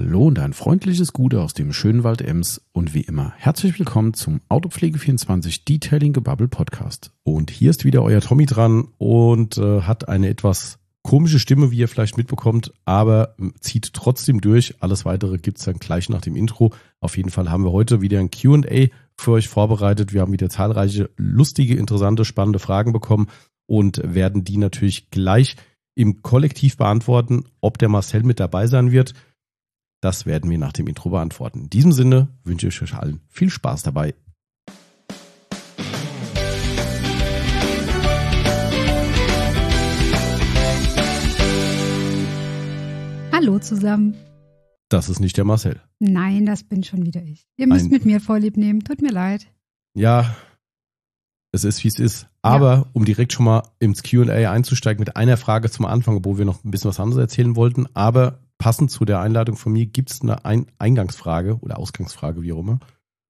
Hallo und ein freundliches Gute aus dem schönen Wald Ems und wie immer herzlich willkommen zum Autopflege24 Detailing Gebubble Podcast. Und hier ist wieder euer Tommy dran und hat eine etwas komische Stimme, wie ihr vielleicht mitbekommt, aber zieht trotzdem durch. Alles Weitere gibt es dann gleich nach dem Intro. Auf jeden Fall haben wir heute wieder ein Q&A für euch vorbereitet. Wir haben wieder zahlreiche lustige, interessante, spannende Fragen bekommen und werden die natürlich gleich im Kollektiv beantworten. Ob der Marcel mit dabei sein wird, das werden wir nach dem Intro beantworten. In diesem Sinne wünsche ich euch allen viel Spaß dabei. Hallo zusammen. Das ist nicht der Marcel. Nein, das bin schon wieder ich. Ihr müsst mit mir Vorlieb nehmen. Tut mir leid. Ja, es ist, wie es ist. Aber um direkt schon mal ins Q&A einzusteigen mit einer Frage zum Anfang, obwohl wir noch ein bisschen was anderes erzählen wollten, aber passend zu der Einladung von mir gibt es eine Eingangsfrage oder Ausgangsfrage, wie auch immer.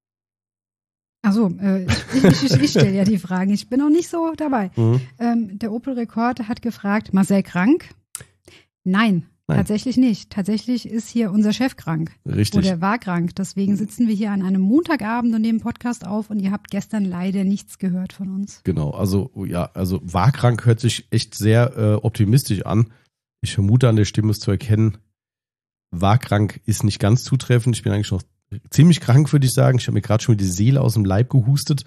Achso, ich stelle ja die Fragen. Ich bin noch nicht so dabei. Der Opel Rekord hat gefragt, Marcel krank? Nein, tatsächlich nicht. Tatsächlich ist hier unser Chef krank. Richtig. Oder war krank. Deswegen sitzen wir hier an einem Montagabend und nehmen Podcast auf und ihr habt gestern leider nichts gehört von uns. Genau, also war krank hört sich echt sehr optimistisch an. Ich vermute, an der Stimme ist zu erkennen, war krank ist nicht ganz zutreffend. Ich bin eigentlich noch ziemlich krank, würde ich sagen. Ich habe mir gerade schon die Seele aus dem Leib gehustet.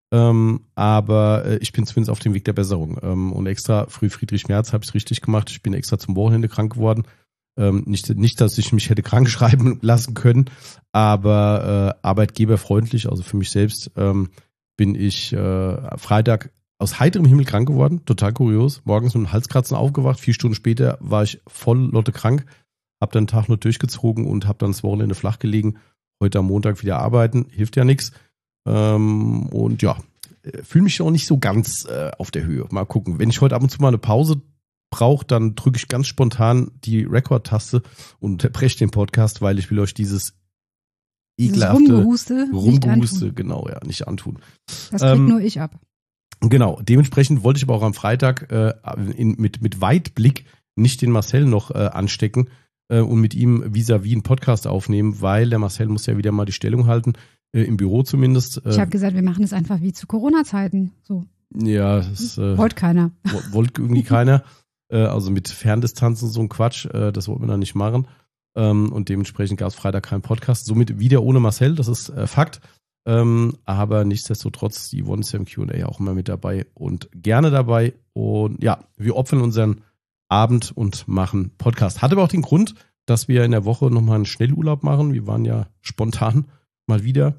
Aber ich bin zumindest auf dem Weg der Besserung. Und extra früh Friedrich Merz habe ich es richtig gemacht. Ich bin extra zum Wochenende krank geworden. Nicht, dass ich mich hätte krank schreiben lassen können, aber arbeitgeberfreundlich, also für mich selbst, bin ich Freitag aus heiterem Himmel krank geworden. Total kurios. Morgens mit einem Halskratzen aufgewacht. 4 Stunden später war ich voll Lotte krank. Hab dann den Tag nur durchgezogen und hab dann das Wochenende flach gelegen. Heute am Montag wieder arbeiten. Hilft ja nichts. Und ja, fühle mich auch nicht so ganz auf der Höhe. Mal gucken. Wenn ich heute ab und zu mal eine Pause brauche, dann drücke ich ganz spontan die Record-Taste und unterbreche den Podcast, weil ich will euch dieses ekelhafte Rumgehuste genau, ja, nicht antun. Das kriegt nur ich ab. Genau, dementsprechend wollte ich aber auch am Freitag mit Weitblick nicht den Marcel noch anstecken und mit ihm vis-à-vis einen Podcast aufnehmen, weil der Marcel muss ja wieder mal die Stellung halten, im Büro zumindest. Ich habe gesagt, wir machen es einfach wie zu Corona-Zeiten. So. Ja, das wollte keiner. Wollte irgendwie keiner. Also mit Ferndistanzen so ein Quatsch, das wollten wir dann nicht machen. Und dementsprechend gab es Freitag keinen Podcast. Somit wieder ohne Marcel, das ist Fakt. Aber nichtsdestotrotz, die Yvonne ist ja im Q&A auch immer mit dabei und gerne dabei. Und ja, wir opfern unseren Abend und machen Podcast. Hat aber auch den Grund, dass wir in der Woche nochmal einen Schnellurlaub machen. Wir waren ja spontan mal wieder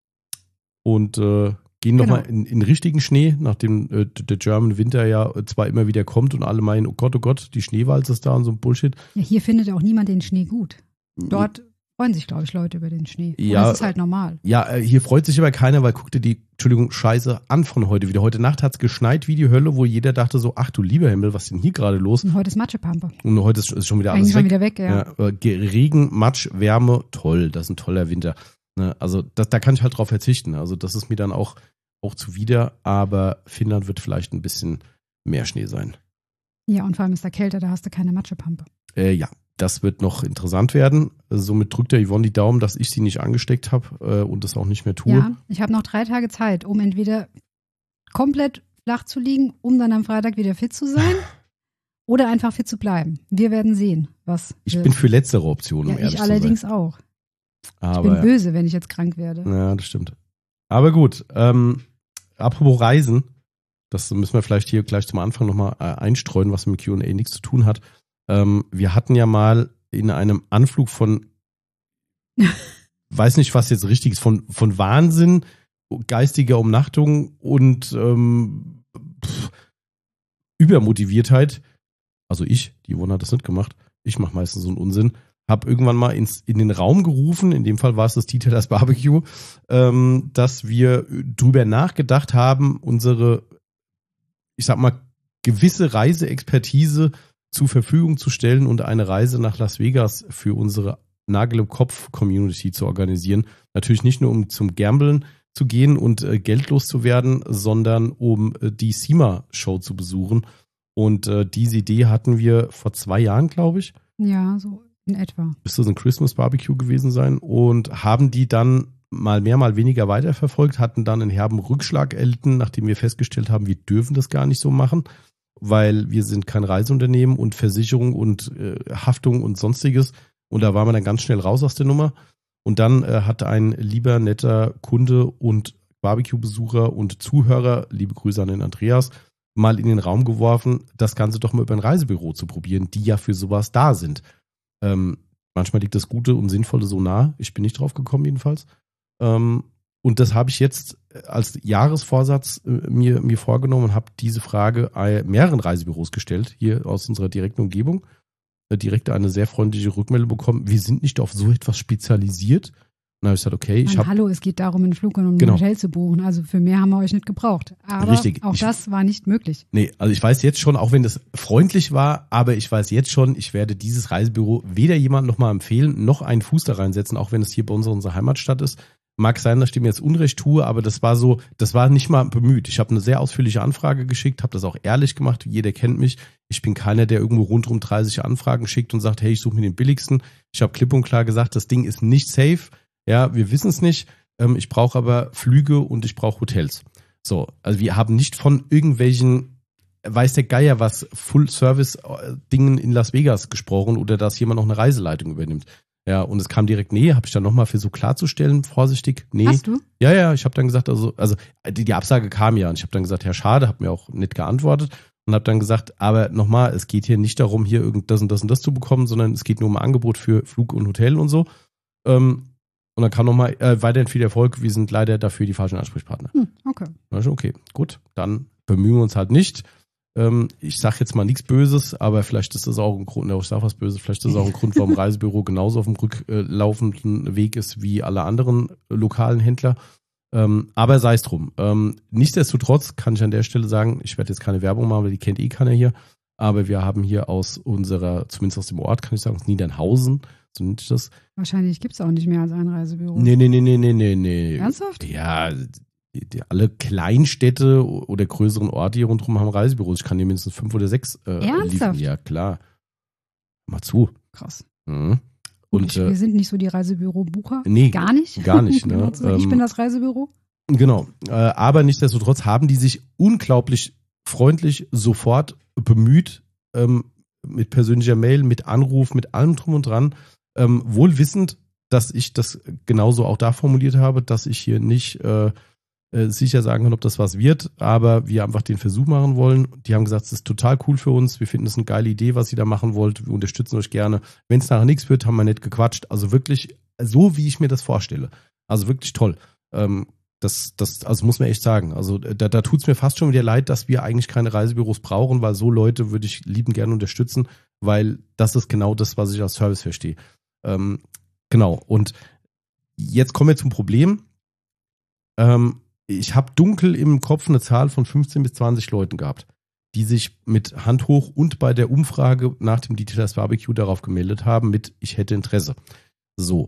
und gehen nochmal in richtigen Schnee, nachdem der German Winter ja zwar immer wieder kommt und alle meinen, oh Gott, die Schneewalze ist da und so ein Bullshit. Ja, hier findet auch niemand den Schnee gut. Dort freuen sich, glaube ich, Leute über den Schnee. Ja, und das ist halt normal. Ja, hier freut sich aber keiner, weil guck dir die, Scheiße an von heute wieder. Heute Nacht hat es geschneit wie die Hölle, wo jeder dachte so, ach du lieber Himmel, was ist denn hier gerade los? Und heute ist Matschepampe. Und heute ist schon wieder alles weg. Schon wieder weg, ja. Regen, Matsch, Wärme, toll, das ist ein toller Winter. Also da kann ich halt drauf verzichten. Also das ist mir dann auch zuwider, aber Finnland wird vielleicht ein bisschen mehr Schnee sein. Ja, und vor allem ist da kälter, da hast du keine Matschepampe. Ja, das wird noch interessant werden. Somit drückt der Yvonne die Daumen, dass ich sie nicht angesteckt habe und das auch nicht mehr tue. Ja, ich habe noch 3 Tage Zeit, um entweder komplett flach zu liegen, um dann am Freitag wieder fit zu sein oder einfach fit zu bleiben. Wir werden sehen, was Ich bin für letztere Option, um ehrlich zu sein. Ich allerdings auch. Aber, ich bin böse, wenn ich jetzt krank werde. Ja, das stimmt. Aber gut, apropos Reisen, das müssen wir vielleicht hier gleich zum Anfang nochmal einstreuen, was mit Q&A nichts zu tun hat. Wir hatten ja mal in einem Anflug von, weiß nicht, was jetzt richtig ist, von Wahnsinn, geistiger Umnachtung und Übermotiviertheit, also die Yvonne hat das nicht gemacht, ich mache meistens so einen Unsinn, habe irgendwann mal in den Raum gerufen, in dem Fall war es das Detailers Barbecue, dass wir drüber nachgedacht haben, unsere, ich sag mal, gewisse Reiseexpertise zur Verfügung zu stellen und eine Reise nach Las Vegas für unsere Nagel im Kopf-Community zu organisieren. Natürlich nicht nur, um zum Gamblen zu gehen und Geld loszuwerden, sondern um die SEMA-Show zu besuchen. Und diese Idee hatten wir vor 2 Jahren, glaube ich. Ja, so in etwa. Müsste so ein Christmas Barbecue gewesen sein und haben die dann mal mehr, mal weniger weiterverfolgt, hatten dann einen herben Rückschlag erlitten, nachdem wir festgestellt haben, wir dürfen das gar nicht so machen, weil wir sind kein Reiseunternehmen und Versicherung und Haftung und sonstiges. Und da waren wir dann ganz schnell raus aus der Nummer. Und dann hat ein lieber, netter Kunde und Barbecue-Besucher und Zuhörer, liebe Grüße an den Andreas, mal in den Raum geworfen, das Ganze doch mal über ein Reisebüro zu probieren, die ja für sowas da sind. Manchmal liegt das Gute und Sinnvolle so nah. Ich bin nicht drauf gekommen jedenfalls. Und das habe ich jetzt als Jahresvorsatz mir vorgenommen und habe diese Frage mehreren Reisebüros gestellt, hier aus unserer direkten Umgebung. Direkt eine sehr freundliche Rückmeldung bekommen. Wir sind nicht auf so etwas spezialisiert. Dann habe ich gesagt, okay, hallo, es geht darum, einen Flug und ein Hotel zu buchen. Also für mehr haben wir euch nicht gebraucht. Aber richtig. Auch das war nicht möglich. Nee, also ich weiß jetzt schon, auch wenn das freundlich war, aber ich weiß jetzt schon, ich werde dieses Reisebüro weder jemandem nochmal empfehlen, noch einen Fuß da reinsetzen, auch wenn es hier bei uns in unserer Heimatstadt ist. Mag sein, dass ich dem jetzt Unrecht tue, aber das war nicht mal bemüht. Ich habe eine sehr ausführliche Anfrage geschickt, habe das auch ehrlich gemacht. Jeder kennt mich. Ich bin keiner, der irgendwo rundum 30 Anfragen schickt und sagt, hey, ich suche mir den billigsten. Ich habe klipp und klar gesagt, das Ding ist nicht safe. Ja, wir wissen es nicht. Ich brauche aber Flüge und ich brauche Hotels. So, also wir haben nicht von irgendwelchen, weiß der Geier was, Full-Service-Dingen in Las Vegas gesprochen oder dass jemand noch eine Reiseleitung übernimmt. Ja, und es kam direkt, nee, habe ich dann nochmal versucht klarzustellen, vorsichtig, nee. Hast du? Ja, ich habe dann gesagt, also die Absage kam ja und ich habe dann gesagt, ja, schade, habe mir auch nicht geantwortet und habe dann gesagt, aber nochmal, es geht hier nicht darum, hier irgend das und das und das zu bekommen, sondern es geht nur um ein Angebot für Flug und Hotel und so. Und dann kam nochmal weiterhin viel Erfolg, wir sind leider dafür die falschen Ansprechpartner. Okay. Also okay, gut, dann bemühen wir uns halt nicht. Ich sage jetzt mal nichts Böses, aber vielleicht ist das auch ein Grund, ich sage was Böses, vielleicht ist das auch ein Grund, warum Reisebüro genauso auf dem rücklaufenden Weg ist wie alle anderen lokalen Händler. Aber sei es drum. Nichtsdestotrotz kann ich an der Stelle sagen, ich werde jetzt keine Werbung machen, weil die kennt keiner hier, aber wir haben hier aus unserer, zumindest aus dem Ort, kann ich sagen, aus Niedernhausen, so nennt sich das. Wahrscheinlich gibt es auch nicht mehr als ein Reisebüro. Nee. Ernsthaft? Ja, alle Kleinstädte oder größeren Orte hier rundherum haben Reisebüros. Ich kann dir mindestens 5 oder 6 Ernsthaft? liefern. Ja, klar. Mal zu. Krass. Mhm. Und wir sind nicht so die Reisebüro-Bucher. Nee, gar nicht. Gar nicht. Ne? Ich bin das Reisebüro. Genau. Aber nichtsdestotrotz haben die sich unglaublich freundlich sofort bemüht, mit persönlicher Mail, mit Anruf, mit allem drum und dran, wohl wissend, dass ich das genauso auch da formuliert habe, dass ich hier nicht sicher sagen kann, ob das was wird, aber wir einfach den Versuch machen wollen. Die haben gesagt, es ist total cool für uns, wir finden es eine geile Idee, was ihr da machen wollt, wir unterstützen euch gerne. Wenn es nachher nichts wird, haben wir nicht gequatscht. Also wirklich so, wie ich mir das vorstelle. Also wirklich toll. Also muss man echt sagen. Also da tut es mir fast schon wieder leid, dass wir eigentlich keine Reisebüros brauchen, weil so Leute würde ich liebend gerne unterstützen, weil das ist genau das, was ich als Service verstehe. Genau. Und jetzt kommen wir zum Problem. Ich habe dunkel im Kopf eine Zahl von 15 bis 20 Leuten gehabt, die sich mit Hand hoch und bei der Umfrage nach dem Detailers Barbecue darauf gemeldet haben mit, ich hätte Interesse. So.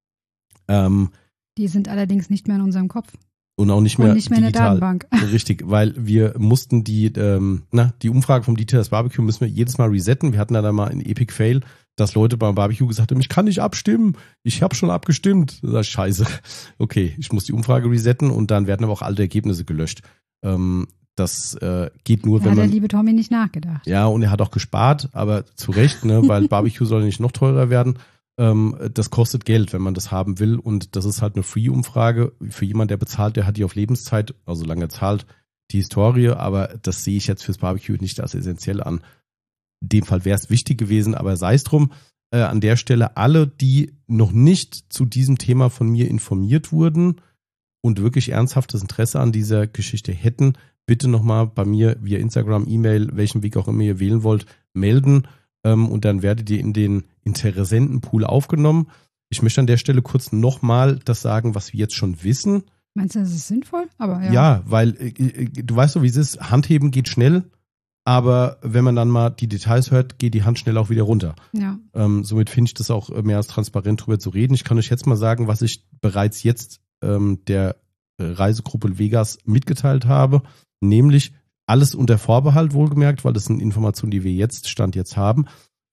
Die sind allerdings nicht mehr in unserem Kopf. Und auch nicht mehr in der Datenbank. Richtig, weil wir mussten die Umfrage vom Detailers Barbecue müssen wir jedes Mal resetten. Wir hatten da mal einen Epic Fail, dass Leute beim Barbecue gesagt haben, ich kann nicht abstimmen, ich habe schon abgestimmt. Das ist scheiße. Okay, ich muss die Umfrage resetten und dann werden aber auch alte Ergebnisse gelöscht. Das geht nur, wenn man... Da hat der liebe Tommy nicht nachgedacht. Ja, und er hat auch gespart, aber zu Recht, ne, weil Barbecue soll nicht noch teurer werden. Das kostet Geld, wenn man das haben will und das ist halt eine Free-Umfrage. Für jemanden, der bezahlt, der hat die auf Lebenszeit, also lange zahlt, die Historie, aber das sehe ich jetzt fürs Barbecue nicht als essentiell an. In dem Fall wäre es wichtig gewesen, aber sei es drum. An der Stelle alle, die noch nicht zu diesem Thema von mir informiert wurden und wirklich ernsthaftes Interesse an dieser Geschichte hätten, bitte nochmal bei mir via Instagram, E-Mail, welchen Weg auch immer ihr wählen wollt, melden und dann werdet ihr in den Interessentenpool aufgenommen. Ich möchte an der Stelle kurz nochmal das sagen, was wir jetzt schon wissen. Meinst du, das ist sinnvoll? Aber ja. Ja, weil du weißt so, wie es ist, Handheben geht schnell. Aber wenn man dann mal die Details hört, geht die Hand schnell auch wieder runter. Ja. Somit finde ich das auch mehr als transparent, drüber zu reden. Ich kann euch jetzt mal sagen, was ich bereits jetzt der Reisegruppe Vegas mitgeteilt habe. Nämlich alles unter Vorbehalt, wohlgemerkt, weil das sind Informationen, die wir Stand jetzt haben.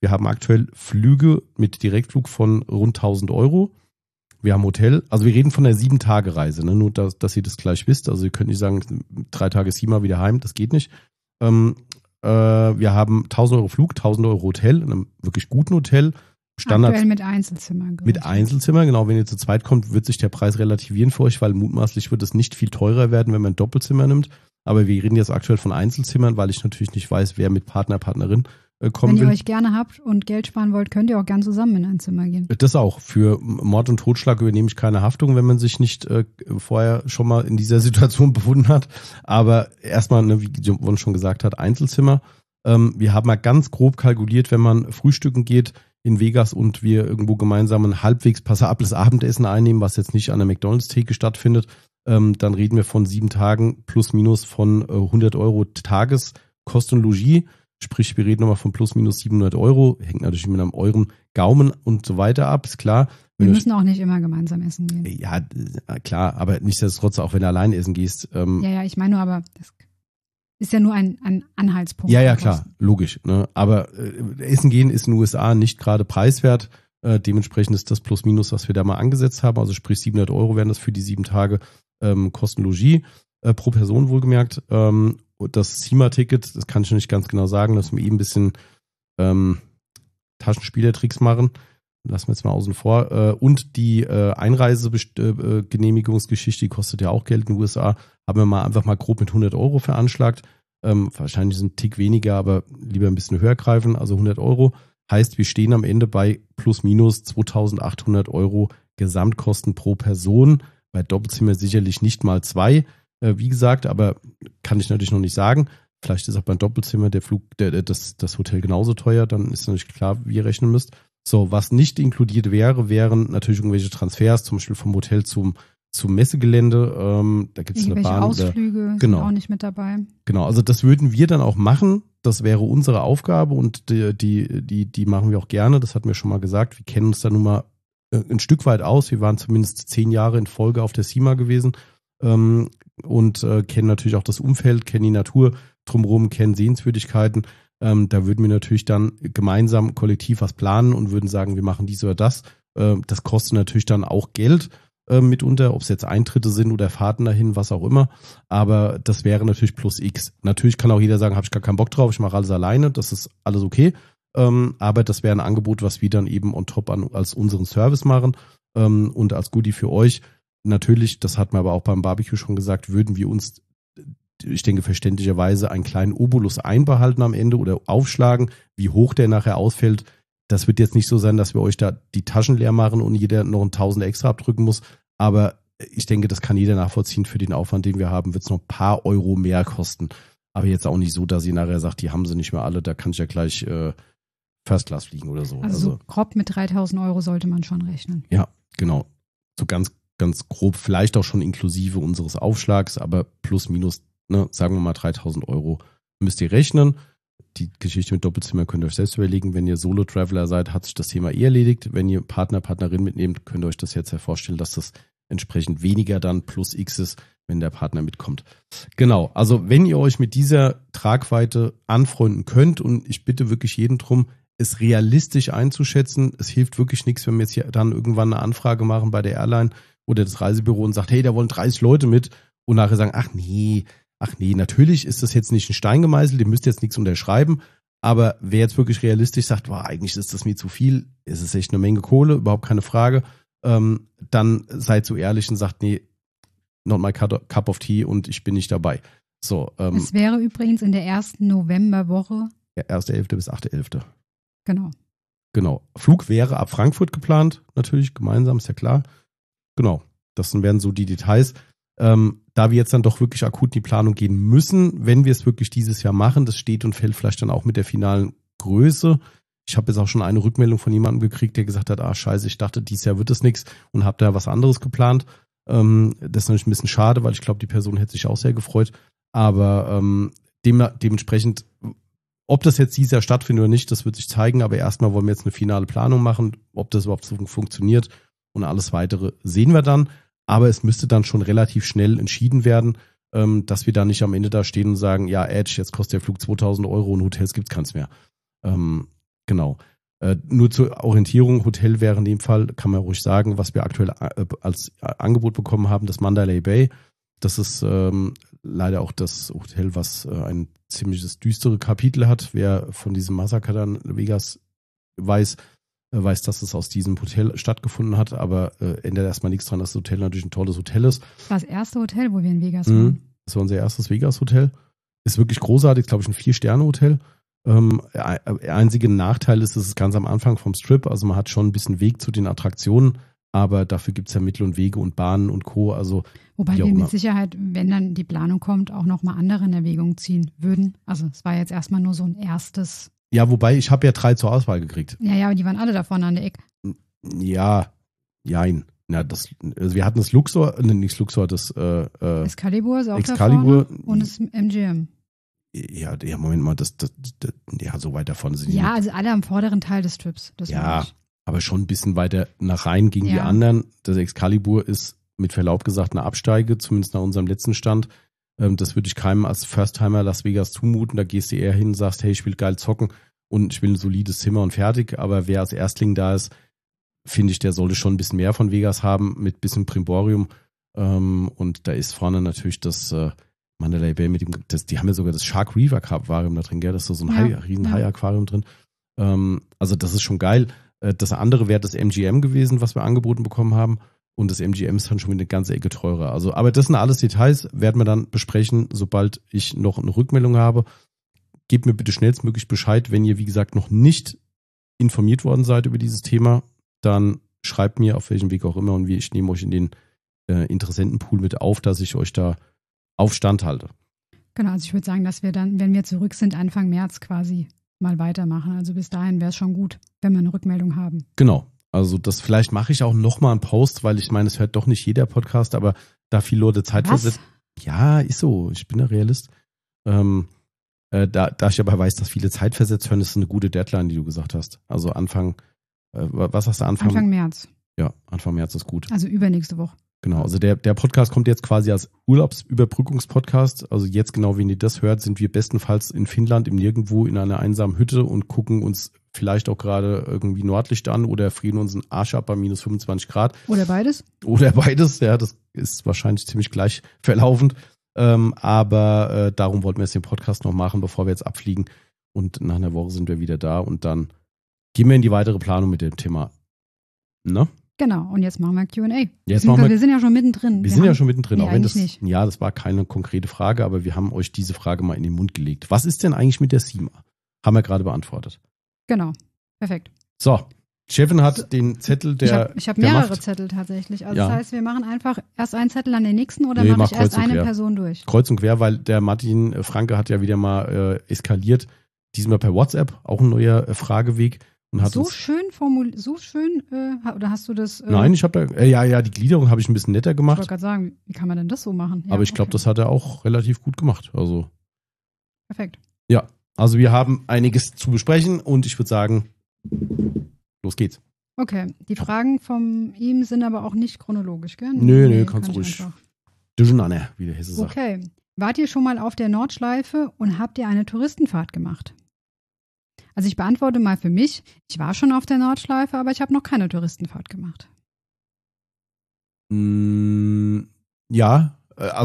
Wir haben aktuell Flüge mit Direktflug von rund 1.000 Euro. Wir haben Hotel, also wir reden von der 7-Tage-Reise, ne? Nur, dass ihr das gleich wisst. Also ihr könnt nicht sagen, 3 Tage Sima wieder heim, das geht nicht. Wir haben 1.000 Euro Flug, 1.000 Euro Hotel, in einem wirklich guten Hotel. Standard aktuell mit Einzelzimmern. Mit Einzelzimmer, genau. Wenn ihr zu zweit kommt, wird sich der Preis relativieren für euch, weil mutmaßlich wird es nicht viel teurer werden, wenn man ein Doppelzimmer nimmt. Aber wir reden jetzt aktuell von Einzelzimmern, weil ich natürlich nicht weiß, wer mit Partner, Partnerin kommen will. Wenn ihr euch gerne habt und Geld sparen wollt, könnt ihr auch gern zusammen in ein Zimmer gehen. Das auch. Für Mord und Totschlag übernehme ich keine Haftung, wenn man sich nicht vorher schon mal in dieser Situation befunden hat. Aber erstmal, ne, wie John schon gesagt hat, Einzelzimmer. Wir haben mal ganz grob kalkuliert, wenn man frühstücken geht in Vegas und wir irgendwo gemeinsam ein halbwegs passables Abendessen einnehmen, was jetzt nicht an der McDonald's-Theke stattfindet, dann reden wir von 7 Tagen plus minus von 100 Euro Tageskost und Logis. Sprich, wir reden nochmal von plus minus 700 Euro. Hängt natürlich mit einem euren Gaumen und so weiter ab, ist klar. Wir müssen auch nicht immer gemeinsam essen gehen. Ja, klar, aber nichtsdestotrotz, auch wenn du allein essen gehst. Ja, ich meine nur, aber das ist ja nur ein Anhaltspunkt. Ja, klar, logisch. Ne? Aber Essen gehen ist in den USA nicht gerade preiswert. Dementsprechend ist das plus minus, was wir da mal angesetzt haben. Also sprich 700 Euro wären das für die 7 Tage Kosten Logis pro Person wohlgemerkt. Das Sima-Ticket, das kann ich noch nicht ganz genau sagen, dass wir eben ein bisschen Taschenspielertricks machen. Lassen wir jetzt mal außen vor. Und die Einreisegenehmigungsgeschichte, die kostet ja auch Geld in den USA, haben wir mal einfach mal grob mit 100 Euro veranschlagt. Wahrscheinlich ein Tick weniger, aber lieber ein bisschen höher greifen, also 100 Euro. Heißt, wir stehen am Ende bei plus minus 2.800 Euro Gesamtkosten pro Person. Bei Doppelzimmer sicherlich nicht mal 2, wie gesagt, aber kann ich natürlich noch nicht sagen. Vielleicht ist auch beim Doppelzimmer das Hotel genauso teuer, dann ist natürlich klar, wie ihr rechnen müsst. So, was nicht inkludiert wären natürlich irgendwelche Transfers, zum Beispiel vom Hotel zum Messegelände. Da gibt es eine Bahn. Ausflüge sind auch nicht mit dabei. Genau, also das würden wir dann auch machen. Das wäre unsere Aufgabe und die machen wir auch gerne. Das hatten wir schon mal gesagt. Wir kennen uns da nun mal ein Stück weit aus. Wir waren zumindest 10 Jahre in Folge auf der Sima gewesen und kennen natürlich auch das Umfeld, kennen die Natur drumherum, kennen Sehenswürdigkeiten. Da würden wir natürlich dann gemeinsam kollektiv was planen und würden sagen, wir machen dies oder das. Das kostet natürlich dann auch Geld mitunter, ob es jetzt Eintritte sind oder Fahrten dahin, was auch immer. Aber das wäre natürlich plus X. Natürlich kann auch jeder sagen, habe ich gar keinen Bock drauf, ich mache alles alleine, das ist alles okay. Aber das wäre ein Angebot, was wir dann eben on top als unseren Service machen und als Goodie für euch. Natürlich, das hat man aber auch beim Barbecue schon gesagt, würden wir uns, ich denke verständlicherweise, einen kleinen Obolus einbehalten am Ende oder aufschlagen, wie hoch der nachher ausfällt. Das wird jetzt nicht so sein, dass wir euch da die Taschen leer machen und jeder noch 1.000 extra abdrücken muss. Aber ich denke, das kann jeder nachvollziehen. Für den Aufwand, den wir haben, wird es noch ein paar Euro mehr kosten. Aber jetzt auch nicht so, dass ihr nachher sagt, die haben sie nicht mehr alle, da kann ich ja gleich First Class fliegen oder so. Also grob mit 3.000 Euro sollte man schon rechnen. Ja, genau. So ganz grob, vielleicht auch schon inklusive unseres Aufschlags, aber plus minus, ne, sagen wir mal 3.000 Euro müsst ihr rechnen. Die Geschichte mit Doppelzimmer könnt ihr euch selbst überlegen. Wenn ihr Solo-Traveler seid, hat sich das Thema erledigt. Wenn ihr Partner, Partnerin mitnehmt, könnt ihr euch das jetzt ja vorstellen, dass das entsprechend weniger dann plus X ist, wenn der Partner mitkommt. Genau, also wenn ihr euch mit dieser Tragweite anfreunden könnt, und ich bitte wirklich jeden drum, es realistisch einzuschätzen. Es hilft wirklich nichts, wenn wir jetzt hier dann irgendwann eine Anfrage machen bei der Airline oder das Reisebüro und sagt, hey, da wollen 30 Leute mit, und nachher sagen, ach nee, natürlich ist das jetzt nicht ein Stein gemeißelt, ihr müsst jetzt nichts unterschreiben, aber wer jetzt wirklich realistisch sagt, boah, eigentlich ist das mir zu viel, ist es echt eine Menge Kohle, überhaupt keine Frage, dann seid so ehrlich und sagt, nee, not my cup of tea und ich bin nicht dabei. So, es wäre übrigens in der ersten Novemberwoche. Ja, 1.11. bis 8.11. Genau. Flug wäre ab Frankfurt geplant, natürlich, gemeinsam, ist ja klar. Genau, das wären so die Details. Da wir jetzt dann doch wirklich akut in die Planung gehen müssen, wenn wir es wirklich dieses Jahr machen, das steht und fällt vielleicht dann auch mit der finalen Größe. Ich habe jetzt auch schon eine Rückmeldung von jemandem gekriegt, der gesagt hat, scheiße, ich dachte, dieses Jahr wird es nichts und habe da was anderes geplant. Das ist natürlich ein bisschen schade, weil ich glaube, die Person hätte sich auch sehr gefreut. Aber dementsprechend, ob das jetzt dieses Jahr stattfindet oder nicht, das wird sich zeigen. Aber erstmal wollen wir jetzt eine finale Planung machen, ob das überhaupt so funktioniert, und alles Weitere sehen wir dann. Aber es müsste dann schon relativ schnell entschieden werden, dass wir da nicht am Ende da stehen und sagen, ja, Edge, jetzt kostet der Flug 2.000 Euro und Hotels gibt's keins mehr. Genau. Nur zur Orientierung, Hotel wäre in dem Fall, kann man ruhig sagen, was wir aktuell als Angebot bekommen haben, das Mandalay Bay. Das ist leider auch das Hotel, was ein ziemliches düstere Kapitel hat. Wer von diesem Massaker dann Vegas weiß, dass es aus diesem Hotel stattgefunden hat, aber ändert erstmal nichts dran, dass das Hotel natürlich ein tolles Hotel ist. Das war das erste Hotel, wo wir in Vegas waren. Das war unser erstes Vegas-Hotel. Ist wirklich großartig, glaube ich, ein 4-Sterne-Hotel. Einziger Nachteil ist, es ist ganz am Anfang vom Strip, also man hat schon ein bisschen Weg zu den Attraktionen, aber dafür gibt es ja Mittel und Wege und Bahnen und Co. Also wobei wir mit Sicherheit, wenn dann die Planung kommt, auch nochmal andere in Erwägung ziehen würden. Also es war jetzt erstmal nur so ein erstes. Ja, wobei ich habe ja 3 zur Auswahl gekriegt. Ja, aber die waren alle da vorne an der Ecke. Ja, jein. Ja, also wir hatten das Luxor, nicht Luxor, das Excalibur ist auch Excalibur, da vorne und das MGM. Ja, Moment mal, ja, so weit davon sind die. Ja, also alle am vorderen Teil des Strips. Ja, aber schon ein bisschen weiter nach rein gegen die anderen. Das Excalibur ist mit Verlaub gesagt eine Absteige, zumindest nach unserem letzten Stand. Das würde ich keinem als First-Timer Las Vegas zumuten. Da gehst du eher hin und sagst, hey, ich will geil zocken und ich will ein solides Zimmer und fertig. Aber wer als Erstling da ist, finde ich, der sollte schon ein bisschen mehr von Vegas haben, mit bisschen Primborium. Und da ist vorne natürlich das Mandalay Bay mit dem, die haben ja sogar das Shark Reef Aquarium da drin, gell? Das ist so ein riesen Hai-Aquarium drin. Also das ist schon geil. Das andere wäre das MGM gewesen, was wir angeboten bekommen haben. Und das MGM ist dann schon wieder eine ganze Ecke teurer. Also, aber das sind alles Details, werden wir dann besprechen, sobald ich noch eine Rückmeldung habe. Gebt mir bitte schnellstmöglich Bescheid, wenn ihr, wie gesagt, noch nicht informiert worden seid über dieses Thema, dann schreibt mir, auf welchem Weg auch immer, und ich nehme euch in den Interessentenpool mit auf, dass ich euch da auf Stand halte. Genau, also ich würde sagen, dass wir dann, wenn wir zurück sind, Anfang März quasi mal weitermachen. Also bis dahin wäre es schon gut, wenn wir eine Rückmeldung haben. Genau. Also das vielleicht mache ich auch nochmal einen Post, weil ich meine, es hört doch nicht jeder Podcast, aber da viele Leute Zeit versetzt. Ja, ist so. Ich bin ein Realist. Da ich aber weiß, dass viele Zeit versetzt hören, ist eine gute Deadline, die du gesagt hast. Also was hast du Anfang? Anfang März. Ja, Anfang März ist gut. Also übernächste Woche. Genau, also der Podcast kommt jetzt quasi als Urlaubsüberbrückungspodcast. Also jetzt genau, wenn ihr das hört, sind wir bestenfalls in Finnland im Nirgendwo in einer einsamen Hütte und gucken uns vielleicht auch gerade irgendwie Nordlicht an oder frieren uns einen Arsch ab bei minus 25 Grad. Oder beides. Oder beides, ja, das ist wahrscheinlich ziemlich gleich verlaufend. Aber darum wollten wir jetzt den Podcast noch machen, bevor wir jetzt abfliegen. Und nach einer Woche sind wir wieder da und dann gehen wir in die weitere Planung mit dem Thema. Ne? Genau, und jetzt machen wir Q&A. Wir sind ja schon mittendrin. Wir sind ja schon mittendrin, auch wenn das nicht. Ja, das war keine konkrete Frage, aber wir haben euch diese Frage mal in den Mund gelegt. Was ist denn eigentlich mit der SEMA? Haben wir gerade beantwortet. Genau, perfekt. So, Chefin hat den Zettel der Ich habe mehrere Zettel tatsächlich. Also das heißt, wir machen einfach erst einen Zettel an den nächsten oder mache ich erst eine Person durch? Kreuz und quer, weil der Martin Franke hat ja wieder mal eskaliert. Diesmal per WhatsApp, auch ein neuer Frageweg. Und hat so schön oder hast du das? Nein, ich habe da, die Gliederung habe ich ein bisschen netter gemacht. Ich wollte gerade sagen, wie kann man denn das so machen? Ja, aber ich glaube, das hat er auch relativ gut gemacht. Also perfekt. Ja, also wir haben einiges zu besprechen und ich würde sagen, los geht's. Okay, die Fragen von ihm sind aber auch nicht chronologisch, gell? Nö, kannst ruhig. Durcheinander, wie der Hesse sagt. Okay, wart ihr schon mal auf der Nordschleife und habt ihr eine Touristenfahrt gemacht? Also ich beantworte mal für mich, ich war schon auf der Nordschleife, aber ich habe noch keine Touristenfahrt gemacht. Ja,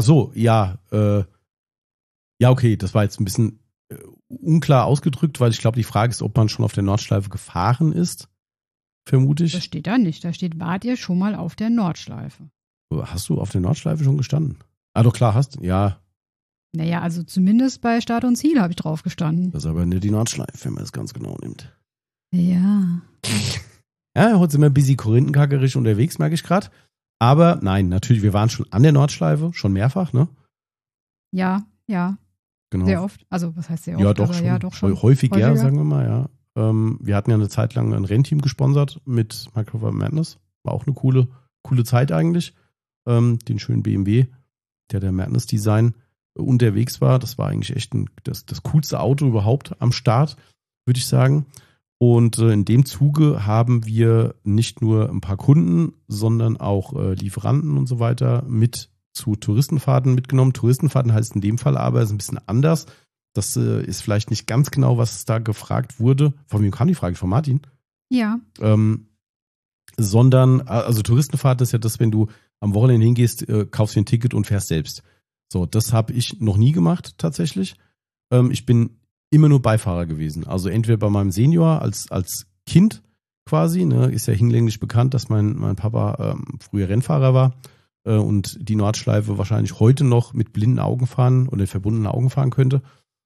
ja, okay, das war jetzt ein bisschen unklar ausgedrückt, weil ich glaube, die Frage ist, ob man schon auf der Nordschleife gefahren ist, vermute ich. Das steht da nicht, da steht, wart ihr schon mal auf der Nordschleife? Hast du auf der Nordschleife schon gestanden? Ah, doch klar, ja. Naja, also zumindest bei Start und Ziel habe ich drauf gestanden. Das ist aber nicht die Nordschleife, wenn man es ganz genau nimmt. Ja. Ja, heute sind wir ein bisschen korinthenkackerisch unterwegs, merke ich gerade. Aber nein, natürlich, wir waren schon an der Nordschleife, schon mehrfach, ne? Ja. Genau. Sehr oft. Also, was heißt sehr oft? Ja, doch schon. Häufiger, sagen wir mal, ja. Wir hatten ja eine Zeit lang ein Rennteam gesponsert mit Microsoft Madness. War auch eine coole Zeit eigentlich. Den schönen BMW, der Madness-Design unterwegs war. Das war eigentlich echt das coolste Auto überhaupt am Start, würde ich sagen. Und in dem Zuge haben wir nicht nur ein paar Kunden, sondern auch Lieferanten und so weiter mit zu Touristenfahrten mitgenommen. Touristenfahrten heißt in dem Fall aber, ist ein bisschen anders. Das ist vielleicht nicht ganz genau, was da gefragt wurde. Von wem kam die Frage? Von Martin? Ja. Sondern, also Touristenfahrt ist ja das, wenn du am Wochenende hingehst, kaufst dir ein Ticket und fährst selbst. So, das habe ich noch nie gemacht tatsächlich. Ich bin immer nur Beifahrer gewesen. Also entweder bei meinem Senior als Kind quasi, ne, ist ja hinlänglich bekannt, dass mein Papa früher Rennfahrer war und die Nordschleife wahrscheinlich heute noch mit blinden Augen fahren oder verbundenen Augen fahren könnte.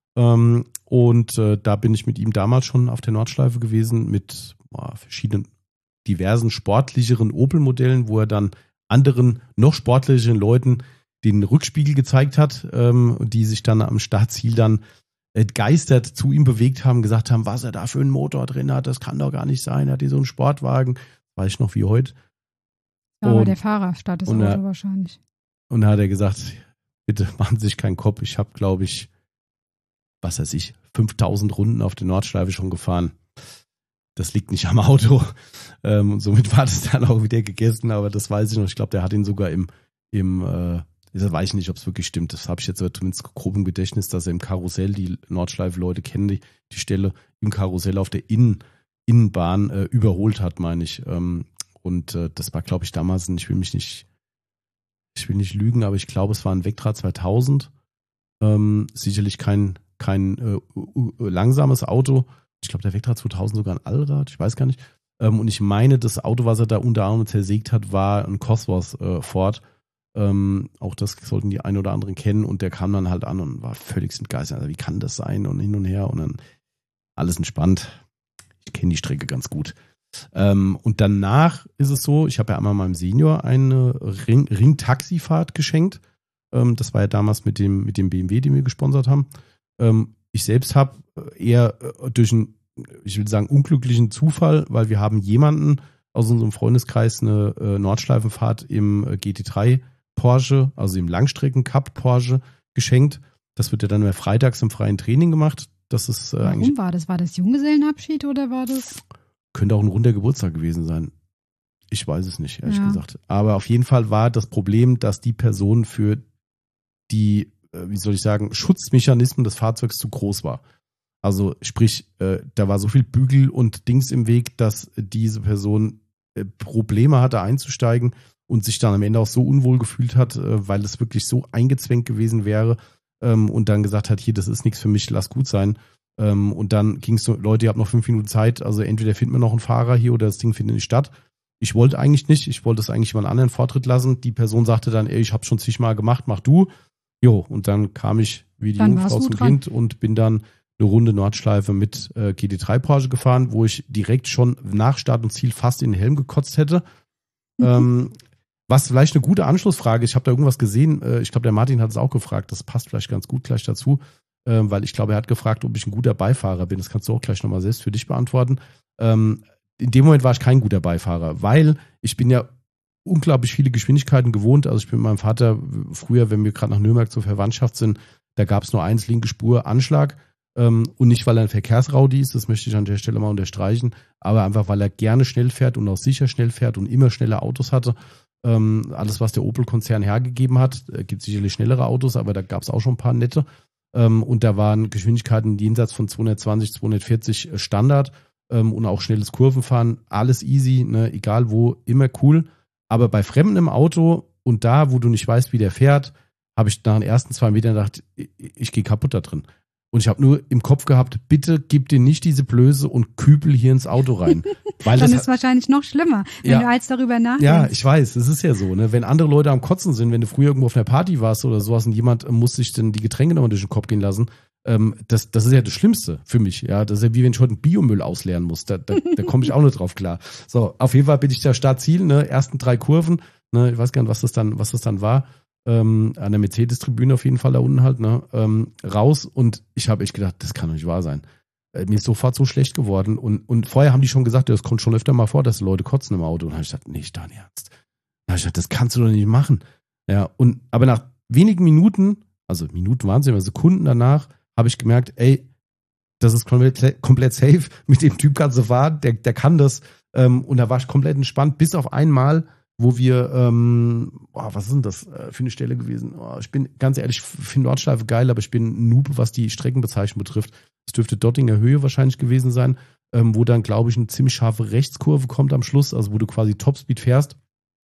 Da bin ich mit ihm damals schon auf der Nordschleife gewesen mit verschiedenen diversen sportlicheren Opel-Modellen, wo er dann anderen, noch sportlicheren Leuten den Rückspiegel gezeigt hat, die sich dann am Startziel dann entgeistert zu ihm bewegt haben, gesagt haben, was er da für einen Motor drin hat, das kann doch gar nicht sein, er hat hier so einen Sportwagen, weiß ich noch wie heute. Ja, aber der Fahrer statt das Auto wahrscheinlich. Und da hat er gesagt, bitte machen Sie sich keinen Kopf, ich habe, glaube ich, 5000 Runden auf der Nordschleife schon gefahren. Das liegt nicht am Auto. Somit war das dann auch wieder gegessen, aber das weiß ich noch. Ich glaube, der hat ihn sogar das weiß ich nicht, ob es wirklich stimmt. Das habe ich jetzt zumindest grob im Gedächtnis, dass er im Karussell, die Nordschleife-Leute kennen die Stelle, im Karussell auf der Innenbahn überholt hat, meine ich. Das war, glaube ich, damals, ich will nicht lügen, aber ich glaube, es war ein Vectra 2000. Sicherlich kein langsames Auto. Ich glaube, der Vectra 2000 sogar ein Allrad, ich weiß gar nicht. Und ich meine, das Auto, was er da unter anderem zersägt hat, war ein Cosworth Ford. Auch das sollten die einen oder anderen kennen. Und der kam dann halt an und war völlig entgeistert. Also wie kann das sein? Und hin und her. Und dann alles entspannt. Ich kenne die Strecke ganz gut. Und danach ist es so, ich habe ja einmal meinem Senior eine Ring-Taxifahrt geschenkt. Das war ja damals mit dem BMW, den wir gesponsert haben. Ich selbst habe eher durch einen, ich will sagen, unglücklichen Zufall, weil wir haben jemanden aus unserem Freundeskreis eine Nordschleifenfahrt im GT3 Porsche, also im Langstrecken-Cup Porsche geschenkt. Das wird ja dann immer freitags im freien Training gemacht. Das ist Warum war das? War das Junggesellenabschied oder war das? Könnte auch ein runder Geburtstag gewesen sein. Ich weiß es nicht, ehrlich gesagt. Aber auf jeden Fall war das Problem, dass die Person für die, wie soll ich sagen, Schutzmechanismen des Fahrzeugs zu groß war. Also sprich, da war so viel Bügel und Dings im Weg, dass diese Person Probleme hatte einzusteigen und sich dann am Ende auch so unwohl gefühlt hat, weil es wirklich so eingezwängt gewesen wäre und dann gesagt hat, hier, das ist nichts für mich, lass gut sein. Und dann ging es so, Leute, ihr habt noch 5 Minuten Zeit, also entweder finden wir noch einen Fahrer hier oder das Ding findet nicht statt. Ich wollte eigentlich nicht, ich wollte es eigentlich mal einen anderen Vortritt lassen. Die Person sagte dann, ey, ich habe schon zigmal gemacht, mach du. Jo, und dann kam ich wie die Jungfrau zum Kind und bin dann eine Runde Nordschleife mit GT3 Porsche gefahren, wo ich direkt schon nach Start und Ziel fast in den Helm gekotzt hätte. Was vielleicht eine gute Anschlussfrage ist, ich habe da irgendwas gesehen, ich glaube, der Martin hat es auch gefragt, das passt vielleicht ganz gut gleich dazu, weil ich glaube, er hat gefragt, ob ich ein guter Beifahrer bin. Das kannst du auch gleich nochmal selbst für dich beantworten. In dem Moment war ich kein guter Beifahrer, weil ich bin ja unglaublich viele Geschwindigkeiten gewohnt. Also ich bin mit meinem Vater früher, wenn wir gerade nach Nürnberg zur Verwandtschaft sind, da gab es nur eins, linke Spur, Anschlag. Und nicht, weil er ein Verkehrsraudi ist, das möchte ich an der Stelle mal unterstreichen, aber einfach, weil er gerne schnell fährt und auch sicher schnell fährt und immer schnelle Autos hatte. Alles, was der Opel-Konzern hergegeben hat, gibt sicherlich schnellere Autos, aber da gab es auch schon ein paar nette. Und da waren Geschwindigkeiten jenseits von 220, 240 Standard und auch schnelles Kurvenfahren, alles easy, ne, egal wo, immer cool. Aber bei Fremden im Auto und da, wo du nicht weißt, wie der fährt, habe ich nach den ersten 2 Metern gedacht, ich gehe kaputt da drin. Und ich habe nur im Kopf gehabt, bitte gib dir nicht diese Blöße und kübel hier ins Auto rein. Weil dann ist es wahrscheinlich noch schlimmer, wenn du als darüber nachdenkst. Ja, ich weiß, es ist ja so, ne? Wenn andere Leute am Kotzen sind, wenn du früher irgendwo auf einer Party warst oder sowas und jemand muss sich dann die Getränke nochmal durch den Kopf gehen lassen, das ist ja das Schlimmste für mich. Ja, das ist ja wie wenn ich heute einen Biomüll ausleeren muss. Da komme ich auch nicht drauf klar. So, auf jeden Fall bin ich da Startziel, ne? Ersten 3 Kurven, ne? Ich weiß gar nicht, was das dann war. An der Mercedes-Tribüne auf jeden Fall da unten halt, ne? Raus und ich habe echt gedacht, das kann doch nicht wahr sein. Mir ist sofort so schlecht geworden und vorher haben die schon gesagt, das kommt schon öfter mal vor, dass Leute kotzen im Auto. Und dann habe ich gesagt, nee, dein Ernst. Dann habe ich gesagt, das kannst du doch nicht machen. Ja, aber nach wenigen Minuten, also Minuten waren es ja, Sekunden danach, habe ich gemerkt, ey, das ist komplett safe, mit dem Typ kannst du fahren, der kann das. Und da war ich komplett entspannt, bis auf einmal, wo wir, was ist denn das für eine Stelle gewesen? Ich bin ganz ehrlich, finde Nordschleife geil, aber ich bin ein Noob, was die Streckenbezeichnung betrifft. Es dürfte Dottinger Höhe wahrscheinlich gewesen sein. wo dann, glaube ich, eine ziemlich scharfe Rechtskurve kommt am Schluss, also wo du quasi Topspeed fährst.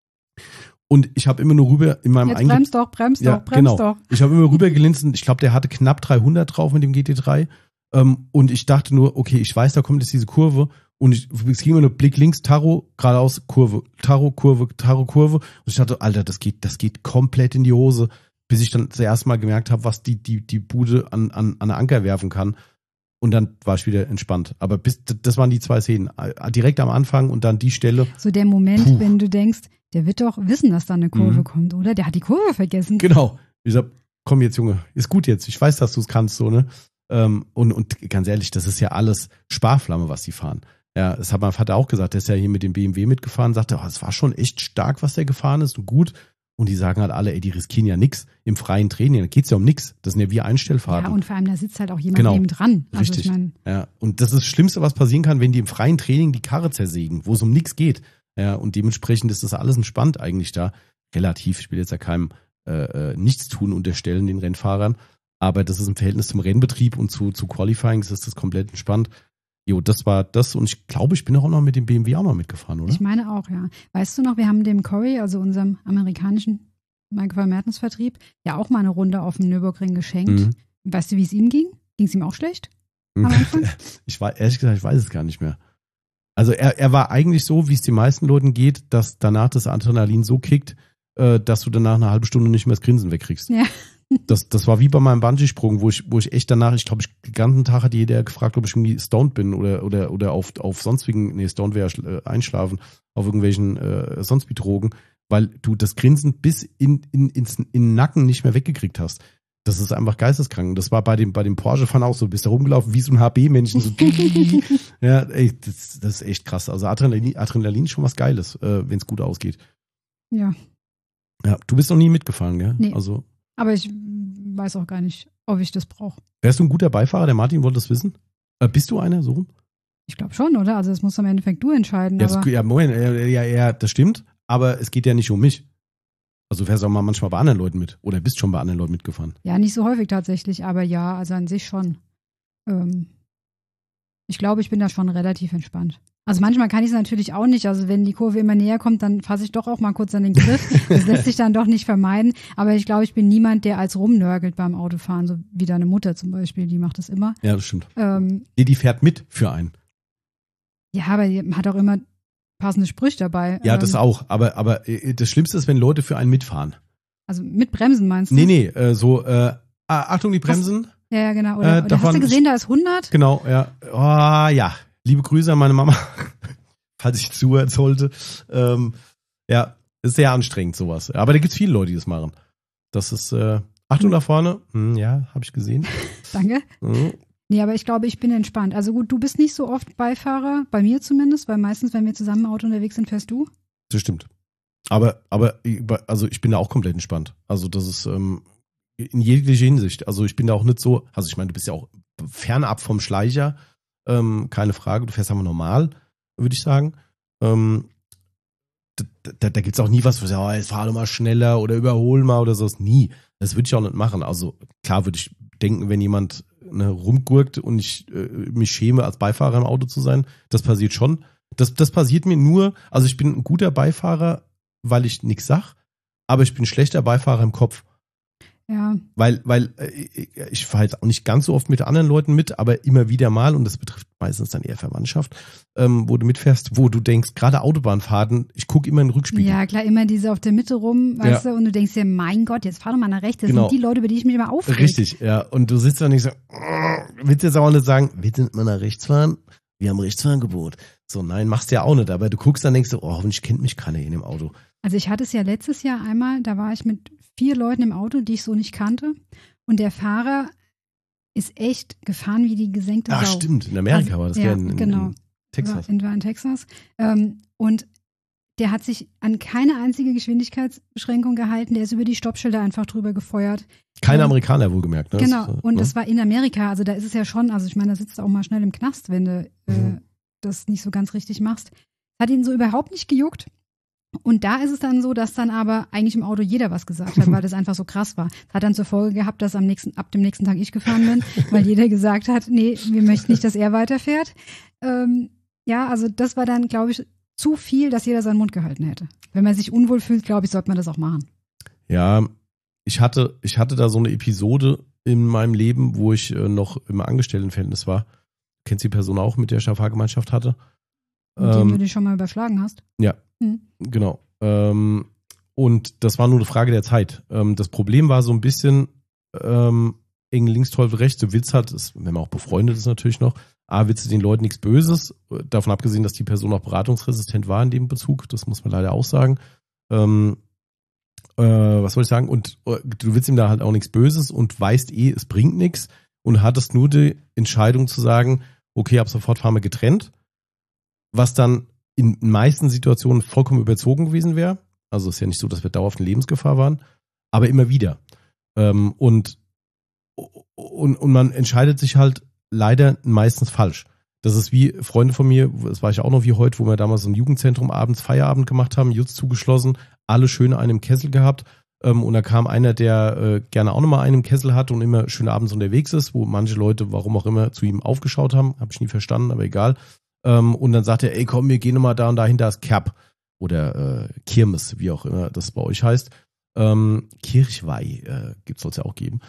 Und ich habe immer nur rüber in meinem Jetzt bremst doch. Ich habe immer rüber gelinst. Ich glaube, der hatte knapp 300 drauf mit dem GT3. Und ich dachte nur, okay, ich weiß, da kommt jetzt diese Kurve. Und es ging immer nur Blick links, Tacho, geradeaus, Kurve, Tacho, Kurve, Tacho, Kurve. Und ich dachte, Alter, das geht komplett in die Hose, bis ich dann das erste Mal gemerkt habe, was die Bude an Anker werfen kann. Und dann war ich wieder entspannt. Aber das waren die 2 Szenen. Direkt am Anfang und dann die Stelle. So der Moment, wenn du denkst, der wird doch wissen, dass da eine Kurve kommt, oder? Der hat die Kurve vergessen. Genau. Ich sag, komm jetzt, Junge, ist gut jetzt. Ich weiß, dass du es kannst, so, ne? Und ganz ehrlich, das ist ja alles Sparflamme, was die fahren. Ja, das hat mein Vater auch gesagt. Der ist ja hier mit dem BMW mitgefahren, sagte, es war schon echt stark, was der gefahren ist und gut. Und die sagen halt alle, ey, die riskieren ja nix im freien Training. Da geht's ja um nix. Das sind ja wie Einstellfahrten. Ja, und vor allem, da sitzt halt auch jemand neben dran. Also richtig. Ja, und das ist das Schlimmste, was passieren kann, wenn die im freien Training die Karre zersägen, wo es um nichts geht. Ja, und dementsprechend ist das alles entspannt eigentlich da. Relativ, ich will jetzt ja keinem Nichtstun unterstellen, den Rennfahrern. Aber das ist im Verhältnis zum Rennbetrieb und zu Qualifying, das ist das komplett entspannt. Jo, das war das. Und ich glaube, ich bin auch noch mit dem BMW auch noch mitgefahren, oder? Ich meine auch, ja. Weißt du noch, wir haben dem Corey, also unserem amerikanischen Michael Mertens Vertrieb, ja auch mal eine Runde auf dem Nürburgring geschenkt. Weißt du, wie es ihm ging? Ging es ihm auch schlecht am Anfang? Ehrlich gesagt, ich weiß es gar nicht mehr. Also er war eigentlich so, wie es den meisten Leuten geht, dass danach das Adrenalin so kickt, dass du danach eine halbe Stunde nicht mehr das Grinsen wegkriegst. Ja. Das war wie bei meinem Bungee-Sprung, wo ich echt danach, ich glaube, den ganzen Tag hat jeder gefragt, ob ich irgendwie stoned bin oder auf sonstigen, stoned wäre einschlafen, auf irgendwelchen sonst wie Drogen, weil du das Grinsen bis in den Nacken nicht mehr weggekriegt hast. Das ist einfach geisteskrank. Das war bei dem Porsche-Fahren auch so. Bist da rumgelaufen wie so ein HB-Männchen. So. Ja, ey, das ist echt krass. Also Adrenalin ist schon was Geiles, wenn es gut ausgeht. Ja. Ja, du bist noch nie mitgefahren, gell? Nee. Also, aber ich weiß auch gar nicht, ob ich das brauche. Wärst du ein guter Beifahrer? Der Martin wollte das wissen. Bist du einer, so rum? Ich glaube schon, oder? Also das musst du im Endeffekt du entscheiden. Das stimmt. Aber es geht ja nicht um mich. Also du fährst auch mal manchmal bei anderen Leuten mit. Oder bist schon bei anderen Leuten mitgefahren. Ja, nicht so häufig tatsächlich, aber ja, also an sich schon. Ich glaube, ich bin da schon relativ entspannt. Also manchmal kann ich es natürlich auch nicht. Also wenn die Kurve immer näher kommt, dann fasse ich doch auch mal kurz an den Griff. Das lässt sich dann doch nicht vermeiden. Aber ich glaube, ich bin niemand, der als rumnörgelt beim Autofahren. So wie deine Mutter zum Beispiel, die macht das immer. Ja, das stimmt. Die fährt mit für einen. Ja, aber die hat auch immer passende Sprüche dabei. Ja, das auch. Aber das Schlimmste ist, wenn Leute für einen mitfahren. Also mit Bremsen meinst du? Nee, Achtung, die Bremsen. Ja, genau. Oder hast du gesehen, da ist 100? Genau, ja. Oh, ja. Liebe Grüße an meine Mama, falls ich zuhören sollte. Ja, ist sehr anstrengend sowas. Aber da gibt es viele Leute, die das machen. Das ist, Achtung da vorne. Ja, habe ich gesehen. Danke. Nee, aber ich glaube, ich bin entspannt. Also gut, du bist nicht so oft Beifahrer, bei mir zumindest, weil meistens, wenn wir zusammen im Auto unterwegs sind, fährst du. Das stimmt. Aber also ich bin da auch komplett entspannt. Also das ist in jeglicher Hinsicht. Also ich bin da auch nicht so, also ich meine, du bist ja auch fernab vom Schleicher. Keine Frage, du fährst einfach normal, würde ich sagen. Da gibt es auch nie was, wo ich sage, jetzt fahr doch mal schneller oder überhol mal oder sowas. Nie. Das würde ich auch nicht machen. Also klar würde ich denken, wenn jemand rumgurkt und ich mich schäme, als Beifahrer im Auto zu sein, das passiert schon. Das passiert mir nur, also ich bin ein guter Beifahrer, weil ich nichts sag, aber ich bin ein schlechter Beifahrer im Kopf. Ja. Weil ich fahre jetzt auch nicht ganz so oft mit anderen Leuten mit, aber immer wieder mal, und das betrifft meistens dann eher Verwandtschaft, wo du mitfährst, wo du denkst, gerade Autobahnfahrten, ich gucke immer in den Rückspiegel. Ja, klar, immer diese auf der Mitte rum, weißt du, und du denkst dir, mein Gott, jetzt fahr doch mal nach rechts, das sind die Leute, über die ich mich immer aufreg. Richtig, ja, und du sitzt da nicht so, willst jetzt auch nicht sagen, willst du mal nach rechts fahren? Wir haben Rechtsfahrgebot. So, nein, machst du ja auch nicht, aber du guckst dann, denkst du, hoffentlich kennt mich keiner in dem Auto. Also ich hatte es ja letztes Jahr einmal, da war ich mit 4 Leuten im Auto, die ich so nicht kannte. Und der Fahrer ist echt gefahren wie die gesenkte Sau. Ach, stimmt. In Amerika war das ja in Texas. War in Texas. Und der hat sich an keine einzige Geschwindigkeitsbeschränkung gehalten. Der ist über die Stoppschilder einfach drüber gefeuert. Keine Amerikaner wohlgemerkt. Ne? Genau. Und das war in Amerika. Also da ist es ja schon, also ich meine, da sitzt du auch mal schnell im Knast, wenn du das nicht so ganz richtig machst. Hat ihn so überhaupt nicht gejuckt. Und da ist es dann so, dass dann aber eigentlich im Auto jeder was gesagt hat, weil das einfach so krass war. Das hat dann zur Folge gehabt, dass ab dem nächsten Tag ich gefahren bin, weil jeder gesagt hat, nee, wir möchten nicht, dass er weiterfährt. Ja, also das war dann, glaube ich, zu viel, dass jeder seinen Mund gehalten hätte. Wenn man sich unwohl fühlt, glaube ich, sollte man das auch machen. Ja, ich hatte da so eine Episode in meinem Leben, wo ich noch im Angestelltenverhältnis war. Kennst du die Person auch, mit der ich eine Fahrgemeinschaft hatte? Mit dem du dich schon mal überschlagen hast? Ja, genau. Und das war nur eine Frage der Zeit. Das Problem war so ein bisschen eng links, Teufel rechts. Du willst halt, wenn man auch befreundet ist natürlich noch, willst du den Leuten nichts Böses. Davon abgesehen, dass die Person auch beratungsresistent war in dem Bezug. Das muss man leider auch sagen. Was soll ich sagen? Und du willst ihm da halt auch nichts Böses und weißt es bringt nichts und hattest nur die Entscheidung zu sagen, okay, ab sofort fahren wir getrennt. Was dann in den meisten Situationen vollkommen überzogen gewesen wäre. Also ist ja nicht so, dass wir dauerhaft in Lebensgefahr waren, aber immer wieder. Und man entscheidet sich halt leider meistens falsch. Das ist wie Freunde von mir, das war ich auch noch wie heute, wo wir damals im Jugendzentrum abends Feierabend gemacht haben, Jutz zugeschlossen, alle schön einen im Kessel gehabt. Und da kam einer, der gerne auch nochmal einen im Kessel hat und immer schön abends unterwegs ist, wo manche Leute, warum auch immer, zu ihm aufgeschaut haben. Habe ich nie verstanden, aber egal. Und dann sagt er, ey komm, wir gehen nochmal da und dahinter ist Kerb. Oder Kirmes, wie auch immer das bei euch heißt. Kirchweih soll es ja auch geben.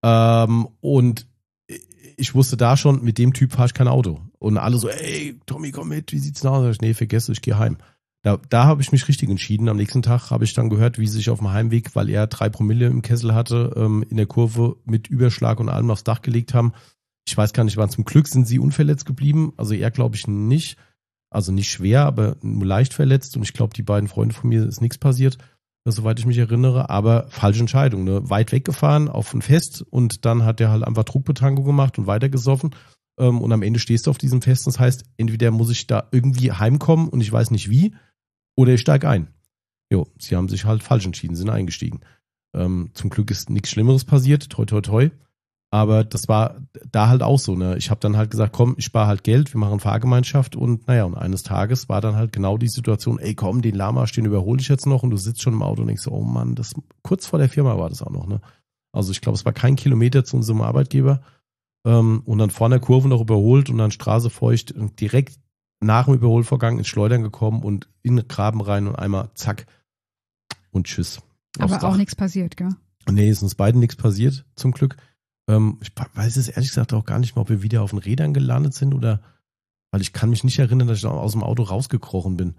Und ich wusste da schon, mit dem Typ fahre ich kein Auto. Und alle so, ey, Tommy, komm mit, wie sieht's denn aus? Nee, vergesse, ich gehe heim. Da habe ich mich richtig entschieden. Am nächsten Tag habe ich dann gehört, wie sie sich auf dem Heimweg, weil er 3 Promille im Kessel hatte, in der Kurve mit Überschlag und allem aufs Dach gelegt haben. Ich weiß gar nicht, wann. Zum Glück sind sie unverletzt geblieben. Also er glaube ich nicht. Also nicht schwer, aber nur leicht verletzt. Und ich glaube, die beiden Freunde von mir ist nichts passiert, soweit ich mich erinnere. Aber falsche Entscheidung. Ne? Weit weggefahren auf ein Fest und dann hat er halt einfach Druckbetankung gemacht und weitergesoffen. Und am Ende stehst du auf diesem Fest. Das heißt, entweder muss ich da irgendwie heimkommen und ich weiß nicht wie, oder ich steige ein. Jo, sie haben sich halt falsch entschieden, sind eingestiegen. Zum Glück ist nichts Schlimmeres passiert, toi toi toi. Aber das war da halt auch so. Ne? Ich habe dann halt gesagt, komm, ich spare halt Geld, wir machen Fahrgemeinschaft und naja, und eines Tages war dann halt genau die Situation, ey komm, den Lamasch, den überhole ich jetzt noch und du sitzt schon im Auto und denkst so, oh Mann, das kurz vor der Firma war das auch noch. Ne? Also ich glaube, es war kein Kilometer zu unserem Arbeitgeber und dann vor der Kurve noch überholt und dann Straße feucht und direkt nach dem Überholvorgang ins Schleudern gekommen und in den Graben rein und einmal zack und tschüss. Aber auch nichts passiert, gell? Nee, ist uns beiden nichts passiert, zum Glück. Ich weiß es ehrlich gesagt auch gar nicht mehr, ob wir wieder auf den Rädern gelandet sind oder, weil ich kann mich nicht erinnern, dass ich aus dem Auto rausgekrochen bin.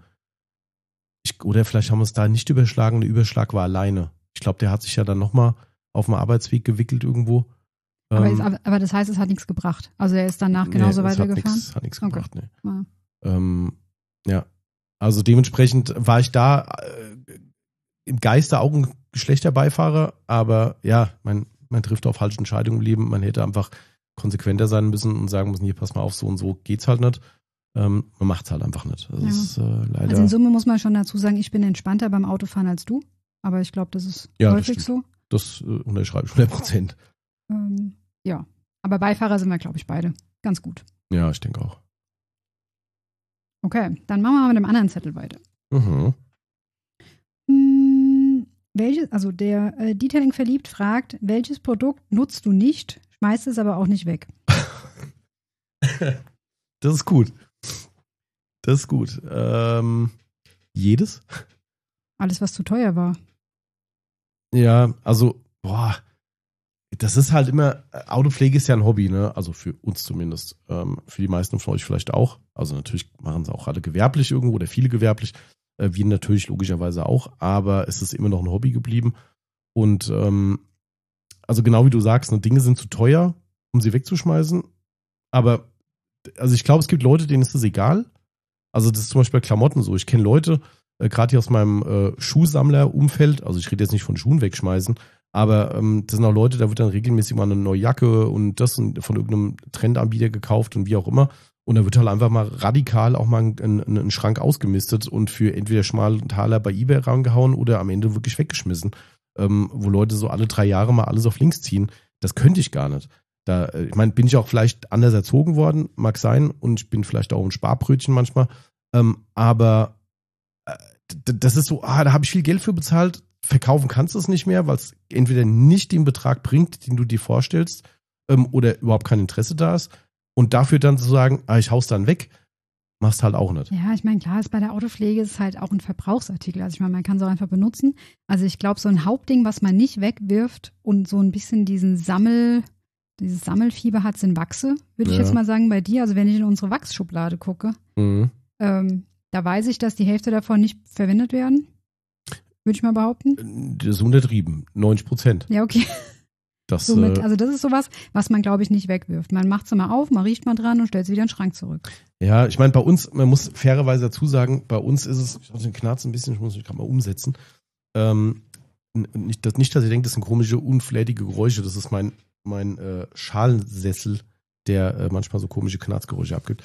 Oder vielleicht haben wir es da nicht überschlagen, der Überschlag war alleine. Ich glaube, der hat sich ja dann nochmal auf dem Arbeitsweg gewickelt irgendwo. Aber das heißt, es hat nichts gebracht. Also er ist danach genauso weitergefahren? Es hat nichts gebracht, okay. Nee. Ja, also dementsprechend war ich da im Geiste auch ein schlechter Beifahrer, aber ja, man trifft auf falsche Entscheidungen im Leben. Man hätte einfach konsequenter sein müssen und sagen müssen, hier, pass mal auf, so und so geht's halt nicht. Man macht's halt einfach nicht. Das ist leider. Also in Summe muss man schon dazu sagen, ich bin entspannter beim Autofahren als du, aber ich glaube, das ist häufig so. Das unterschreibe ich 100%. Ja, aber Beifahrer sind wir, glaube ich, beide. Ganz gut. Ja, ich denke auch. Okay, dann machen wir mal mit dem anderen Zettel weiter. Mhm. Also der Detailing verliebt fragt, welches Produkt nutzt du nicht, schmeißt es aber auch nicht weg? Das ist gut. Das ist gut. Jedes? Alles, was zu teuer war. Ja, also, das ist halt immer, Autopflege ist ja ein Hobby, ne? Also für uns zumindest. Für die meisten von euch vielleicht auch. Also natürlich machen sie auch alle gewerblich irgendwo oder viele gewerblich. Wir natürlich logischerweise auch, aber es ist immer noch ein Hobby geblieben. Und also genau wie du sagst, ne, Dinge sind zu teuer, um sie wegzuschmeißen. Aber also ich glaube, es gibt Leute, denen ist das egal. Also das ist zum Beispiel bei Klamotten so. Ich kenne Leute, gerade hier aus meinem Schuhsammler-Umfeld, also ich rede jetzt nicht von Schuhen wegschmeißen, aber das sind auch Leute, da wird dann regelmäßig mal eine neue Jacke und das von irgendeinem Trendanbieter gekauft und wie auch immer. Und da wird halt einfach mal radikal auch mal ein Schrank ausgemistet und für entweder schmalen Taler bei eBay rangehauen oder am Ende wirklich weggeschmissen. Wo Leute so alle 3 Jahre mal alles auf links ziehen. Das könnte ich gar nicht. Ich meine, bin ich auch vielleicht anders erzogen worden, mag sein, und ich bin vielleicht auch ein Sparbrötchen manchmal. Aber das ist so, da habe ich viel Geld für bezahlt, verkaufen kannst du es nicht mehr, weil es entweder nicht den Betrag bringt, den du dir vorstellst, oder überhaupt kein Interesse da ist. Und dafür dann zu sagen, ich hau's dann weg, machst halt auch nicht. Ja, ich meine, klar, ist bei der Autopflege ist halt auch ein Verbrauchsartikel. Also ich meine, man kann es auch einfach benutzen. Also ich glaube, so ein Hauptding, was man nicht wegwirft und so ein bisschen dieses Sammelfieber hat, sind Wachse, würde ich jetzt mal sagen, bei dir. Also wenn ich in unsere Wachsschublade gucke, da weiß ich, dass die Hälfte davon nicht verwendet werden. Würde ich mal behaupten. Das ist untertrieben. 90%. Ja, okay. Also das ist sowas, was man, glaube ich, nicht wegwirft. Man macht es immer auf, man riecht mal dran und stellt es wieder in den Schrank zurück. Ja, ich meine, bei uns, man muss fairerweise dazu sagen, bei uns ist es, ich muss den Knarz ein bisschen, ich muss mich gerade mal umsetzen. Nicht, dass ihr denkt, das sind komische, unflätige Geräusche. Das ist mein Schalensessel, der manchmal so komische Knarzgeräusche abgibt.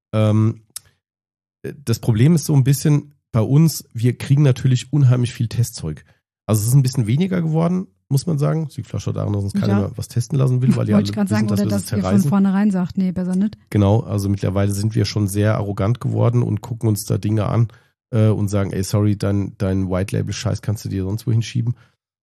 Das Problem ist so ein bisschen bei uns, wir kriegen natürlich unheimlich viel Testzeug. Also es ist ein bisschen weniger geworden, muss man sagen. Das liegt vielleicht auch daran, dass uns keiner mehr was testen lassen will, weil die alle wissen, sagen, dass wir das zerreißen. Von vornherein sagt, nee, besser nicht. Genau, also mittlerweile sind wir schon sehr arrogant geworden und gucken uns da Dinge an und sagen, ey, sorry, dein White-Label-Scheiß kannst du dir sonst wohin schieben.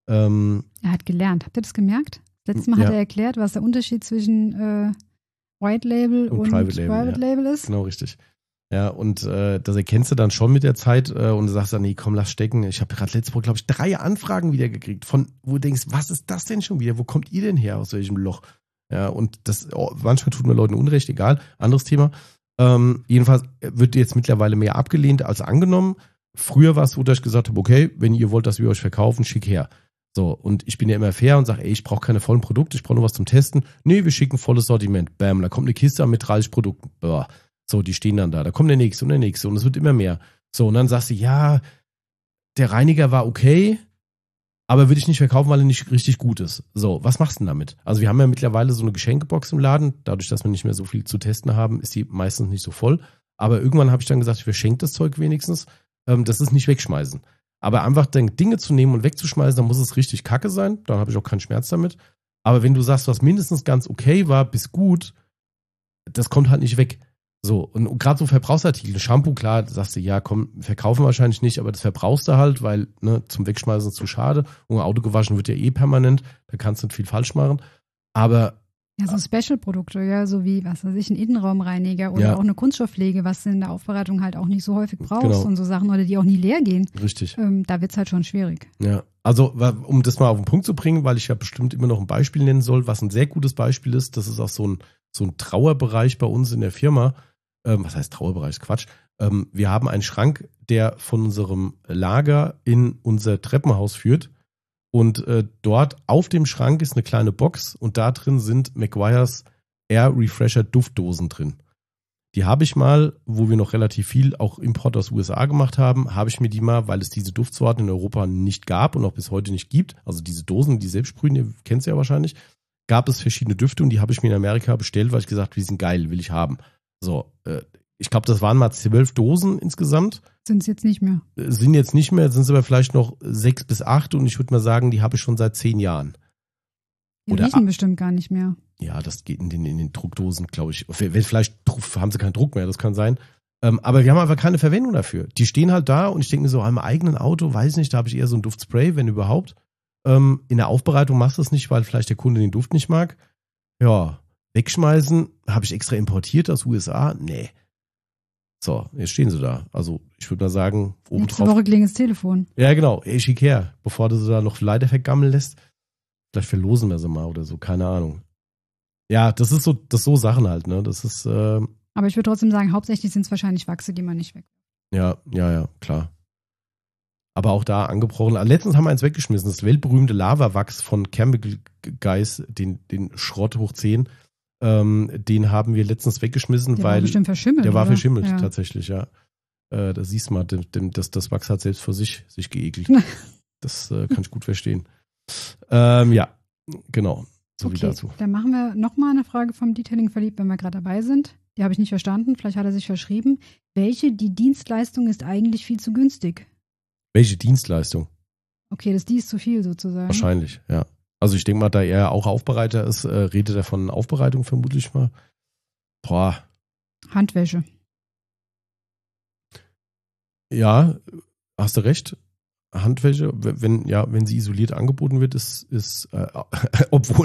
Er hat gelernt. Habt ihr das gemerkt? Letztes Mal hat er erklärt, was der Unterschied zwischen White Label und Private Label ist. Genau, richtig. Ja, und das erkennst du dann schon mit der Zeit und du sagst dann, nee, komm, lass stecken. Ich habe gerade letzte Woche, glaube ich, 3 Anfragen wieder gekriegt, wo du denkst, was ist das denn schon wieder? Wo kommt ihr denn her? Aus welchem Loch? Ja, und das manchmal tut mir Leuten Unrecht, egal, anderes Thema. Jedenfalls wird jetzt mittlerweile mehr abgelehnt als angenommen. Früher war es so, dass ich gesagt habe, okay, wenn ihr wollt, dass wir euch verkaufen, schick her. So, und ich bin ja immer fair und sage, ey, ich brauche keine vollen Produkte, ich brauche nur was zum Testen. Nee, wir schicken volles Sortiment. Bam, da kommt eine Kiste mit 30 Produkten. Boah. So, die stehen dann da. Da kommt der nächste und es wird immer mehr. So, und dann sagst du, ja, der Reiniger war okay, aber würde ich nicht verkaufen, weil er nicht richtig gut ist. So, was machst du denn damit? Also wir haben ja mittlerweile so eine Geschenkebox im Laden. Dadurch, dass wir nicht mehr so viel zu testen haben, ist die meistens nicht so voll. Aber irgendwann habe ich dann gesagt, ich verschenke das Zeug wenigstens. Das ist nicht wegschmeißen. Aber einfach dann Dinge zu nehmen und wegzuschmeißen, dann muss es richtig kacke sein. Dann habe ich auch keinen Schmerz damit. Aber wenn du sagst, was mindestens ganz okay war, bis gut, das kommt halt nicht weg. So, und gerade so Verbrauchsartikel, Shampoo, klar, sagst du, ja, komm, verkaufen wahrscheinlich nicht, aber das verbrauchst du halt, weil, ne, zum Wegschmeißen ist zu schade. Und ein Auto gewaschen wird ja eh permanent, da kannst du nicht viel falsch machen. Aber ja, so Special-Produkte, ja, so wie, was weiß ich, ein Innenraumreiniger oder auch eine Kunststoffpflege, was du in der Aufbereitung halt auch nicht so häufig brauchst und so Sachen, oder die auch nie leer gehen. Richtig. Da wird's halt schon schwierig. Ja, also, um das mal auf den Punkt zu bringen, weil ich ja bestimmt immer noch ein Beispiel nennen soll, was ein sehr gutes Beispiel ist, das ist auch so ein Trauerbereich bei uns in der Firma. Was heißt Trauerbereich? Quatsch. Wir haben einen Schrank, der von unserem Lager in unser Treppenhaus führt. Und dort auf dem Schrank ist eine kleine Box und da drin sind Meguiar's Air Refresher Duftdosen drin. Die habe ich mal, wo wir noch relativ viel auch Import aus USA gemacht haben, habe ich mir die mal, weil es diese Duftsorten in Europa nicht gab und auch bis heute nicht gibt, also diese Dosen, die selbst sprühen, ihr kennt sie ja wahrscheinlich, gab es verschiedene Düfte und die habe ich mir in Amerika bestellt, weil ich gesagt habe, die sind geil, will ich haben. So, ich glaube, das waren mal 12 Dosen insgesamt. Sind es jetzt nicht mehr? Sind jetzt nicht mehr, sind es aber vielleicht noch 6 bis 8 und ich würde mal sagen, die habe ich schon seit 10 Jahren. Die riechen bestimmt gar nicht mehr. Ja, das geht in den Druckdosen, glaube ich. Vielleicht haben sie keinen Druck mehr, das kann sein. Aber wir haben einfach keine Verwendung dafür. Die stehen halt da und ich denke mir so, an meinem eigenen Auto, weiß nicht, da habe ich eher so ein Duftspray, wenn überhaupt. In der Aufbereitung machst du es nicht, weil vielleicht der Kunde den Duft nicht mag. Ja, wegschmeißen, habe ich extra importiert aus USA? Nee. So, jetzt stehen sie da. Also, ich würde mal sagen, oben nächste Woche klingt das Telefon. Ja, genau. Ey, schick her, bevor du sie da noch leider vergammeln lässt. Vielleicht verlosen wir sie mal oder so, keine Ahnung. Ja, das ist so Sachen halt, ne? Das ist. Aber ich würde trotzdem sagen, hauptsächlich sind es wahrscheinlich Wachse, die man nicht weg. Ja, klar. Aber auch da angebrochen. Letztens haben wir eins weggeschmissen, das weltberühmte Lava-Wachs von Chemical Guys, den Schrott hoch 10. Den haben wir letztens weggeschmissen, weil. Der war bestimmt verschimmelt. Der war verschimmelt, ja. Tatsächlich, ja. Da siehst du mal, das Wachs hat selbst vor sich geekelt. Das kann ich gut verstehen. Ja, genau. So wie dazu. Dann machen wir nochmal eine Frage vom Detailing verliebt, wenn wir gerade dabei sind. Die habe ich nicht verstanden. Vielleicht hat er sich verschrieben. Die Dienstleistung ist eigentlich viel zu günstig? Welche Dienstleistung? Okay, die ist zu viel sozusagen. Wahrscheinlich, ja. Also ich denke mal, da er auch Aufbereiter ist, redet er von Aufbereitung vermutlich mal. Boah. Handwäsche. Ja, hast du recht. Handwäsche, wenn sie isoliert angeboten wird, ist obwohl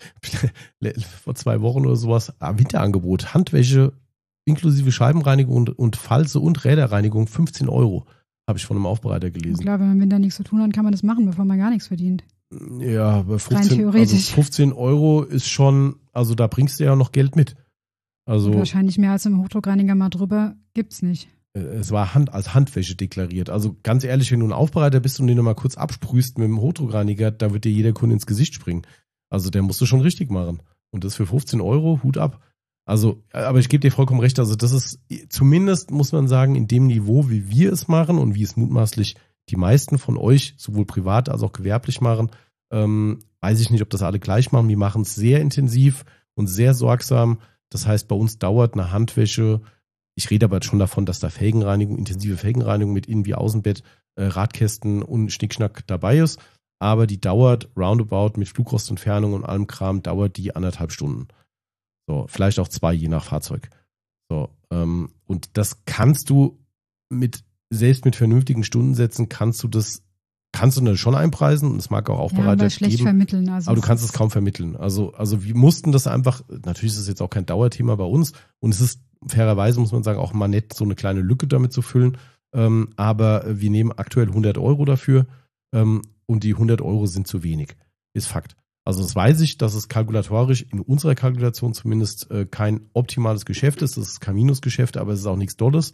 vor 2 Wochen oder sowas, Winterangebot, Handwäsche inklusive Scheibenreinigung und Falze und Räderreinigung 15 €, habe ich von einem Aufbereiter gelesen. Klar, wenn man im Winter nichts zu tun hat, kann man das machen, bevor man gar nichts verdient. Ja, aber 15, theoretisch. Also 15 € ist schon, also da bringst du ja noch Geld mit. Also wahrscheinlich mehr als im Hochdruckreiniger mal drüber gibt's nicht. Es war als Handwäsche deklariert. Also ganz ehrlich, wenn du ein Aufbereiter bist und den nochmal kurz absprühst mit dem Hochdruckreiniger, da wird dir jeder Kunde ins Gesicht springen. Also der musst du schon richtig machen. Und das für 15 €, Hut ab. Also, aber ich gebe dir vollkommen recht, also das ist zumindest, muss man sagen, in dem Niveau, wie wir es machen und wie es mutmaßlich die meisten von euch, sowohl privat als auch gewerblich machen, weiß ich nicht, ob das alle gleich machen. Die machen es sehr intensiv und sehr sorgsam. Das heißt, bei uns dauert eine Handwäsche, ich rede aber schon davon, dass da Felgenreinigung, intensive Felgenreinigung mit Innen- wie Außenbett, Radkästen und Schnickschnack dabei ist. Aber die dauert roundabout mit Flugrostentfernung und allem Kram, dauert die 1,5 Stunden. So, vielleicht auch 2, je nach Fahrzeug. So, und das kannst du selbst mit vernünftigen Stundensätzen kannst du das schon einpreisen und es mag auch Aufbereiter aber schlecht geben. Vermitteln. Also aber du kannst es kaum vermitteln. Also wir mussten das einfach, natürlich ist es jetzt auch kein Dauerthema bei uns und es ist fairerweise, muss man sagen, auch mal nett, so eine kleine Lücke damit zu füllen. Aber wir nehmen aktuell 100 € dafür und die 100 € sind zu wenig. Ist Fakt. Also das weiß ich, dass es kalkulatorisch in unserer Kalkulation zumindest kein optimales Geschäft ist. Das ist kein Minusgeschäft, aber es ist auch nichts Dolles.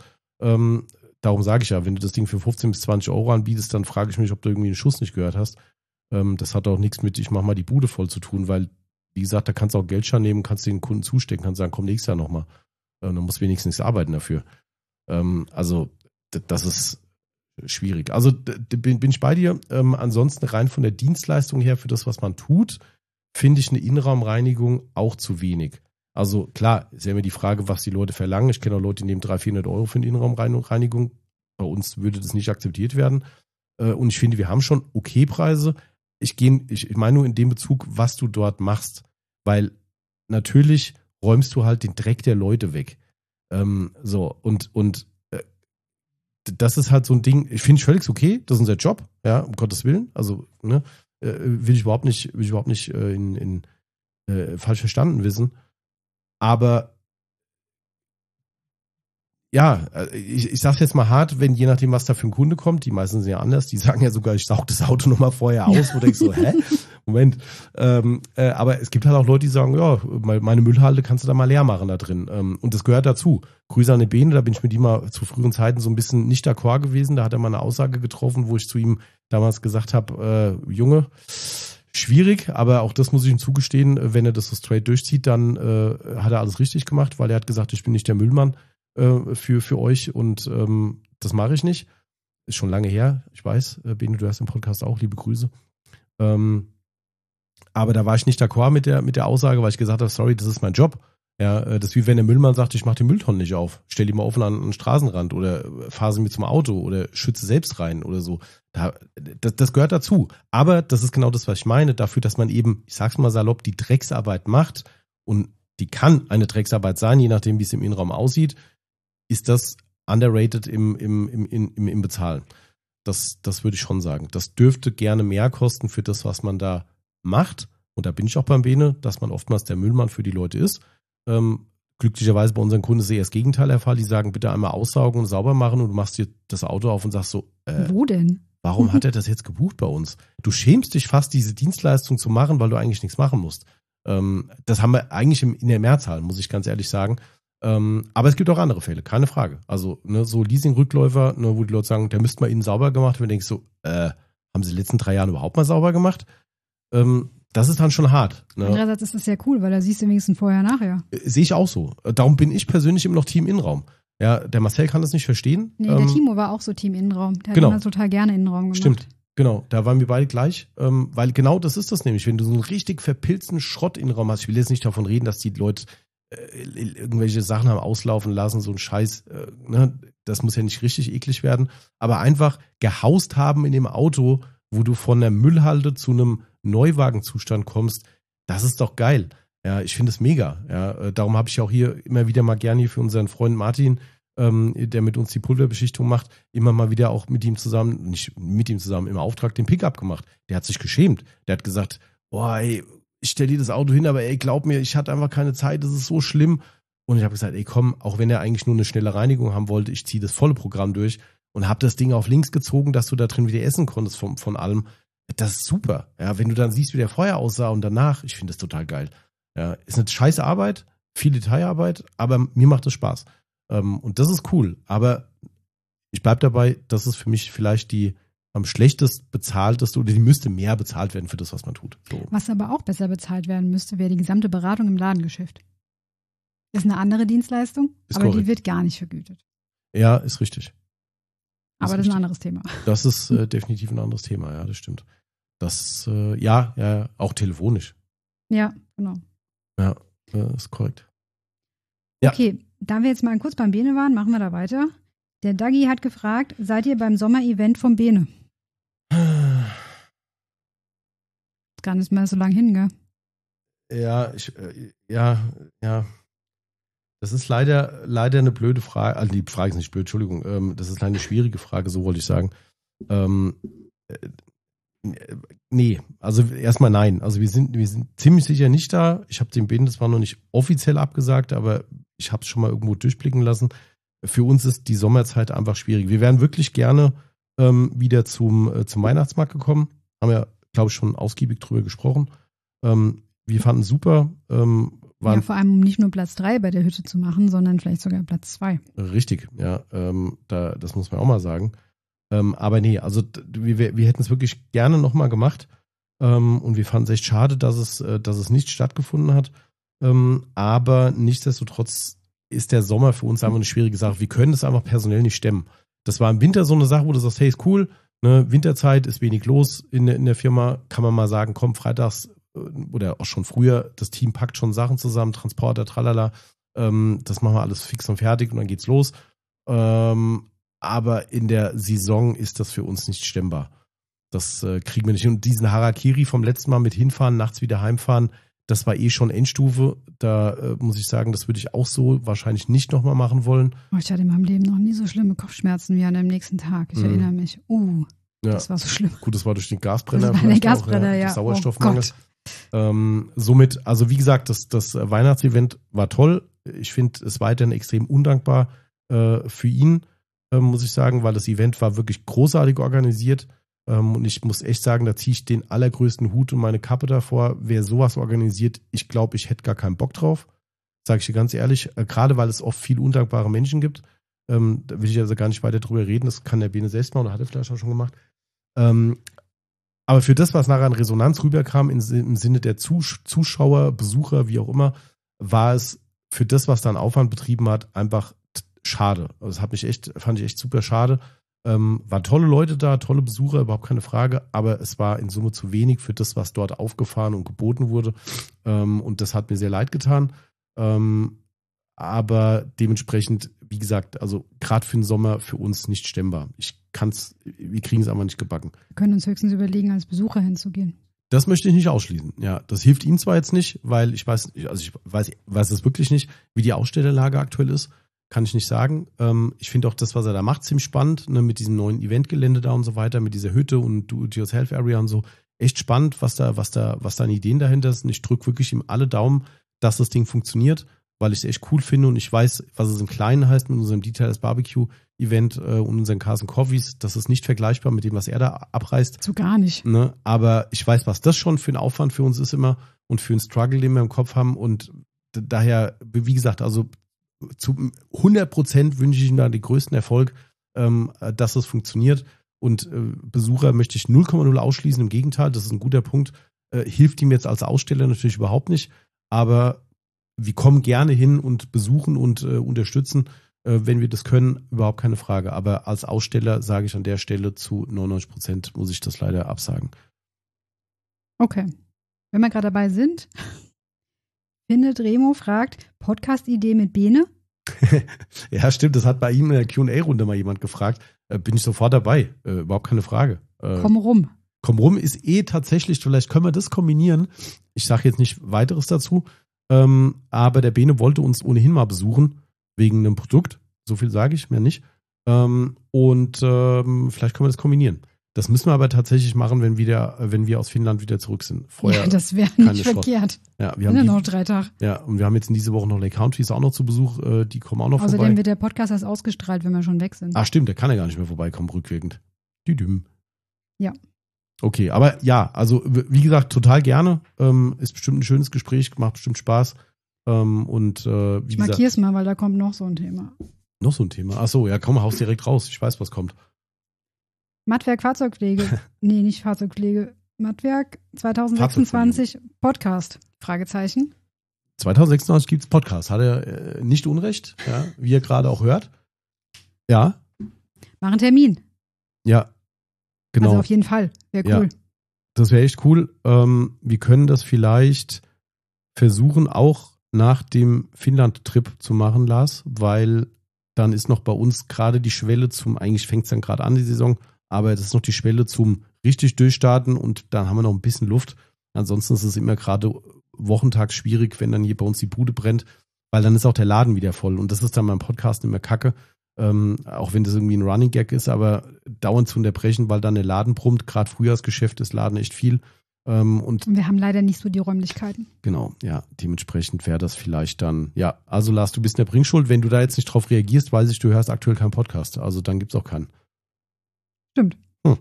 Darum sage ich ja, wenn du das Ding für 15 bis 20 € anbietest, dann frage ich mich, ob du irgendwie den Schuss nicht gehört hast. Das hat auch nichts mit, ich mach mal die Bude voll zu tun, weil, wie gesagt, da kannst du auch Geldschein nehmen, kannst den Kunden zustecken, kannst sagen, komm nächstes Jahr nochmal. Dann musst du wenigstens nichts arbeiten dafür. Also das ist schwierig. Also bin ich bei dir. Ansonsten rein von der Dienstleistung her für das, was man tut, finde ich eine Innenraumreinigung auch zu wenig. Also klar, ist ja immer die Frage, was die Leute verlangen. Ich kenne auch Leute, die nehmen 300-400 € für eine Innenraumreinigung. Bei uns würde das nicht akzeptiert werden. Und ich finde, wir haben schon okay Preise. Ich meine nur in dem Bezug, was du dort machst. Weil natürlich räumst du halt den Dreck der Leute weg. Das ist halt so ein Ding, ich finde es völlig okay, das ist unser Job, ja, um Gottes Willen. Also, ne, will ich überhaupt nicht falsch verstanden wissen. Aber ja, ich sag's jetzt mal hart, wenn je nachdem, was da für ein Kunde kommt, die meisten sind ja anders, die sagen ja sogar, ich saug das Auto nochmal vorher aus, wo du denkst so, hä? Moment. Aber es gibt halt auch Leute, die sagen, ja, meine Müllhalde kannst du da mal leer machen da drin. Und das gehört dazu. Grüße an den Bene, da bin ich mit ihm mal zu früheren Zeiten so ein bisschen nicht d'accord gewesen. Da hat er mal eine Aussage getroffen, wo ich zu ihm damals gesagt habe, Junge, schwierig, aber auch das muss ich ihm zugestehen, wenn er das so straight durchzieht, dann hat er alles richtig gemacht, weil er hat gesagt, ich bin nicht der Müllmann für euch und das mache ich nicht. Ist schon lange her, ich weiß, Bene, du hast im Podcast auch, liebe Grüße. Aber da war ich nicht d'accord mit der Aussage, weil ich gesagt habe, sorry, das ist mein Job. Ja, das ist wie wenn der Müllmann sagt, ich mache die Mülltonnen nicht auf. Stell die mal offen an den Straßenrand oder fahre sie mit zum Auto oder schütze selbst rein oder so. Das gehört dazu. Aber das ist genau das, was ich meine, dafür, dass man eben, ich sag's mal salopp, die Drecksarbeit macht und die kann eine Drecksarbeit sein, je nachdem, wie es im Innenraum aussieht, ist das underrated im Bezahlen. Das würde ich schon sagen. Das dürfte gerne mehr kosten für das, was man da macht. Und da bin ich auch beim Bene, dass man oftmals der Müllmann für die Leute ist. Glücklicherweise bei unseren Kunden ist eher das Gegenteil der Fall. Die sagen, bitte einmal aussaugen und sauber machen und du machst dir das Auto auf und sagst so, wo denn? Warum hat er das jetzt gebucht bei uns? Du schämst dich fast, diese Dienstleistung zu machen, weil du eigentlich nichts machen musst. Das haben wir eigentlich in der Mehrzahl, muss ich ganz ehrlich sagen. Aber es gibt auch andere Fälle, keine Frage. Also so Leasing-Rückläufer, wo die Leute sagen, der müsste mal innen sauber gemacht werden. Denkst du, haben sie in den letzten 3 Jahren überhaupt mal sauber gemacht? Das ist dann schon hart. Ne? Andererseits ist das ja cool, weil da siehst du wenigstens vorher, nachher. Sehe ich auch so. Darum bin ich persönlich immer noch Team Innenraum. Ja, der Marcel kann das nicht verstehen. Nee, der Timo war auch so Team Innenraum. Der hat immer total gerne Innenraum gemacht. Stimmt, genau. Da waren wir beide gleich. Weil genau das ist das nämlich. Wenn du so einen richtig verpilzten Schrott-Innenraum hast, ich will jetzt nicht davon reden, dass die Leute irgendwelche Sachen haben auslaufen lassen, so ein Scheiß, ne? Das muss ja nicht richtig eklig werden. Aber einfach gehaust haben in dem Auto, wo du von der Müllhalde zu einem Neuwagenzustand kommst, das ist doch geil. Ja, ich finde es mega. Ja, darum habe ich auch hier immer wieder mal gerne hier für unseren Freund Martin der mit uns die Pulverbeschichtung macht, immer mal wieder auch mit ihm zusammen, nicht mit ihm zusammen, im Auftrag den Pickup gemacht. Der hat sich geschämt. Der hat gesagt, boah, ey, ich stelle dir das Auto hin, aber ey, glaub mir, ich hatte einfach keine Zeit, das ist so schlimm. Und ich habe gesagt, ey, komm, auch wenn er eigentlich nur eine schnelle Reinigung haben wollte, ich ziehe das volle Programm durch und habe das Ding auf links gezogen, dass du da drin wieder essen konntest von allem. Das ist super. Ja, wenn du dann siehst, wie der vorher aussah und danach, ich finde das total geil. Ja, ist eine scheiße Arbeit, viel Detailarbeit, aber mir macht das Spaß. Und das ist cool. Aber ich bleibe dabei, das ist für mich vielleicht die am schlechtest bezahlteste, oder die müsste mehr bezahlt werden für das, was man tut. So. Was aber auch besser bezahlt werden müsste, wäre die gesamte Beratung im Ladengeschäft. Ist eine andere Dienstleistung, ist aber korrekt. Die wird gar nicht vergütet. Ja, ist richtig. Aber das ist ein anderes Thema. Das ist definitiv ein anderes Thema, ja, das stimmt. Das, ja, auch telefonisch. Ja, genau. Ja, ist korrekt. Ja. Okay, da wir jetzt mal kurz beim Bene waren, machen wir da weiter. Der Dagi hat gefragt, seid ihr beim Sommer-Event vom Bene? Ist gar nicht mehr so lang hin, gell? Ja, ja. Das ist leider eine blöde Frage. Also die Frage ist nicht blöd, Entschuldigung. Das ist eine schwierige Frage, so wollte ich sagen. Nee, also erstmal nein. Also wir sind ziemlich sicher nicht da. Ich habe dem Bene zwar noch nicht offiziell abgesagt, aber ich habe es schon mal irgendwo durchblicken lassen. Für uns ist die Sommerzeit einfach schwierig. Wir wären wirklich gerne wieder zum Weihnachtsmarkt gekommen. Haben ja, glaube ich, schon ausgiebig drüber gesprochen. Wir fanden es super. Ja, vor allem um nicht nur Platz 3 bei der Hütte zu machen, sondern vielleicht sogar Platz 2. Richtig, ja. Das muss man auch mal sagen. Aber nee, also wir hätten es wirklich gerne nochmal gemacht. Und wir fanden es echt schade, dass es nicht stattgefunden hat. Aber nichtsdestotrotz ist der Sommer für uns einfach eine schwierige Sache. Wir können das einfach personell nicht stemmen. Das war im Winter so eine Sache, wo du sagst, hey, ist cool, ne? Winterzeit ist wenig los in der Firma, kann man mal sagen, komm, freitags oder auch schon früher, das Team packt schon Sachen zusammen, Transporter, tralala, das machen wir alles fix und fertig und dann geht's los. Aber in der Saison ist das für uns nicht stemmbar. Das kriegen wir nicht. Und diesen Harakiri vom letzten Mal mit hinfahren, nachts wieder heimfahren, das war schon Endstufe. Da muss ich sagen, das würde ich auch so wahrscheinlich nicht nochmal machen wollen. Oh, ich hatte in meinem Leben noch nie so schlimme Kopfschmerzen wie an dem nächsten Tag. Ich erinnere mich. Das war so schlimm. Gut, das war durch den Gasbrenner. Das war der Gasbrenner, auch, ja. Sauerstoffmangel. Somit, also wie gesagt, das Weihnachtsevent war toll. Ich finde es weiterhin extrem undankbar für ihn, muss ich sagen, weil das Event war wirklich großartig organisiert. Und ich muss echt sagen, da ziehe ich den allergrößten Hut und meine Kappe davor. Wer sowas organisiert, ich glaube, ich hätte gar keinen Bock drauf. Sage ich dir ganz ehrlich. Gerade weil es oft viele undankbare Menschen gibt. Da will ich also gar nicht weiter drüber reden. Das kann der Bene selbst machen oder hat er vielleicht auch schon gemacht. Aber für das, was nachher an Resonanz rüberkam, im Sinne der Zuschauer, Besucher, wie auch immer, war es für das, was da an Aufwand betrieben hat, einfach schade. Also das fand ich echt super schade. Waren tolle Leute da, tolle Besucher, überhaupt keine Frage, aber es war in Summe zu wenig für das, was dort aufgefahren und geboten wurde. Und das hat mir sehr leid getan. Aber dementsprechend, wie gesagt, also gerade für den Sommer für uns nicht stemmbar. Wir kriegen es einfach nicht gebacken. Wir können uns höchstens überlegen, als Besucher hinzugehen. Das möchte ich nicht ausschließen. Ja, das hilft Ihnen zwar jetzt nicht, weil ich weiß es wirklich nicht, wie die Ausstellerlage aktuell ist. Kann ich nicht sagen. Ich finde auch das, was er da macht, ziemlich spannend, ne, mit diesem neuen Eventgelände da und so weiter, mit dieser Hütte und Do-it-yourself-Area und so. Echt spannend, was da an Ideen dahinter ist. Und ich drücke wirklich ihm alle Daumen, dass das Ding funktioniert, weil ich es echt cool finde und ich weiß, was es im Kleinen heißt mit unserem Details Barbecue-Event und unseren Carson Coffees. Das ist nicht vergleichbar mit dem, was er da abreißt. So gar nicht. Ne? Aber ich weiß, was das schon für ein Aufwand für uns ist immer und für einen Struggle, den wir im Kopf haben. Und daher, wie gesagt, also zu 100% wünsche ich ihm da den größten Erfolg, dass es funktioniert. Und Besucher möchte ich 0,0 ausschließen. Im Gegenteil, das ist ein guter Punkt. Hilft ihm jetzt als Aussteller natürlich überhaupt nicht. Aber wir kommen gerne hin und besuchen und unterstützen, wenn wir das können, überhaupt keine Frage. Aber als Aussteller sage ich an der Stelle zu 99% muss ich das leider absagen. Okay. Wenn wir gerade dabei sind, Findet Remo fragt, Podcast-Idee mit Bene? Ja, stimmt, das hat bei ihm in der Q&A-Runde mal jemand gefragt. Bin ich sofort dabei, überhaupt keine Frage. Komm rum. Komm rum ist tatsächlich, vielleicht können wir das kombinieren. Ich sage jetzt nicht weiteres dazu, aber der Bene wollte uns ohnehin mal besuchen, wegen einem Produkt. So viel sage ich, mehr nicht. Und vielleicht können wir das kombinieren. Das müssen wir aber tatsächlich machen, wenn wir aus Finnland wieder zurück sind. Vorher ja, das wäre nicht verkehrt. Ja, wir haben noch 3 Tage. Ja, und wir haben jetzt in dieser Woche noch Lake Countries auch noch zu Besuch. Die kommen auch noch vorbei. Außerdem wird der Podcast erst ausgestrahlt, wenn wir schon weg sind. Ach stimmt, der kann ja gar nicht mehr vorbeikommen, rückwirkend. Düdüm. Ja. Okay, aber ja, also wie gesagt, total gerne. Ist bestimmt ein schönes Gespräch, macht bestimmt Spaß. Und wie ich markiere es mal, weil da kommt noch so ein Thema. Noch so ein Thema? Ach so, ja komm, haus direkt raus. Ich weiß, was kommt. Mattwerk Fahrzeugpflege. Nee, nicht Fahrzeugpflege. Mattwerk 2026 Podcast. Fragezeichen. 2026 gibt es Podcast. Hat er nicht Unrecht, ja, wie ihr gerade auch hört. Ja. Machen Termin. Ja, genau. Also auf jeden Fall. Wäre cool. Ja, das wäre echt cool. Wir können das vielleicht versuchen, auch nach dem Finnland-Trip zu machen, Lars, weil dann ist noch bei uns gerade die Schwelle eigentlich fängt es dann gerade an, die Saison, aber das ist noch die Schwelle zum richtig durchstarten und dann haben wir noch ein bisschen Luft. Ansonsten ist es immer gerade wochentags schwierig, wenn dann hier bei uns die Bude brennt, weil dann ist auch der Laden wieder voll und das ist dann beim Podcast immer kacke, auch wenn das irgendwie ein Running Gag ist, aber dauernd zu unterbrechen, weil dann der Laden brummt, gerade Frühjahrsgeschäft ist Laden echt viel. Und wir haben leider nicht so die Räumlichkeiten. Genau, ja, dementsprechend wäre das vielleicht dann, ja, also Lars, du bist in der Bringschuld, wenn du da jetzt nicht drauf reagierst, weiß ich, du hörst aktuell keinen Podcast, also dann gibt's auch keinen. Stimmt.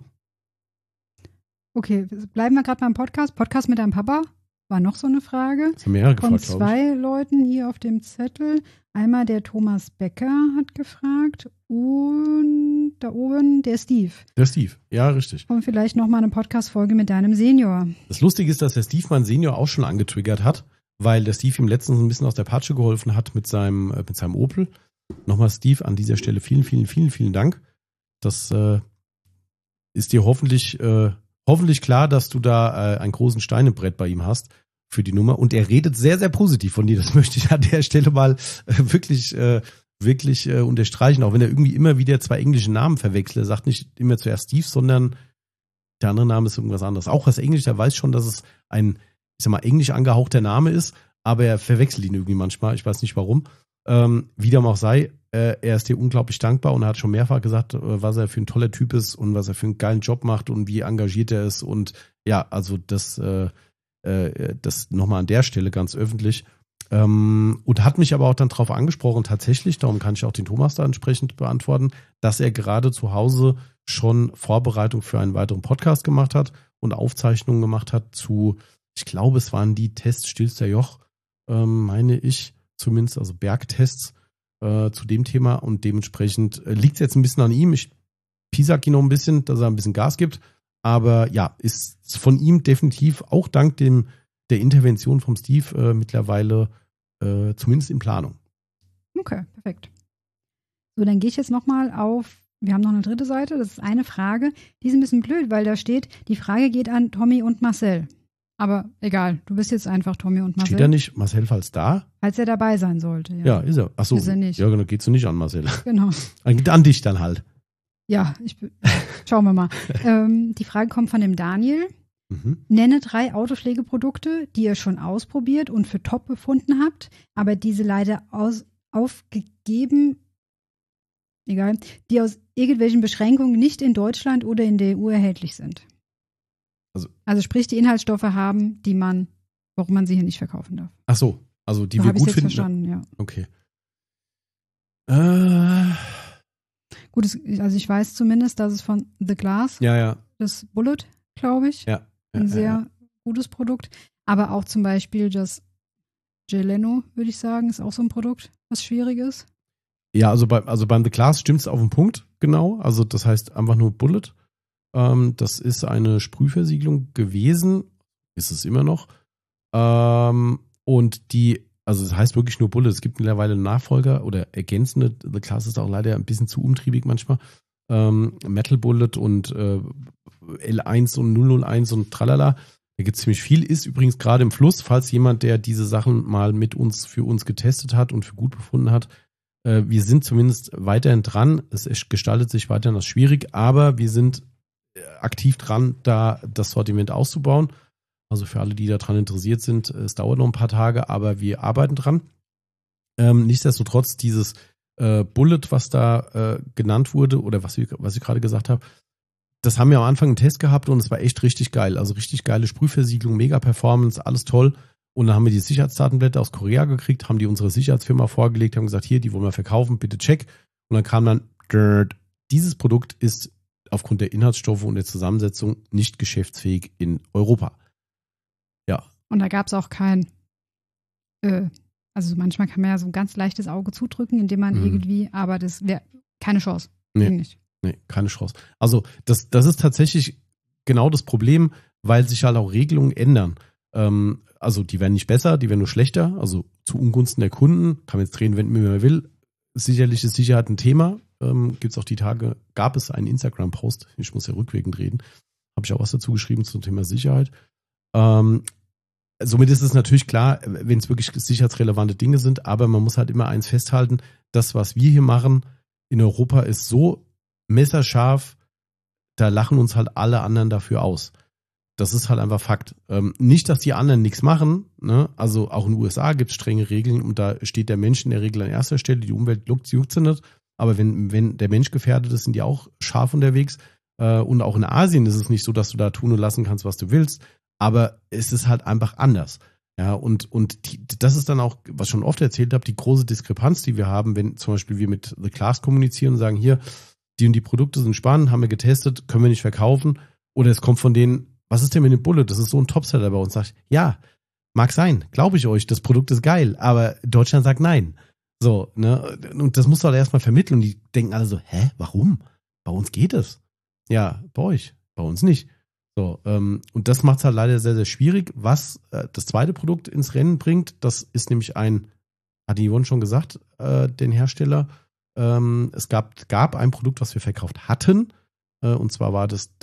Okay, bleiben wir gerade beim Podcast. Podcast mit deinem Papa war noch so eine Frage. Das haben mehrere gefragt, von 2 Leuten hier auf dem Zettel. Einmal der Thomas Becker hat gefragt und da oben der Steve. Der Steve, ja, richtig. Und vielleicht nochmal eine Podcast-Folge mit deinem Senior. Das Lustige ist, dass der Steve meinen Senior auch schon angetriggert hat, weil der Steve ihm letztens ein bisschen aus der Patsche geholfen hat mit seinem Opel. Nochmal Steve, an dieser Stelle vielen Dank. Das ist dir hoffentlich klar, dass du da einen großen Stein im Brett bei ihm hast für die Nummer. Und er redet sehr, sehr positiv von dir. Das möchte ich an der Stelle mal wirklich unterstreichen. Auch wenn er irgendwie immer wieder 2 englische Namen verwechselt. Er sagt nicht immer zuerst Steve, sondern der andere Name ist irgendwas anderes. Auch das Englisch, er weiß schon, dass es ein, ich sag mal, englisch angehauchter Name ist, aber er verwechselt ihn irgendwie manchmal. Ich weiß nicht warum. Wie dem auch sei, er ist dir unglaublich dankbar und er hat schon mehrfach gesagt, was er für ein toller Typ ist und was er für einen geilen Job macht und wie engagiert er ist. Und ja, also das nochmal an der Stelle ganz öffentlich. Und hat mich aber auch dann darauf angesprochen, tatsächlich, darum kann ich auch den Thomas da entsprechend beantworten, dass er gerade zu Hause schon Vorbereitung für einen weiteren Podcast gemacht hat und Aufzeichnungen gemacht hat zu, ich glaube, es waren die Tests Stillster Joch, meine ich zumindest, also Bergtests zu dem Thema und dementsprechend liegt es jetzt ein bisschen an ihm. Ich piesacke ihn noch ein bisschen, dass er ein bisschen Gas gibt, aber ja, ist von ihm definitiv auch dank der Intervention vom Steve mittlerweile zumindest in Planung. Okay, perfekt. So, dann gehe ich jetzt nochmal auf, wir haben noch eine dritte Seite, das ist eine Frage, die ist ein bisschen blöd, weil da steht, die Frage geht an Tommy und Marcel. Aber egal, du bist jetzt einfach Tommy und Marcel. Steht da nicht Marcel falls da? Falls er dabei sein sollte, ja. Ja, ist er. Achso, ist er nicht. Ja, genau, geht's du nicht an Marcel. Genau. An dich dann halt. Ja, schauen wir mal. Die Frage kommt von dem Daniel. Nenne 3 Autopflegeprodukte, die ihr schon ausprobiert und für top befunden habt, aber diese leider die aus irgendwelchen Beschränkungen nicht in Deutschland oder in der EU erhältlich sind. Also sprich, die Inhaltsstoffe haben, warum man sie hier nicht verkaufen darf. Ach so, also die so wir gut jetzt finden. Verstanden, ja. Okay. Gut, also ich weiß zumindest, dass es von The Glass, das Bullet, glaube ich, ein sehr gutes Produkt. Aber auch zum Beispiel das Geleno, würde ich sagen, ist auch so ein Produkt, was schwierig ist. Ja, also beim The Glass stimmt es auf den Punkt, genau. Also das heißt einfach nur Bullet. Das ist eine Sprühversiegelung gewesen, ist es immer noch. Und also das heißt wirklich nur Bullet. Es gibt mittlerweile einen Nachfolger oder ergänzende. The Glass ist auch leider ein bisschen zu umtriebig manchmal. Metal Bullet und L1 und 001 und tralala. Da gibt es ziemlich viel. Ist übrigens gerade im Fluss, falls jemand, der diese Sachen mal für uns getestet hat und für gut befunden hat. Wir sind zumindest weiterhin dran. Es gestaltet sich weiterhin als schwierig, aber wir sind aktiv dran, da das Sortiment auszubauen. Also für alle, die daran interessiert sind, es dauert noch ein paar Tage, aber wir arbeiten dran. Nichtsdestotrotz, dieses Bullet, was da genannt wurde oder was ich gerade gesagt habe, das haben wir am Anfang einen Test gehabt und es war echt richtig geil. Also richtig geile Sprühversiegelung, mega Performance, alles toll. Und dann haben wir die Sicherheitsdatenblätter aus Korea gekriegt, haben die unsere Sicherheitsfirma vorgelegt, haben gesagt, hier, die wollen wir verkaufen, bitte check. Und dann kam dann, dieses Produkt ist aufgrund der Inhaltsstoffe und der Zusammensetzung nicht geschäftsfähig in Europa. Ja. Und da gab es auch kein, also manchmal kann man ja so ein ganz leichtes Auge zudrücken, indem man irgendwie, aber das wäre keine Chance. Nee, keine Chance. Also das ist tatsächlich genau das Problem, weil sich halt auch Regelungen ändern. Also die werden nicht besser, die werden nur schlechter, also zu Ungunsten der Kunden, kann man jetzt drehen, wenn man will. Sicherlich ist Sicherheit ein Thema. Gibt's auch die Tage, gab es einen Instagram-Post, ich muss ja rückwirkend reden, habe ich auch was dazu geschrieben zum Thema Sicherheit. Somit ist es natürlich klar, wenn es wirklich sicherheitsrelevante Dinge sind, aber man muss halt immer eins festhalten, das, was wir hier machen in Europa, ist so messerscharf, da lachen uns halt alle anderen dafür aus. Das ist halt einfach Fakt. Nicht, dass die anderen nichts machen, ne? Also auch in den USA gibt es strenge Regeln und da steht der Mensch in der Regel an erster Stelle, die Umwelt juckt sie nicht, aber wenn der Mensch gefährdet ist, sind die auch scharf unterwegs und auch in Asien ist es nicht so, dass du da tun und lassen kannst, was du willst, aber es ist halt einfach anders. Ja, und das ist dann auch, was ich schon oft erzählt habe, die große Diskrepanz, die wir haben, wenn zum Beispiel wir mit The Class kommunizieren und sagen, hier, die und die Produkte sind spannend, haben wir getestet, können wir nicht verkaufen, oder es kommt von denen, was ist denn mit dem Bullet? Das ist so ein Topseller bei uns. Sag ich, ja, mag sein, glaube ich euch, das Produkt ist geil, aber Deutschland sagt nein. So, ne? Und das musst du halt erstmal vermitteln. Und die denken alle so, hä, warum? Bei uns geht es. Ja, bei euch, bei uns nicht. So, und das macht es halt leider sehr, sehr schwierig. Was das zweite Produkt ins Rennen bringt, das ist nämlich hat die Yvonne schon gesagt, den Hersteller. Es gab ein Produkt, was wir verkauft hatten. Und zwar war das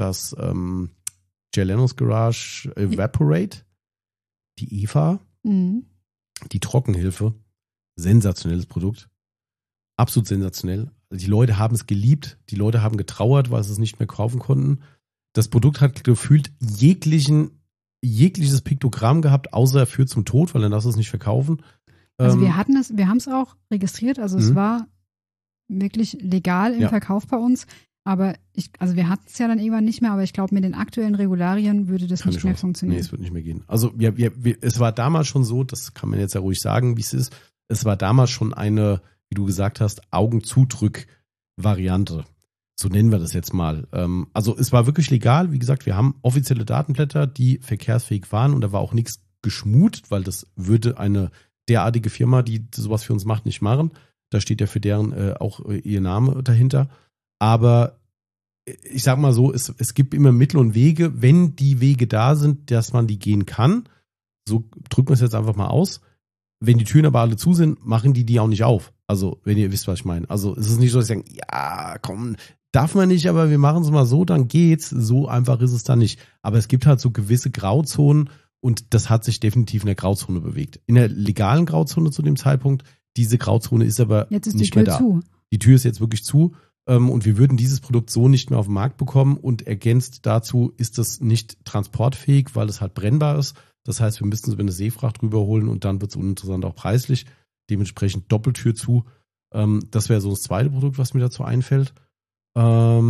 Jay Leno's Garage Evaporate, die Eva, die Trockenhilfe, sensationelles Produkt, absolut sensationell. Die Leute haben es geliebt, die Leute haben getrauert, weil sie es nicht mehr kaufen konnten. Das Produkt hat gefühlt jegliches Piktogramm gehabt, außer er führt zum Tod, weil dann darfst du es nicht verkaufen. Also wir haben es auch registriert, also es war wirklich legal im Verkauf bei uns. Aber wir hatten es ja dann irgendwann nicht mehr, aber ich glaube, mit den aktuellen Regularien würde das nicht mehr funktionieren. Nee, es wird nicht mehr gehen. Also es war damals schon so, das kann man jetzt ja ruhig sagen, wie es ist, es war damals schon eine, wie du gesagt hast, Augenzudrück-Variante. So nennen wir das jetzt mal. Also es war wirklich legal, wie gesagt, wir haben offizielle Datenblätter, die verkehrsfähig waren und da war auch nichts geschmut, weil das würde eine derartige Firma, die sowas für uns macht, nicht machen. Da steht ja für deren auch ihr Name dahinter. Aber ich sag mal so, es gibt immer Mittel und Wege, wenn die Wege da sind, dass man die gehen kann. So drücken wir es jetzt einfach mal aus. Wenn die Türen aber alle zu sind, machen die auch nicht auf. Also, wenn ihr wisst, was ich meine. Also, es ist nicht so, dass sie sagen, ja, komm, darf man nicht, aber wir machen es mal so, dann geht's. So einfach ist es dann nicht. Aber es gibt halt so gewisse Grauzonen und das hat sich definitiv in der Grauzone bewegt. In der legalen Grauzone zu dem Zeitpunkt, diese Grauzone ist aber nicht mehr da. Zu. Die Tür ist jetzt wirklich zu. Und wir würden dieses Produkt so nicht mehr auf den Markt bekommen und ergänzt dazu ist das nicht transportfähig, weil es halt brennbar ist. Das heißt, wir müssten es über eine Seefracht rüberholen und dann wird es uninteressant auch preislich. Dementsprechend Doppeltür zu. Das wäre so das zweite Produkt, was mir dazu einfällt. Das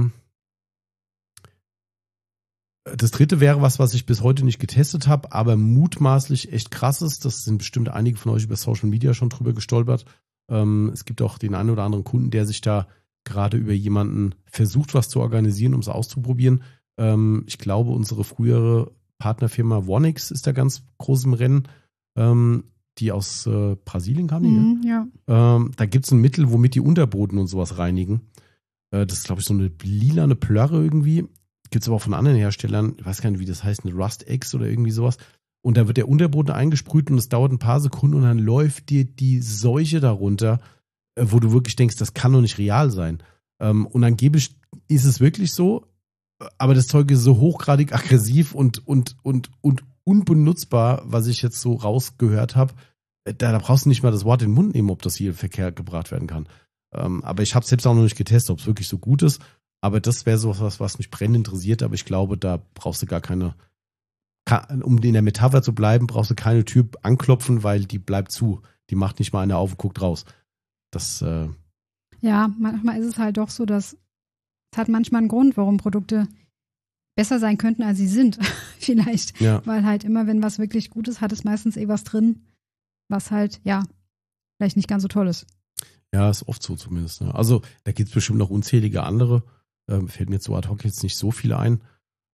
dritte wäre was ich bis heute nicht getestet habe, aber mutmaßlich echt krass ist. Das sind bestimmt einige von euch über Social Media schon drüber gestolpert. Es gibt auch den einen oder anderen Kunden, der sich da gerade über jemanden versucht, was zu organisieren, um es auszuprobieren. Ich glaube, unsere frühere Partnerfirma Vonix ist da ganz groß im Rennen, die aus Brasilien kam. Ja. Da gibt es ein Mittel, womit die Unterboden und sowas reinigen. Das ist, glaube ich, so eine lilane Plörre irgendwie. Gibt es aber auch von anderen Herstellern, ich weiß gar nicht, wie das heißt, eine Rust X oder irgendwie sowas. Und da wird der Unterboden eingesprüht und es dauert ein paar Sekunden und dann läuft dir die Seuche darunter, wo du wirklich denkst, das kann doch nicht real sein. Und angeblich ist es wirklich so, aber das Zeug ist so hochgradig aggressiv und unbenutzbar, was ich jetzt so rausgehört habe. Da brauchst du nicht mal das Wort in den Mund nehmen, ob das hier in Verkehr gebracht werden kann. Aber ich habe es selbst auch noch nicht getestet, ob es wirklich so gut ist. Aber das wäre so was mich brennend interessiert. Aber ich glaube, da brauchst du gar keine, um in der Metapher zu bleiben, brauchst du keine Tür anklopfen, weil die bleibt zu. Die macht nicht mal einer auf und guckt raus. Das, ja, manchmal ist es halt doch so, dass es hat manchmal einen Grund, warum Produkte besser sein könnten, als sie sind. Vielleicht. Ja. Weil halt immer, wenn was wirklich gut ist, hat es meistens was drin, was halt, ja, vielleicht nicht ganz so toll ist. Ja, ist oft so zumindest. Ne? Also da gibt es bestimmt noch unzählige andere. Fällt mir jetzt so ad hoc jetzt nicht so viele ein.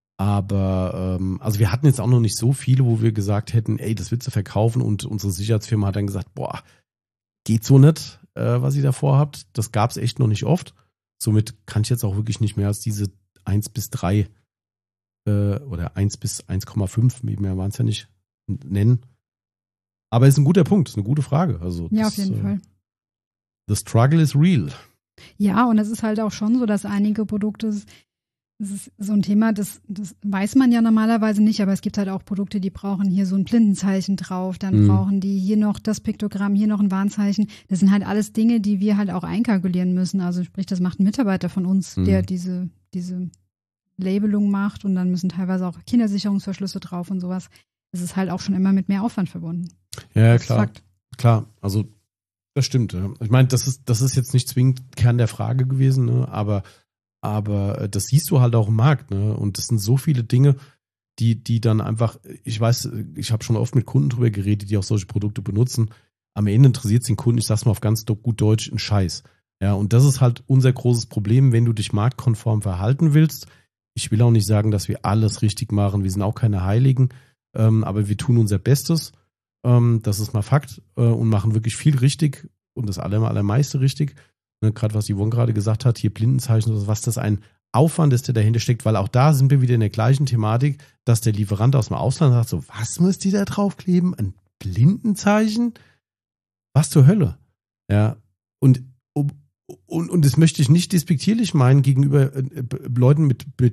Aber also wir hatten jetzt auch noch nicht so viele, wo wir gesagt hätten, ey, das willst du verkaufen, und unsere Sicherheitsfirma hat dann gesagt, boah, geht so nicht, was ihr da vorhabt. Das gab es echt noch nicht oft. Somit kann ich jetzt auch wirklich nicht mehr als diese 1 bis 3 oder 1 bis 1,5, mehr waren es ja nicht, nennen. Aber ist ein guter Punkt, ist eine gute Frage. Also Ja, das, auf jeden Fall. The struggle is real. Ja, und es ist halt auch schon so, dass einige Produkte, das ist so ein Thema, das weiß man ja normalerweise nicht, aber es gibt halt auch Produkte, die brauchen hier so ein Blindenzeichen drauf, dann brauchen die hier noch das Piktogramm, hier noch ein Warnzeichen. Das sind halt alles Dinge, die wir halt auch einkalkulieren müssen. Also sprich, das macht ein Mitarbeiter von uns, der diese Labelung macht, und dann müssen teilweise auch Kindersicherungsverschlüsse drauf und sowas. Es ist halt auch schon immer mit mehr Aufwand verbunden. Ja, das klar. Klar, also das stimmt. Ja. Ich meine, das ist jetzt nicht zwingend Kern der Frage gewesen, ne? Aber das siehst du halt auch im Markt, ne? Und das sind so viele Dinge, die dann einfach, ich weiß, ich habe schon oft mit Kunden drüber geredet, die auch solche Produkte benutzen. Am Ende interessiert es den Kunden, ich sag's mal auf ganz gut Deutsch, ein Scheiß. Ja, und das ist halt unser großes Problem, wenn du dich marktkonform verhalten willst. Ich will auch nicht sagen, dass wir alles richtig machen. Wir sind auch keine Heiligen, aber wir tun unser Bestes. Das ist mal Fakt, und machen wirklich viel richtig und das allermeiste richtig. Ne, gerade was Yvonne gerade gesagt hat, hier Blindenzeichen, was das ein Aufwand ist, der dahinter steckt, weil auch da sind wir wieder in der gleichen Thematik, dass der Lieferant aus dem Ausland sagt, so, was müsst ihr da draufkleben? Ein Blindenzeichen? Was zur Hölle? Ja, und das möchte ich nicht despektierlich meinen gegenüber Leuten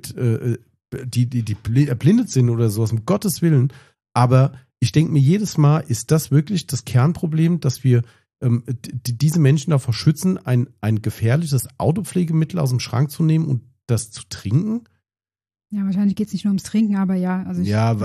die erblindet sind oder sowas, um Gottes Willen, aber ich denke mir jedes Mal, ist das wirklich das Kernproblem, dass wir diese Menschen davor schützen, ein gefährliches Autopflegemittel aus dem Schrank zu nehmen und das zu trinken? Ja, wahrscheinlich geht es nicht nur ums Trinken, aber ja. Also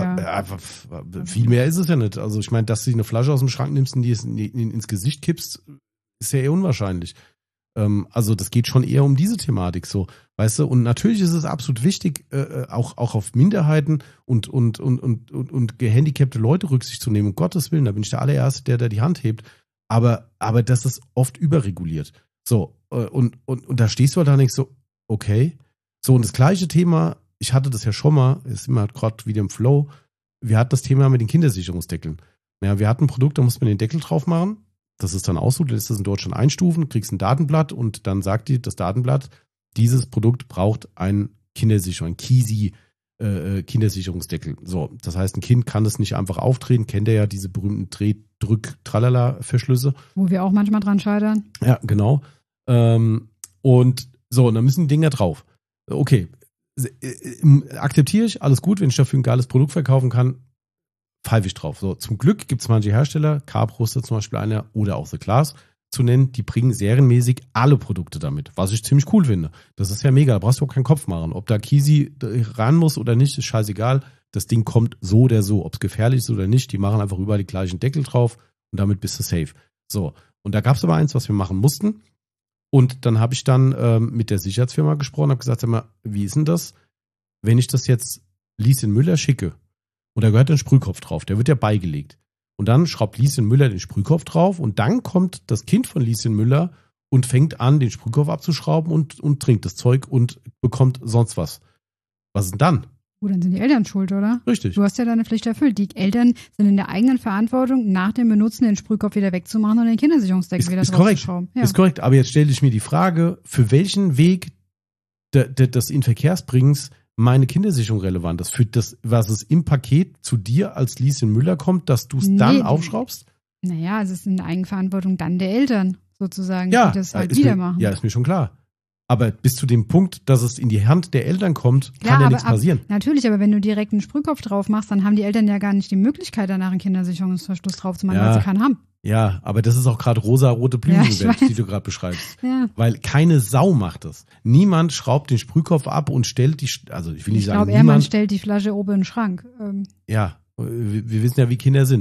viel mehr ist es ja nicht. Also ich meine, dass du eine Flasche aus dem Schrank nimmst und die ins Gesicht kippst, ist ja eher unwahrscheinlich. Also das geht schon eher um diese Thematik so, weißt du? Und natürlich ist es absolut wichtig, auch auf Minderheiten und gehandicapte Leute Rücksicht zu nehmen. Um Gottes Willen, da bin ich der allererste, der da die Hand hebt. Aber das ist oft überreguliert. So, und da stehst du halt da nicht so, okay. So, und das gleiche Thema, ich hatte das ja schon mal, ist immer gerade wieder im Flow, wir hatten das Thema mit den Kindersicherungsdeckeln. Ja, wir hatten ein Produkt, da muss man den Deckel drauf machen. Das ist dann auch so, du lässt das in Deutschland einstufen, kriegst ein Datenblatt und dann sagt dir das Datenblatt, dieses Produkt braucht ein KISI Kindersicherungsdeckel. So, das heißt, ein Kind kann das nicht einfach aufdrehen, kennt er ja diese berühmten Dreh-Drück-Tralala-Verschlüsse. Wo wir auch manchmal dran scheitern. Ja, genau. Und so, und dann müssen die Dinger drauf. Okay, akzeptiere ich, alles gut, wenn ich dafür ein geiles Produkt verkaufen kann, pfeife ich drauf. So, zum Glück gibt es manche Hersteller, Carpro zum Beispiel einer oder auch The Class zu nennen, die bringen serienmäßig alle Produkte damit, was ich ziemlich cool finde. Das ist ja mega, da brauchst du auch keinen Kopf machen. Ob da KISI ran muss oder nicht, ist scheißegal. Das Ding kommt so oder so, ob es gefährlich ist oder nicht, die machen einfach überall die gleichen Deckel drauf und damit bist du safe. So, und da gab es aber eins, was wir machen mussten. Und dann habe ich dann mit der Sicherheitsfirma gesprochen, habe gesagt, sag mal, wie ist denn das, wenn ich das jetzt Lieschen Müller schicke und da gehört ein Sprühkopf drauf, der wird ja beigelegt. Und dann schraubt Lieschen Müller den Sprühkopf drauf und dann kommt das Kind von Lieschen Müller und fängt an, den Sprühkopf abzuschrauben und trinkt das Zeug und bekommt sonst was. Was ist denn dann? Dann sind die Eltern schuld, oder? Richtig. Du hast ja deine Pflicht erfüllt. Die Eltern sind in der eigenen Verantwortung, nach dem Benutzen den Sprühkopf wieder wegzumachen und den Kindersicherungsdeckel wieder draufzuschrauben. Ja. Ist korrekt, aber jetzt stelle ich mir die Frage, für welchen Weg des Inverkehrsbringens meine Kindersicherung relevant ist. Für das, was es im Paket zu dir als Lieschen Müller kommt, dass du es dann aufschraubst? Naja, es ist in der Eigenverantwortung dann der Eltern sozusagen, ja, die das halt wieder machen. Ja, ist mir schon klar. Aber bis zu dem Punkt, dass es in die Hand der Eltern kommt, kann ja nichts passieren. Natürlich, aber wenn du direkt einen Sprühkopf drauf machst, dann haben die Eltern ja gar nicht die Möglichkeit, danach einen Kindersicherungsverschluss drauf zu machen, weil sie keinen haben. Ja, aber das ist auch gerade rosa-rote Blütenwelt, die du gerade beschreibst. Ja. Weil keine Sau macht das. Niemand schraubt den Sprühkopf ab und stellt also ich will nicht sagen, man stellt die Flasche oben in den Schrank. Ja, wir wissen ja, wie Kinder sind.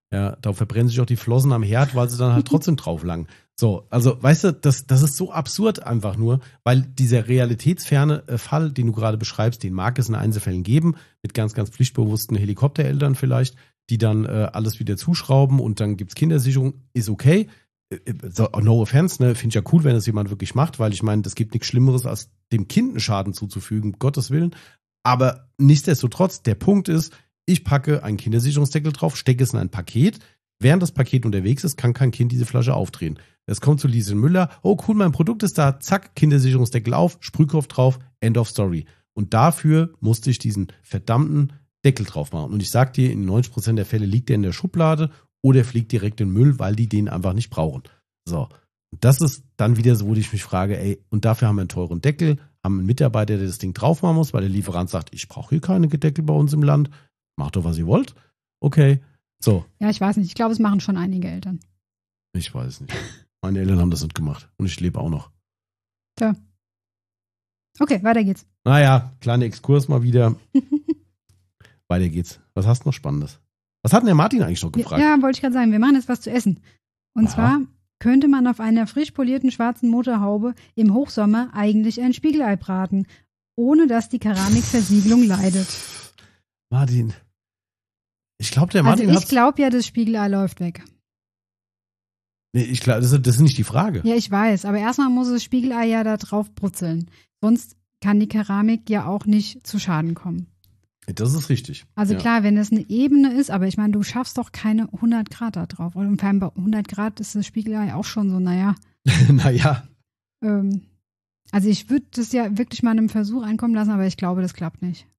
Ja, da verbrennen sich auch die Flossen am Herd, weil sie dann halt trotzdem drauf langen. So, also weißt du, das ist so absurd einfach nur, weil dieser realitätsferne Fall, den du gerade beschreibst, den mag es in Einzelfällen geben, mit ganz, ganz pflichtbewussten Helikoptereltern vielleicht, die dann alles wieder zuschrauben und dann gibt's Kindersicherung, ist okay. So, no offense, ne, finde ich ja cool, wenn das jemand wirklich macht, weil ich meine, das gibt nichts Schlimmeres, als dem Kind einen Schaden zuzufügen, um Gottes Willen. Aber nichtsdestotrotz, der Punkt ist, ich packe einen Kindersicherungsdeckel drauf, stecke es in ein Paket. Während das Paket unterwegs ist, kann kein Kind diese Flasche aufdrehen. Es kommt zu Lieschen Müller, oh cool, mein Produkt ist da, zack, Kindersicherungsdeckel auf, Sprühkopf drauf, end of story. Und dafür musste ich diesen verdammten Deckel drauf machen. Und ich sag dir, in 90% der Fälle liegt der in der Schublade oder fliegt direkt in den Müll, weil die den einfach nicht brauchen. So, und das ist dann wieder so, wo ich mich frage, ey, und dafür haben wir einen teuren Deckel, haben einen Mitarbeiter, der das Ding drauf machen muss, weil der Lieferant sagt, ich brauche hier keine Deckel bei uns im Land. Macht doch, was ihr wollt. Okay, so. Ja, ich weiß nicht. Ich glaube, es machen schon einige Eltern. Ich weiß nicht. Meine Eltern haben das nicht gemacht. Und ich lebe auch noch. Tja. Okay, weiter geht's. Naja, kleiner Exkurs mal wieder. Weiter geht's. Was hast du noch Spannendes? Was hat denn der Martin eigentlich noch gefragt? Ja, wollte ich gerade sagen. Wir machen jetzt was zu essen. Und zwar könnte man auf einer frisch polierten schwarzen Motorhaube im Hochsommer eigentlich ein Spiegelei braten, ohne dass die Keramikversiegelung leidet. Martin. Ich glaube, der Martin Also ich glaube ja, das Spiegelei läuft weg. Nee, ich glaube, das ist nicht die Frage. Ja, ich weiß. Aber erstmal muss das Spiegelei ja da drauf brutzeln. Sonst kann die Keramik ja auch nicht zu Schaden kommen. Das ist richtig. Also ja. Klar, wenn es eine Ebene ist, aber ich meine, du schaffst doch keine 100 Grad da drauf. Und vor allem bei 100 Grad ist das Spiegelei auch schon so, naja. Naja. Also ich würde das ja wirklich mal einem Versuch ankommen lassen, aber ich glaube, das klappt nicht.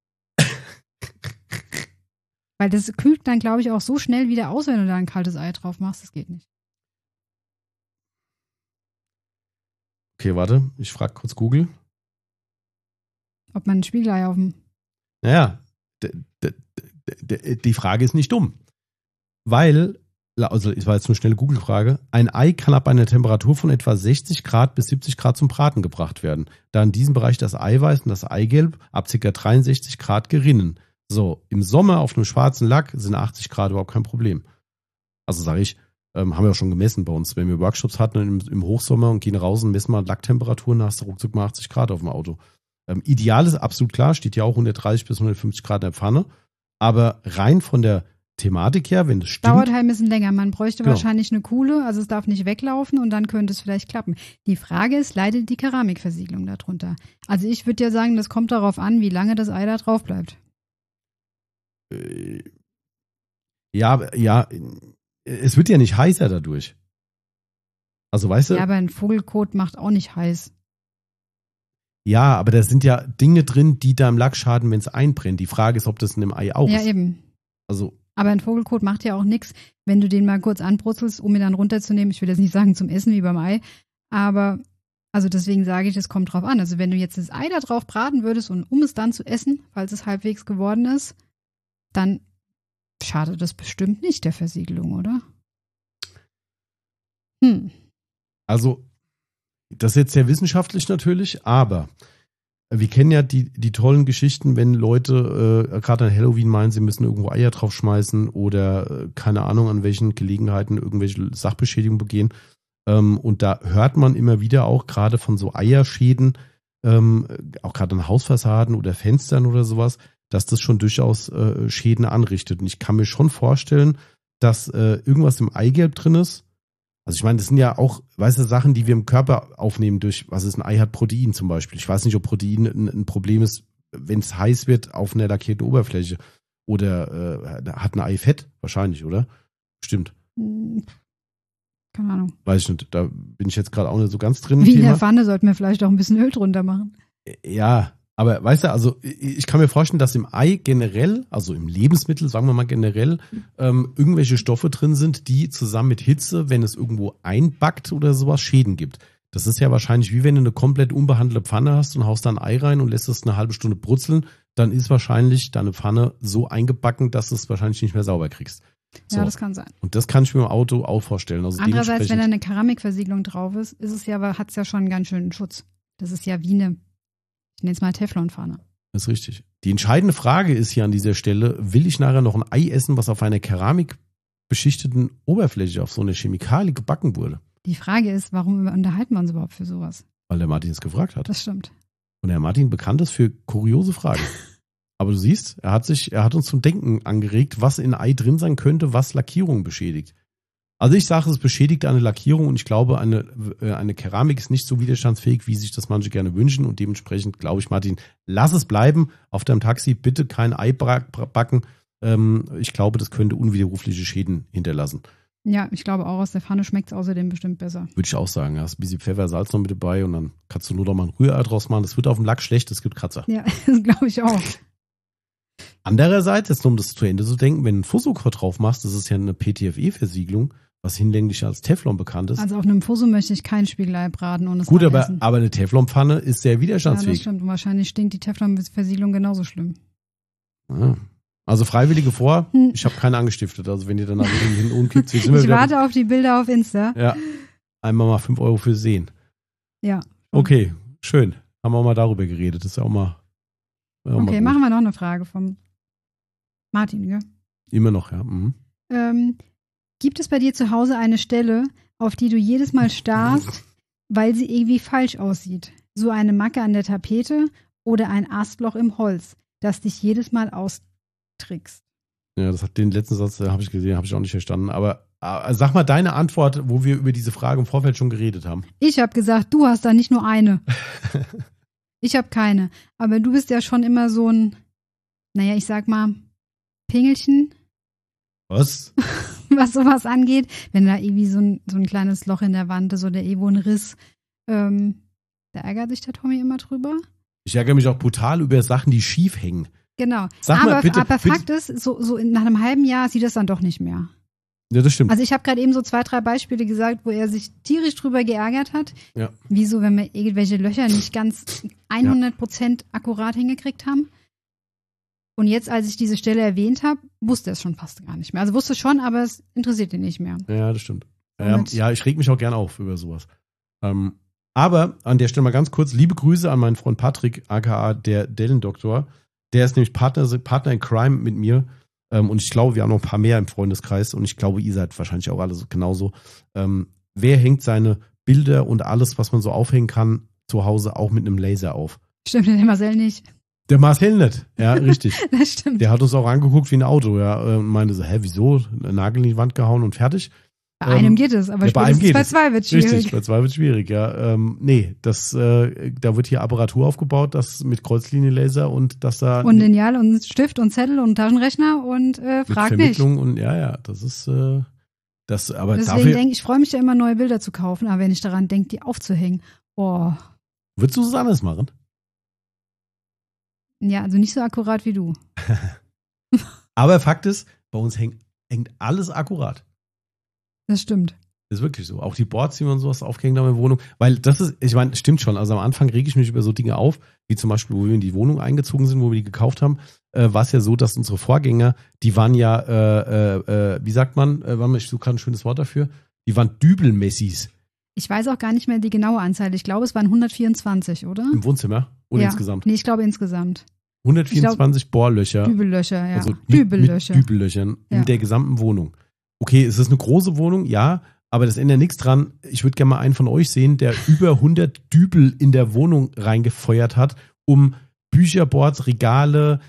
Weil das kühlt dann, glaube ich, auch so schnell wieder aus, wenn du da ein kaltes Ei drauf machst. Das geht nicht. Okay, warte. Ich frage kurz Google. Ob man ein Spiegelei auf dem... Naja, die Frage ist nicht dumm. Weil, also es war jetzt eine schnelle Google-Frage, ein Ei kann ab einer Temperatur von etwa 60 Grad bis 70 Grad zum Braten gebracht werden, da in diesem Bereich das Eiweiß und das Eigelb ab ca. 63 Grad gerinnen. So, im Sommer auf einem schwarzen Lack sind 80 Grad überhaupt kein Problem. Also sage ich, haben wir auch schon gemessen bei uns, wenn wir Workshops hatten im Hochsommer und gehen raus und messen mal Lacktemperaturen, hast du ruckzuck mal 80 Grad auf dem Auto. Ideal ist absolut klar, steht ja auch 130 bis 150 Grad in der Pfanne, aber rein von der Thematik her, wenn es stimmt. Dauert halt ein bisschen länger, man bräuchte wahrscheinlich eine Kuhle, also es darf nicht weglaufen und dann könnte es vielleicht klappen. Die Frage ist, leidet die Keramikversiegelung darunter? Also ich würde ja sagen, das kommt darauf an, wie lange das Ei da drauf bleibt. Ja, es wird ja nicht heißer dadurch. Also weißt du? Ja, aber ein Vogelkot macht auch nicht heiß. Ja, aber da sind ja Dinge drin, die da im Lack schaden, wenn es einbrennt. Die Frage ist, ob das in dem Ei auch ist. Ja, eben. Also. Aber ein Vogelkot macht ja auch nichts, wenn du den mal kurz anbrutzelst, um ihn dann runterzunehmen. Ich will jetzt nicht sagen zum Essen wie beim Ei, aber also deswegen sage ich, es kommt drauf an. Also wenn du jetzt das Ei da drauf braten würdest und um es dann zu essen, falls es halbwegs geworden ist, dann schadet das bestimmt nicht der Versiegelung, oder? Also, das ist jetzt sehr wissenschaftlich natürlich, aber wir kennen ja die tollen Geschichten, wenn Leute gerade an Halloween meinen, sie müssen irgendwo Eier draufschmeißen oder keine Ahnung an welchen Gelegenheiten irgendwelche Sachbeschädigungen begehen. Und da hört man immer wieder auch gerade von so Eierschäden, auch gerade an Hausfassaden oder Fenstern oder sowas, dass das schon durchaus Schäden anrichtet. Und ich kann mir schon vorstellen, dass irgendwas im Eigelb drin ist. Also ich meine, das sind ja auch, weißt du, Sachen, die wir im Körper aufnehmen durch, was ist ein Ei hat, Protein zum Beispiel. Ich weiß nicht, ob Protein ein Problem ist, wenn es heiß wird auf einer lackierten Oberfläche. Oder hat ein Ei Fett? Wahrscheinlich, oder? Stimmt. Keine Ahnung. Weiß ich nicht, da bin ich jetzt gerade auch nicht so ganz drin. Wie in der Pfanne sollten wir vielleicht auch ein bisschen Öl drunter machen. Ja, aber weißt du, also ich kann mir vorstellen, dass im Ei generell, also im Lebensmittel, sagen wir mal generell, irgendwelche Stoffe drin sind, die zusammen mit Hitze, wenn es irgendwo einbackt oder sowas, Schäden gibt. Das ist ja wahrscheinlich wie wenn du eine komplett unbehandelte Pfanne hast und haust da ein Ei rein und lässt es eine halbe Stunde brutzeln, dann ist wahrscheinlich deine Pfanne so eingebacken, dass du es wahrscheinlich nicht mehr sauber kriegst. So. Ja, das kann sein. Und das kann ich mir im Auto auch vorstellen. Also andererseits, wenn da eine Keramikversiegelung drauf ist, hat es ja schon einen ganz schönen Schutz. Das ist ja wie eine, ich nenne es mal Teflonpfanne. Das ist richtig. Die entscheidende Frage ist hier an dieser Stelle, will ich nachher noch ein Ei essen, was auf einer Keramikplatte beschichteten Oberfläche auf so einer Chemikalie gebacken wurde. Die Frage ist, warum unterhalten wir uns überhaupt für sowas? Weil der Martin es gefragt hat. Das stimmt. Und der Martin bekannt ist für kuriose Fragen. Aber du siehst, er hat uns zum Denken angeregt, was in Ei drin sein könnte, was Lackierung beschädigt. Also ich sage, es beschädigt eine Lackierung und ich glaube, eine Keramik ist nicht so widerstandsfähig, wie sich das manche gerne wünschen und dementsprechend glaube ich, Martin, lass es bleiben auf deinem Taxi, bitte kein Ei backen. Ich glaube, das könnte unwiderrufliche Schäden hinterlassen. Ja, ich glaube auch, aus der Pfanne schmeckt es außerdem bestimmt besser. Würde ich auch sagen, da hast ein bisschen Pfeffer, Salz noch mit dabei und dann kannst du nur noch mal ein Rührei draus machen. Das wird auf dem Lack schlecht, das gibt Kratzer. Ja, das glaube ich auch. Andererseits, jetzt um das zu Ende zu denken, wenn du einen Fusokor drauf machst, das ist ja eine PTFE-Versiegelung, was hinlänglich als Teflon bekannt ist. Also auf einem Fuso möchte ich kein Spiegelei braten und es Gut, dann essen. aber eine Teflonpfanne ist sehr Ja, widerstandsfähig. das stimmt. Und wahrscheinlich stinkt die Teflon-Versiegelung genauso schlimm. Ja. Also Freiwillige vor, ich habe keine angestiftet. Also wenn ihr dann hinten umkippt, Ich warte auf die Bilder auf Insta. Ja, einmal mal 5 Euro für Sehen. Ja. Okay, schön. Haben wir auch mal darüber geredet. Das ist ja auch mal. Okay, machen wir noch eine Frage vom Martin, gell? Immer noch, ja. Mhm. Gibt es bei dir zu Hause eine Stelle, auf die du jedes Mal starrst, weil sie irgendwie falsch aussieht? So eine Macke an der Tapete oder ein Astloch im Holz, das dich jedes Mal austrickst? Ja, den letzten Satz habe ich gesehen, habe ich auch nicht verstanden. Aber sag mal deine Antwort, wo wir über diese Frage im Vorfeld schon geredet haben. Ich habe gesagt, du hast da nicht nur eine. Ich habe keine. Aber du bist ja schon immer so ein, naja, ich sag mal, Pingelchen. Was? Was sowas angeht. Wenn da irgendwie so ein kleines Loch in der Wand ist oder irgendwo ein Riss, da ärgert sich der Tommy immer drüber. Ich ärgere mich auch brutal über Sachen, die schief hängen. Genau. Sag mal, bitte, aber Fakt ist, so nach einem halben Jahr sieht das dann doch nicht mehr. Ja, das stimmt. Also ich habe gerade eben so 2, 3 Beispiele gesagt, wo er sich tierisch drüber geärgert hat. Ja. Wieso, wenn wir irgendwelche Löcher nicht ganz 100% akkurat hingekriegt haben. Und jetzt, als ich diese Stelle erwähnt habe, wusste er es schon fast gar nicht mehr. Also wusste schon, aber es interessiert ihn nicht mehr. Ja, das stimmt. Ja, ich reg mich auch gern auf über sowas. Aber an der Stelle mal ganz kurz, liebe Grüße an meinen Freund Patrick, aka der Dellendoktor. Der ist nämlich Partner in Crime mit mir. Und ich glaube, wir haben noch ein paar mehr im Freundeskreis. Und ich glaube, ihr seid wahrscheinlich auch alle genauso. Wer hängt seine Bilder und alles, was man so aufhängen kann, zu Hause auch mit einem Laser auf? Stimmt, der Marcel nicht. Der Marcel nicht, ja, richtig. Das stimmt. Der hat uns auch angeguckt wie ein Auto, ja, und meinte so, wieso? Nagel in die Wand gehauen und fertig. Bei einem geht es, aber spätestens bei 2 wird es schwierig. Richtig, bei 2 wird es schwierig, ja. Nee, da wird hier Apparatur aufgebaut, das mit Kreuzlinienlaser und das da. Und Lineal und Stift und Zettel und Taschenrechner und frag nicht. Vermittlung und ja, das ist das, aber deswegen denke ich, freue mich ja immer, neue Bilder zu kaufen, aber wenn ich daran denke, die aufzuhängen, Würdest du es anders machen? Ja, also nicht so akkurat wie du. Aber Fakt ist, bei uns hängt alles akkurat. Das stimmt. Das ist wirklich so. Auch die Boards, die man sowas aufgehängt haben in der Wohnung. Weil das ist, ich meine, stimmt schon. Also am Anfang rege ich mich über so Dinge auf, wie zum Beispiel, wo wir in die Wohnung eingezogen sind, wo wir die gekauft haben, war es ja so, dass unsere Vorgänger, die waren ja, wie sagt man, ich suche gerade ein schönes Wort dafür, die waren Dübelmessis. Ich weiß auch gar nicht mehr die genaue Anzahl. Ich glaube, es waren 124, oder? Im Wohnzimmer? Oder ja. insgesamt? Nee, ich glaube insgesamt. 124 Bohrlöcher. Dübellöcher, ja. Also Dübellöcher. Mit Dübellöchern in der gesamten Wohnung. Okay, es ist eine große Wohnung, ja, aber das ändert nichts dran. Ich würde gerne mal einen von euch sehen, der über 100 Dübel in der Wohnung reingefeuert hat, um Bücherboards, Regale,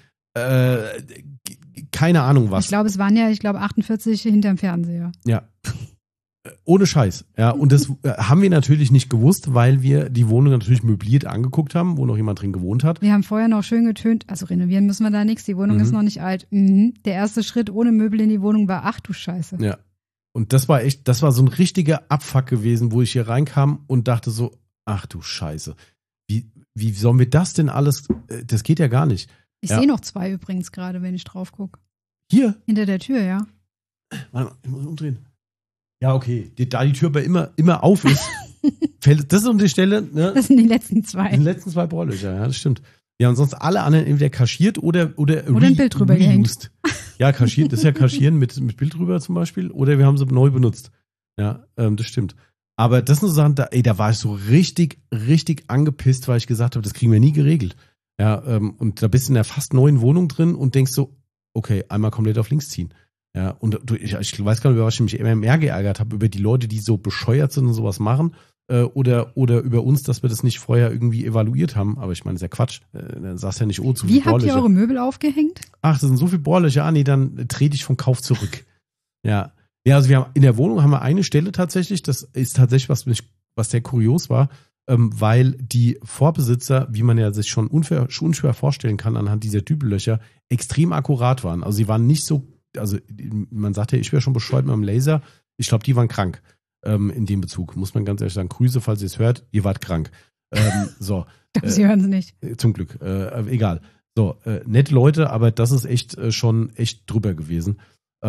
keine Ahnung was. Ich glaube, es waren 48 hinterm Fernseher. Ja. Ohne Scheiß. Ja, und das haben wir natürlich nicht gewusst, weil wir die Wohnung natürlich möbliert angeguckt haben, wo noch jemand drin gewohnt hat. Wir haben vorher noch schön getönt, also renovieren müssen wir da nichts, die Wohnung ist noch nicht alt. Der erste Schritt ohne Möbel in die Wohnung war, ach du Scheiße. Ja. Und das war so ein richtiger Abfuck gewesen, wo ich hier reinkam und dachte so, ach du Scheiße. Wie sollen wir das denn alles, das geht ja gar nicht. Ich sehe noch 2 übrigens gerade, wenn ich drauf gucke. Hier? Hinter der Tür, ja. Warte mal, ich muss umdrehen. Ja, okay. Da die Tür bei immer auf ist, fällt das ist um die Stelle. Ne? Das sind die letzten 2. Die letzten 2 Bohrlöcher, ja, das stimmt. Ja, und sonst alle anderen entweder kaschiert oder ein Bild drüber gehängt. Ja, kaschiert, das ist ja kaschieren mit Bild drüber zum Beispiel. Oder wir haben sie neu benutzt. Ja, das stimmt. Aber das sind so Sachen, da war ich so richtig, richtig angepisst, weil ich gesagt habe, das kriegen wir nie geregelt. Ja, und da bist du in einer fast neuen Wohnung drin und denkst so, okay, einmal komplett auf links ziehen. Ja, und ich weiß gar nicht, über was ich mich immer mehr geärgert habe, über die Leute, die so bescheuert sind und sowas machen, oder über uns, dass wir das nicht vorher irgendwie evaluiert haben. Aber ich meine, das ist ja Quatsch. Dann sagst du ja nicht, zu viel Bohrlöcher. Wie habt ihr eure Möbel aufgehängt? Ach, das sind so viele Bohrlöcher. Ah, nee, dann trete ich vom Kauf zurück. Ja. Ja, also in der Wohnung haben wir eine Stelle tatsächlich, das ist tatsächlich was sehr kurios war, weil die Vorbesitzer, wie man ja sich schon unschwer vorstellen kann, anhand dieser Dübellöcher, extrem akkurat waren. Also sie waren nicht so, also man sagt ja, ich wäre schon bescheuert mit dem Laser. Ich glaube, die waren krank in dem Bezug. Muss man ganz ehrlich sagen, Grüße, falls ihr es hört, ihr wart krank. So. Sie hören es nicht. Zum Glück. Egal. So, nette Leute, aber das ist schon echt drüber gewesen.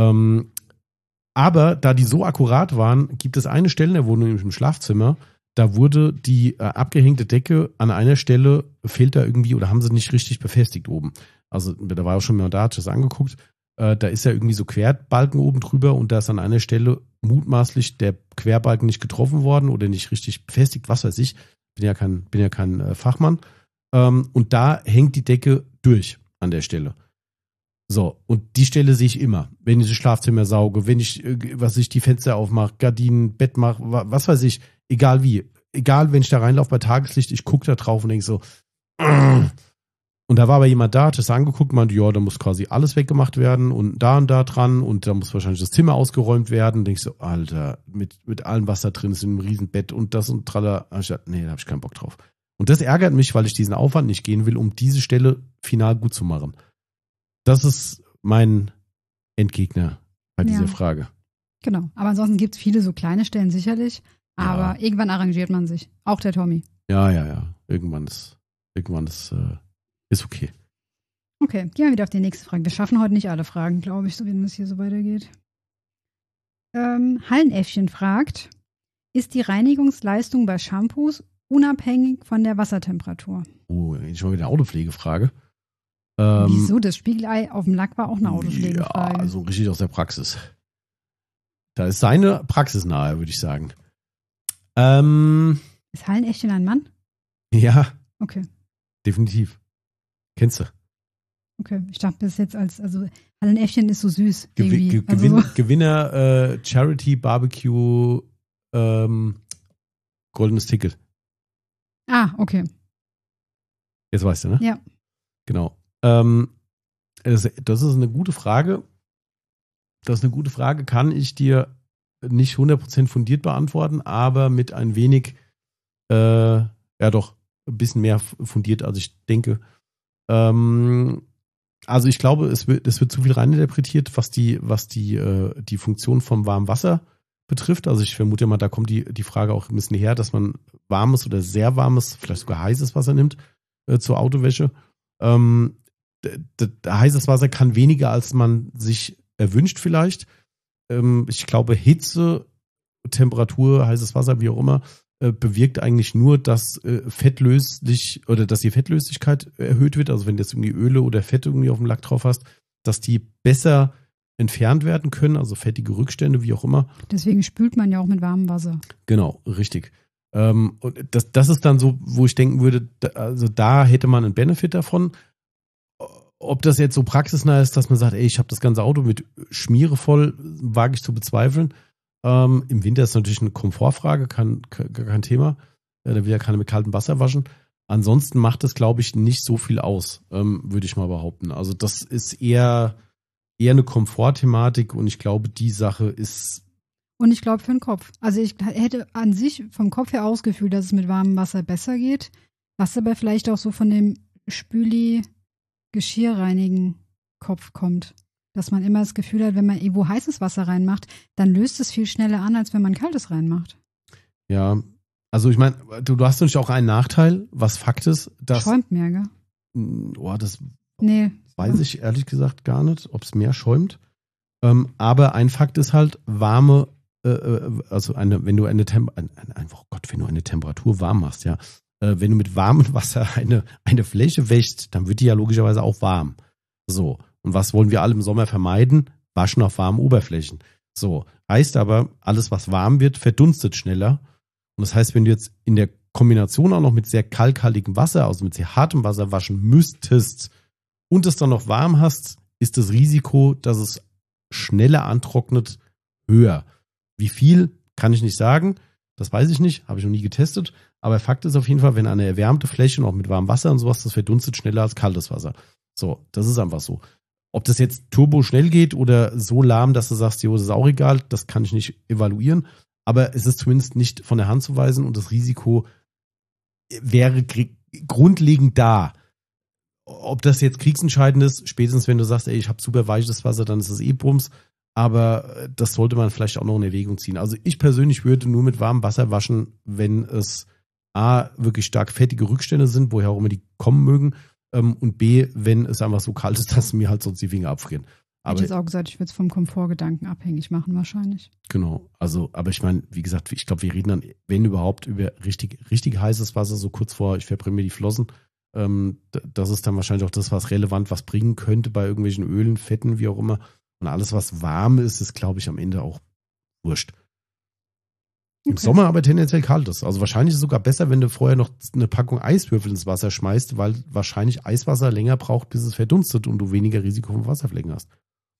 Aber da die so akkurat waren, gibt es eine Stelle in der Wohnung, nämlich im Schlafzimmer, da wurde die abgehängte Decke an einer Stelle, fehlt da irgendwie oder haben sie nicht richtig befestigt oben. Also da war auch schon mal da, hat das angeguckt, da ist ja irgendwie so Querbalken oben drüber und da ist an einer Stelle mutmaßlich der Querbalken nicht getroffen worden oder nicht richtig befestigt, was weiß ich. Bin ja kein Fachmann. Und da hängt die Decke durch an der Stelle. So, und die Stelle sehe ich immer, wenn ich das Schlafzimmer sauge, wenn ich, die Fenster aufmache, Gardinen, Bett mache, was weiß ich, egal wie. Egal, wenn ich da reinlaufe bei Tageslicht, ich gucke da drauf und denke so, und da war aber jemand da, hat das angeguckt, meinte, ja, da muss quasi alles weggemacht werden und da dran und da muss wahrscheinlich das Zimmer ausgeräumt werden. Denke ich so, Alter, mit allem, was da drin ist, in einem Riesenbett und das und tralla. Nee, da habe ich keinen Bock drauf. Und das ärgert mich, weil ich diesen Aufwand nicht gehen will, um diese Stelle final gut zu machen. Das ist mein Endgegner bei dieser Frage. Genau, aber ansonsten gibt es viele so kleine Stellen sicherlich, aber irgendwann arrangiert man sich. Auch der Tommy. Ja. Irgendwann ist okay. Okay, gehen wir wieder auf die nächste Frage. Wir schaffen heute nicht alle Fragen, glaube ich, so wie es hier so weitergeht. Hallenäffchen fragt, ist die Reinigungsleistung bei Shampoos unabhängig von der Wassertemperatur? Oh, jetzt mal wieder eine Autopflegefrage. Wieso? Das Spiegelei auf dem Lack war auch eine Autopflegefrage. Ja, also richtig aus der Praxis. Da ist seine Praxis nahe, würde ich sagen. Ist Hallenäffchen ein Mann? Ja. Okay. Definitiv. Kennst du? Okay, ich dachte bis jetzt also Hallenäffchen ist so süß. Gewinner Charity Barbecue goldenes Ticket. Ah, okay. Jetzt weißt du, ne? Ja. Genau. Das ist eine gute Frage. Kann ich dir nicht 100% fundiert beantworten, aber mit ein wenig, ein bisschen mehr fundiert, als ich denke. Also ich glaube, es wird zu viel reininterpretiert, was die Funktion vom warmen Wasser betrifft. Also ich vermute mal, da kommt die Frage auch ein bisschen her, dass man warmes oder sehr warmes, vielleicht sogar heißes Wasser nimmt zur Autowäsche. Heißes Wasser kann weniger, als man sich erwünscht vielleicht. Ich glaube, Hitze, Temperatur, heißes Wasser, wie auch immer, bewirkt eigentlich nur, dass die Fettlöslichkeit erhöht wird. Also wenn du jetzt irgendwie Öle oder Fette irgendwie auf dem Lack drauf hast, dass die besser entfernt werden können, also fettige Rückstände, wie auch immer. Deswegen spült man ja auch mit warmem Wasser. Genau, richtig. Und das ist dann so, wo ich denken würde, also da hätte man einen Benefit davon. Ob das jetzt so praxisnah ist, dass man sagt, ey, ich habe das ganze Auto mit Schmiere voll, wage ich zu bezweifeln. Im Winter ist natürlich eine Komfortfrage, kein Thema. Da will ja keiner mit kaltem Wasser waschen. Ansonsten macht es, glaube ich, nicht so viel aus, würde ich mal behaupten. Also das ist eher eine Komfortthematik und ich glaube, die Sache ist... Und ich glaube für den Kopf. Also ich hätte an sich vom Kopf her ausgefühlt, dass es mit warmem Wasser besser geht, was aber vielleicht auch so von dem Geschirrreinigen Kopf kommt. Dass man immer das Gefühl hat, wenn man irgendwo heißes Wasser reinmacht, dann löst es viel schneller an, als wenn man kaltes reinmacht. Ja, also ich meine, du hast natürlich auch einen Nachteil, was Fakt ist. Dass, schäumt mehr, gell? Das weiß ich ehrlich gesagt gar nicht, ob es mehr schäumt. Aber ein Fakt ist halt, wenn du eine Temperatur warm machst, ja, wenn du mit warmem Wasser eine Fläche wäschst, dann wird die ja logischerweise auch warm. So. Und was wollen wir alle im Sommer vermeiden? Waschen auf warmen Oberflächen. So. Heißt aber, alles, was warm wird, verdunstet schneller. Und das heißt, wenn du jetzt in der Kombination auch noch mit sehr kalkhaltigem Wasser, also mit sehr hartem Wasser waschen müsstest und es dann noch warm hast, ist das Risiko, dass es schneller antrocknet, höher. Wie viel, kann ich nicht sagen. Das weiß ich nicht, habe ich noch nie getestet. Aber Fakt ist auf jeden Fall, wenn eine erwärmte Fläche noch mit warmem Wasser und sowas, das verdunstet schneller als kaltes Wasser. So, das ist einfach so. Ob das jetzt turbo schnell geht oder so lahm, dass du sagst, jo, das ist auch egal, das kann ich nicht evaluieren. Aber es ist zumindest nicht von der Hand zu weisen und das Risiko wäre grundlegend da. Ob das jetzt kriegsentscheidend ist, spätestens wenn du sagst, ey, ich habe super weiches Wasser, dann ist es eh Bums. Aber das sollte man vielleicht auch noch in Erwägung ziehen. Also ich persönlich würde nur mit warmem Wasser waschen, wenn es A, wirklich stark fettige Rückstände sind, woher auch immer die kommen mögen, und B, wenn es einfach so kalt ist, dass mir halt sonst die Finger abfrieren. Aber ich hätte jetzt auch gesagt, ich würde es vom Komfortgedanken abhängig machen wahrscheinlich. Genau, also, aber ich meine, wie gesagt, ich glaube, wir reden dann, wenn überhaupt, über richtig heißes Wasser, so kurz vor, ich verbrenne mir die Flossen. Das ist dann wahrscheinlich auch das, was relevant was bringen könnte bei irgendwelchen Ölen, Fetten, wie auch immer. Und alles, was warm ist, ist, glaube ich, am Ende auch wurscht. Im Sommer aber tendenziell kalt ist. Also wahrscheinlich ist es sogar besser, wenn du vorher noch eine Packung Eiswürfel ins Wasser schmeißt, weil wahrscheinlich Eiswasser länger braucht, bis es verdunstet und du weniger Risiko von Wasserflecken hast.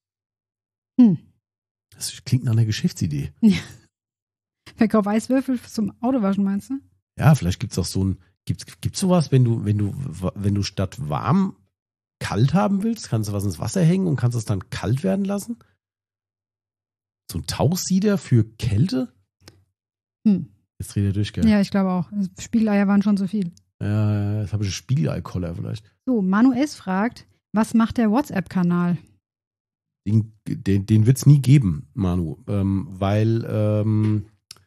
Das klingt nach einer Geschäftsidee. Ja. Verkauf Eiswürfel zum Autowaschen, meinst du? Ja, vielleicht gibt es auch so ein, gibt's sowas, wenn du statt warm kalt haben willst, kannst du was ins Wasser hängen und kannst es dann kalt werden lassen? So ein Tauchsieder für Kälte? Jetzt dreht er durch, gell? Ja, ich glaube auch. Spiegeleier waren schon zu viel. Ja, jetzt habe ich einen Spiegeleier vielleicht. So, Manu S. fragt, was macht der WhatsApp-Kanal? Den wird es nie geben, Manu, weil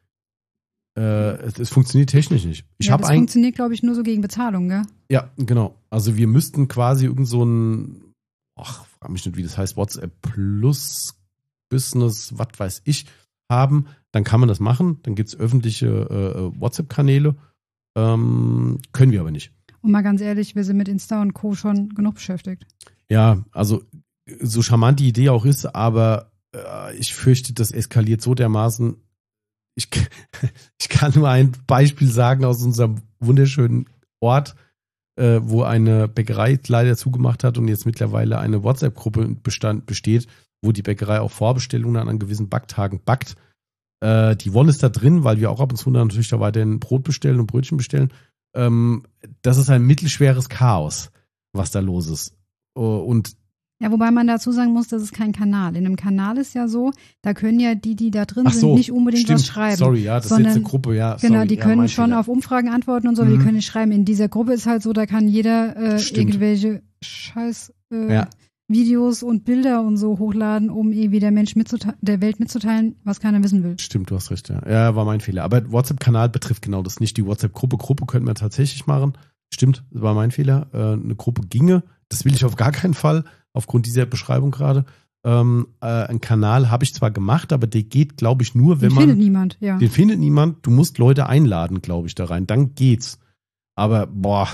es funktioniert technisch nicht. Das funktioniert, glaube ich, nur so gegen Bezahlung, gell? Ja, genau. Also wir müssten quasi irgend so ein, frag mich nicht, wie das heißt, WhatsApp Plus Business, was weiß ich, haben. Dann kann man das machen. Dann gibt es öffentliche WhatsApp-Kanäle. Können wir aber nicht. Und mal ganz ehrlich, wir sind mit Insta und Co. schon genug beschäftigt. Ja, also so charmant die Idee auch ist, aber ich fürchte, das eskaliert so dermaßen. Ich kann nur ein Beispiel sagen aus unserem wunderschönen Ort, wo eine Bäckerei leider zugemacht hat und jetzt mittlerweile eine WhatsApp-Gruppe besteht, wo die Bäckerei auch Vorbestellungen an gewissen Backtagen backt. Die Won ist da drin, weil wir auch ab und zu natürlich da weiterhin Brot bestellen und Brötchen bestellen. Das ist ein mittelschweres Chaos, was da los ist. Und ja, wobei man dazu sagen muss, das ist kein Kanal. In einem Kanal ist ja so, da können ja die da drin sind, nicht unbedingt was schreiben. Sorry, ja, das ist jetzt eine Gruppe, ja. Genau, sorry, die können schon auf Umfragen antworten und so, die können nicht schreiben. In dieser Gruppe ist halt so, da kann jeder irgendwelche Scheiß Videos und Bilder und so hochladen, um irgendwie der Welt mitzuteilen, was keiner wissen will. Stimmt, du hast recht, ja. Ja, war mein Fehler. Aber WhatsApp-Kanal betrifft genau das nicht. Die WhatsApp-Gruppe. Gruppe könnten wir tatsächlich machen. Stimmt, das war mein Fehler. Eine Gruppe ginge. Das will ich auf gar keinen Fall, aufgrund dieser Beschreibung gerade. Ein Kanal habe ich zwar gemacht, aber der geht, glaube ich, nur, wenn man... Den findet niemand, ja. Den findet niemand. Du musst Leute einladen, glaube ich, da rein. Dann geht's. Aber,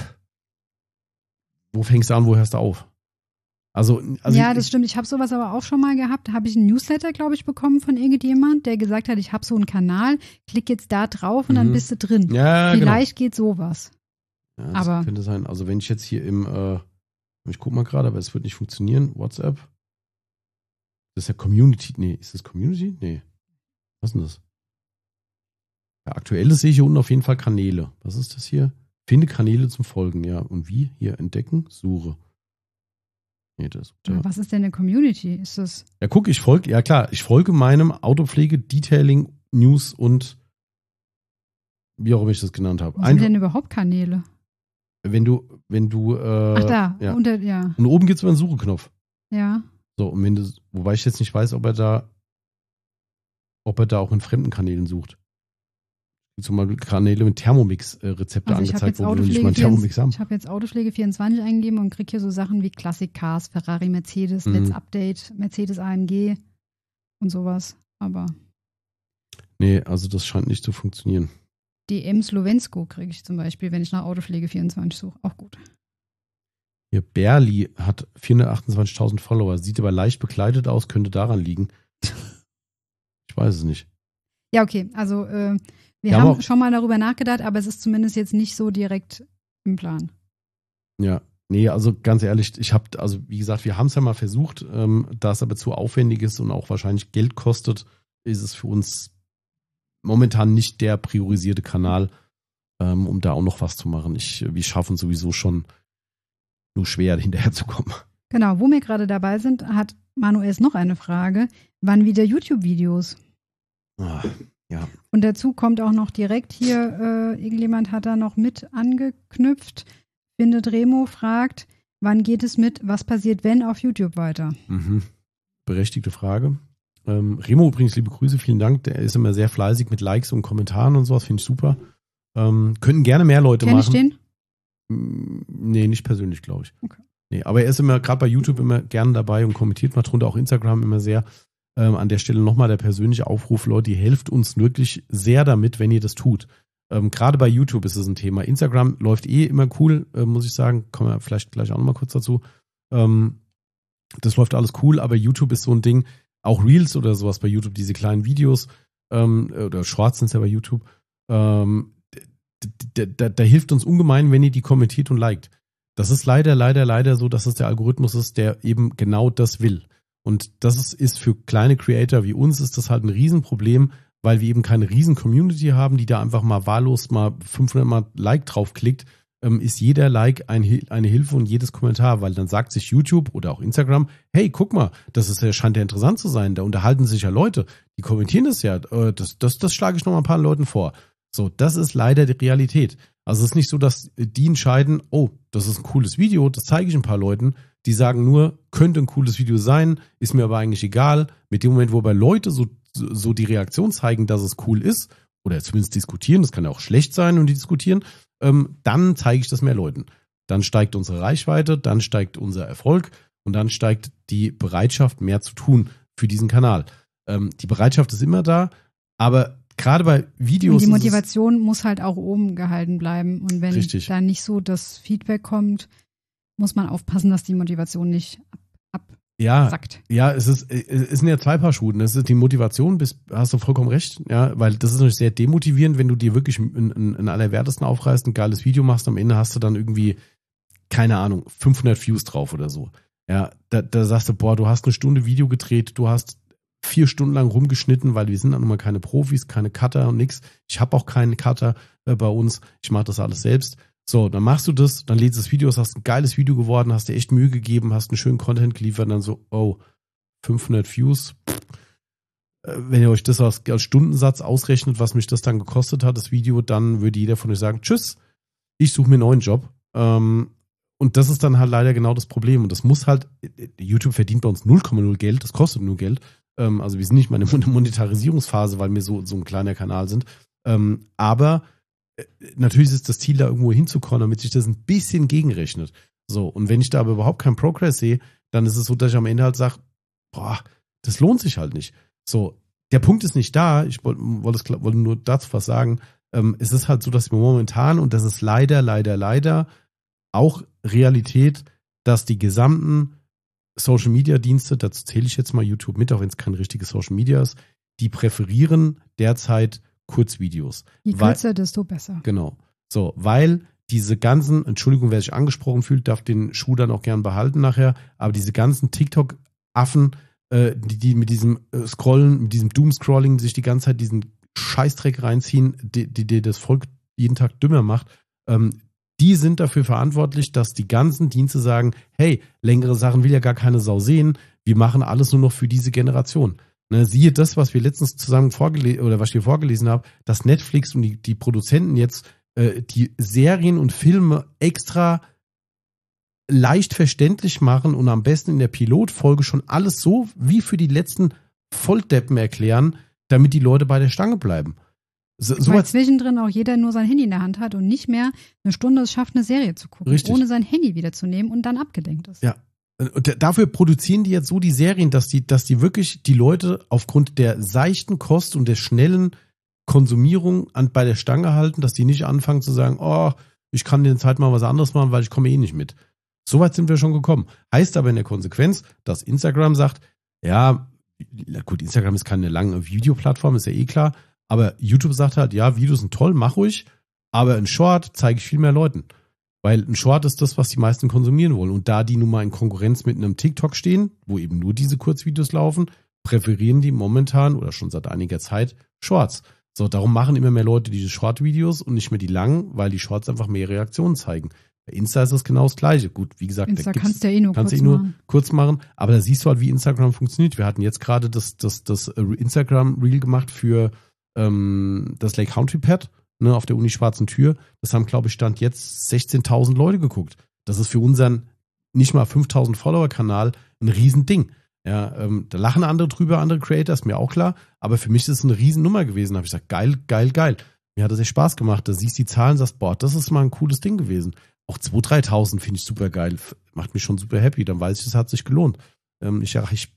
wo fängst du an, wo hörst du auf? Also ja, das stimmt. Ich habe sowas aber auch schon mal gehabt. Da habe ich einen Newsletter, glaube ich, bekommen von irgendjemand, der gesagt hat, ich habe so einen Kanal, klick jetzt da drauf und dann bist du drin. Ja, vielleicht geht sowas. Ja, das aber könnte sein. Also wenn ich jetzt hier ich gucke mal gerade, aber es wird nicht funktionieren. WhatsApp. Das ist ja Community. Nee, ist das Community? Nee. Was ist denn das? Ja, aktuelles sehe ich hier unten auf jeden Fall Kanäle. Was ist das hier? Finde Kanäle zum Folgen, ja. Und wie? Hier entdecken, suche. Nee, was ist denn eine Community? Ist das? Ja, guck, ich folge meinem Autopflege, Detailing, News und wie auch immer ich das genannt habe. Was sind denn überhaupt Kanäle? Wenn du ach da, ja. Ja. Und oben gibt es einen Sucheknopf. Ja. So, und wobei ich jetzt nicht weiß, ob er da auch in fremden Kanälen sucht. Zum Beispiel Kanäle mit Thermomix-Rezepte angezeigt, wo wir nicht mal einen Thermomix haben. Ich habe jetzt Autopflege 24 eingegeben und kriege hier so Sachen wie Classic Cars, Ferrari, Mercedes, Let's Update, Mercedes AMG und sowas. Aber nee, also das scheint nicht zu funktionieren. DM Slovensko kriege ich zum Beispiel, wenn ich nach Autopflege 24 suche. Auch gut. Hier, Berli hat 428.000 Follower, sieht aber leicht bekleidet aus, könnte daran liegen. Ich weiß es nicht. Ja, okay, also wir haben schon mal darüber nachgedacht, aber es ist zumindest jetzt nicht so direkt im Plan. Ja, Nee, also ganz ehrlich, wie gesagt, wir haben es ja mal versucht, da es aber zu aufwendig ist und auch wahrscheinlich Geld kostet, ist es für uns momentan nicht der priorisierte Kanal, um da auch noch was zu machen. Wir schaffen sowieso schon nur schwer, hinterherzukommen. Genau, wo wir gerade dabei sind, hat Manuel noch eine Frage. Wann wieder YouTube-Videos? Ja. Und dazu kommt auch noch direkt hier, irgendjemand hat da noch mit angeknüpft. Findet Remo fragt, wann geht es mit Was passiert, wenn auf YouTube weiter? Berechtigte Frage. Remo übrigens, liebe Grüße, vielen Dank. Der ist immer sehr fleißig mit Likes und Kommentaren und sowas, finde ich super. Können gerne mehr Leute machen. Kenn ich den? Nee, nicht persönlich, glaube ich. Okay. Nee, aber er ist immer, gerade bei YouTube, immer gerne dabei und kommentiert mal drunter, auch Instagram immer sehr. An der Stelle nochmal der persönliche Aufruf, Leute, ihr helft uns wirklich sehr damit, wenn ihr das tut. Gerade bei YouTube ist es ein Thema. Instagram läuft immer cool, muss ich sagen. Kommen wir vielleicht gleich auch nochmal kurz dazu. Das läuft alles cool, aber YouTube ist so ein Ding. Auch Reels oder sowas bei YouTube, diese kleinen Videos oder Shorts sind es ja bei YouTube. Da hilft uns ungemein, wenn ihr die kommentiert und liked. Das ist leider so, dass es der Algorithmus ist, der eben genau das will. Und das ist für kleine Creator wie uns ist das halt ein Riesenproblem, weil wir eben keine riesen Community haben, die da einfach mal wahllos mal 500 Mal Like draufklickt, ist jeder Like eine Hilfe und jedes Kommentar, weil dann sagt sich YouTube oder auch Instagram, hey, guck mal, scheint ja interessant zu sein, da unterhalten sich ja Leute, die kommentieren das ja, das schlage ich noch mal ein paar Leuten vor. So, das ist leider die Realität. Also es ist nicht so, dass die entscheiden, oh, das ist ein cooles Video, das zeige ich ein paar Leuten. Die sagen nur, könnte ein cooles Video sein, ist mir aber eigentlich egal. Mit dem Moment, wo bei Leute so die Reaktion zeigen, dass es cool ist, oder zumindest diskutieren, das kann ja auch schlecht sein und die diskutieren, dann zeige ich das mehr Leuten. Dann steigt unsere Reichweite, dann steigt unser Erfolg und dann steigt die Bereitschaft, mehr zu tun für diesen Kanal. Die Bereitschaft ist immer da, aber gerade bei Videos. Und die Motivation muss halt auch oben gehalten bleiben. Und wenn da nicht so das Feedback kommt, muss man aufpassen, dass die Motivation nicht absackt. Ja, es sind ja zwei Paar Schuhe. Das ist die Motivation, hast du vollkommen recht, ja, weil das ist natürlich sehr demotivierend, wenn du dir wirklich in allerwertesten aufreißt, ein geiles Video machst, am Ende hast du dann irgendwie, keine Ahnung, 500 Views drauf oder so. Ja, da sagst du, boah, du hast eine Stunde Video gedreht, du hast 4 Stunden lang rumgeschnitten, weil wir sind dann nun mal keine Profis, keine Cutter und nix. Ich habe auch keinen Cutter bei uns. Ich mache das alles selbst. So, dann machst du das, dann lädst du das Video, hast ein geiles Video geworden, hast dir echt Mühe gegeben, hast einen schönen Content geliefert und dann so, oh, 500 Views. Wenn ihr euch das als Stundensatz ausrechnet, was mich das dann gekostet hat, das Video, dann würde jeder von euch sagen, tschüss, ich suche mir einen neuen Job. Und das ist dann halt leider genau das Problem. Und das muss halt, YouTube verdient bei uns 0,0 Geld, das kostet nur Geld. Also wir sind nicht mal in der Monetarisierungsphase, weil wir so ein kleiner Kanal sind. Aber natürlich ist das Ziel, da irgendwo hinzukommen, damit sich das ein bisschen gegenrechnet. So, und wenn ich da aber überhaupt keinen Progress sehe, dann ist es so, dass ich am Ende halt sage, boah, das lohnt sich halt nicht. So, der Punkt ist nicht da, ich wollte nur dazu was sagen, es ist halt so, dass wir momentan, und das ist leider auch Realität, dass die gesamten Social-Media-Dienste, dazu zähle ich jetzt mal YouTube mit, auch wenn es kein richtiges Social-Media ist, die präferieren derzeit Kurzvideos. Je kürzer, desto besser. Genau. So, weil diese ganzen, Entschuldigung, wer sich angesprochen fühlt, darf den Schuh dann auch gern behalten nachher, aber diese ganzen TikTok-Affen, die mit diesem Scrollen, mit diesem Doom-Scrolling sich die ganze Zeit diesen Scheißdreck reinziehen, die das Volk jeden Tag dümmer macht, die sind dafür verantwortlich, dass die ganzen Dienste sagen, hey, längere Sachen will ja gar keine Sau sehen, wir machen alles nur noch für diese Generation. Ne, siehe das, was wir letztens zusammen was ich vorgelesen haben, dass Netflix und die Produzenten jetzt die Serien und Filme extra leicht verständlich machen und am besten in der Pilotfolge schon alles so wie für die letzten Volldeppen erklären, damit die Leute bei der Stange bleiben. Weil zwischendrin auch jeder nur sein Handy in der Hand hat und nicht mehr eine Stunde es schafft, eine Serie zu gucken, richtig, ohne sein Handy wiederzunehmen und dann abgelenkt ist. Ja. Und dafür produzieren die jetzt so die Serien, dass die wirklich die Leute aufgrund der seichten Kost und der schnellen Konsumierung bei der Stange halten, dass die nicht anfangen zu sagen, oh, ich kann in der Zeit mal was anderes machen, weil ich komme eh nicht mit. Soweit sind wir schon gekommen. Heißt aber in der Konsequenz, dass Instagram sagt, ja, gut, Instagram ist keine lange Videoplattform, ist ja eh klar, aber YouTube sagt halt, ja, Videos sind toll, mach ruhig, aber in Short zeige ich viel mehr Leuten. Weil ein Short ist das, was die meisten konsumieren wollen. Und da die nun mal in Konkurrenz mit einem TikTok stehen, wo eben nur diese Kurzvideos laufen, präferieren die momentan oder schon seit einiger Zeit Shorts. So, darum machen immer mehr Leute diese Short-Videos und nicht mehr die langen, weil die Shorts einfach mehr Reaktionen zeigen. Bei Insta ist das genau das Gleiche. Gut, wie gesagt, Insta da kannst du ja nur kurz machen, aber da siehst du halt, wie Instagram funktioniert. Wir hatten jetzt gerade das Instagram-Reel gemacht für das Lake Country Pad, ne, auf der Uni Schwarzen Tür. Das haben, glaube ich, Stand jetzt 16.000 Leute geguckt. Das ist für unseren nicht mal 5.000 Follower-Kanal ein Riesending. Ja, da lachen andere drüber, andere Creators, mir auch klar. Aber für mich ist es eine Riesennummer gewesen. Da habe ich gesagt, geil, geil, geil. Mir hat das echt Spaß gemacht. Da siehst du die Zahlen und sagst, boah, das ist mal ein cooles Ding gewesen. Auch 2.000, 3.000 finde ich super geil. Macht mich schon super happy. Dann weiß ich, es hat sich gelohnt. Ich erreiche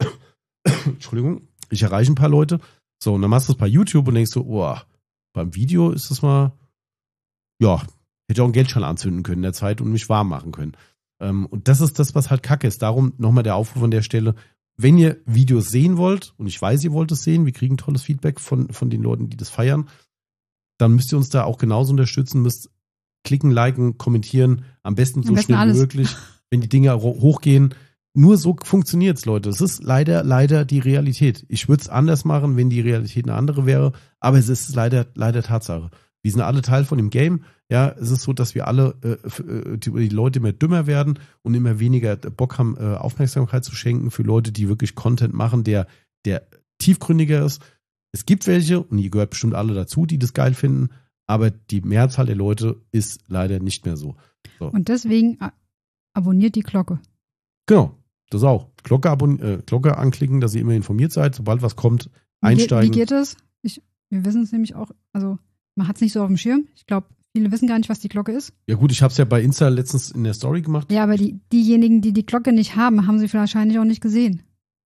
ein paar Leute. So, und dann machst du es bei YouTube und denkst so, oh, beim Video ist es mal, ja, hätte auch einen Geldschein anzünden können in der Zeit und mich warm machen können. Und das ist das, was halt kacke ist. Darum nochmal der Aufruf an der Stelle, wenn ihr Videos sehen wollt, und ich weiß, ihr wollt es sehen, wir kriegen tolles Feedback von den Leuten, die das feiern, dann müsst ihr uns da auch genauso unterstützen, müsst klicken, liken, kommentieren, am besten so schnell wie möglich, wenn die Dinge hochgehen. Nur so funktioniert es, Leute. Es ist leider die Realität. Ich würde es anders machen, wenn die Realität eine andere wäre, aber es ist leider Tatsache. Wir sind alle Teil von dem Game. Ja, es ist so, dass wir alle, die Leute immer dümmer werden und immer weniger Bock haben, Aufmerksamkeit zu schenken für Leute, die wirklich Content machen, der tiefgründiger ist. Es gibt welche, und ihr gehört bestimmt alle dazu, die das geil finden, aber die Mehrzahl der Leute ist leider nicht mehr so. Und deswegen abonniert die Glocke. Genau. Das auch. Glocke anklicken, dass ihr immer informiert seid, sobald was kommt, einsteigen. Wie geht es? Wir wissen es nämlich auch, also man hat es nicht so auf dem Schirm. Ich glaube, viele wissen gar nicht, was die Glocke ist. Ja gut, ich habe es ja bei Insta letztens in der Story gemacht. Ja, aber diejenigen, die die Glocke nicht haben, haben sie wahrscheinlich auch nicht gesehen.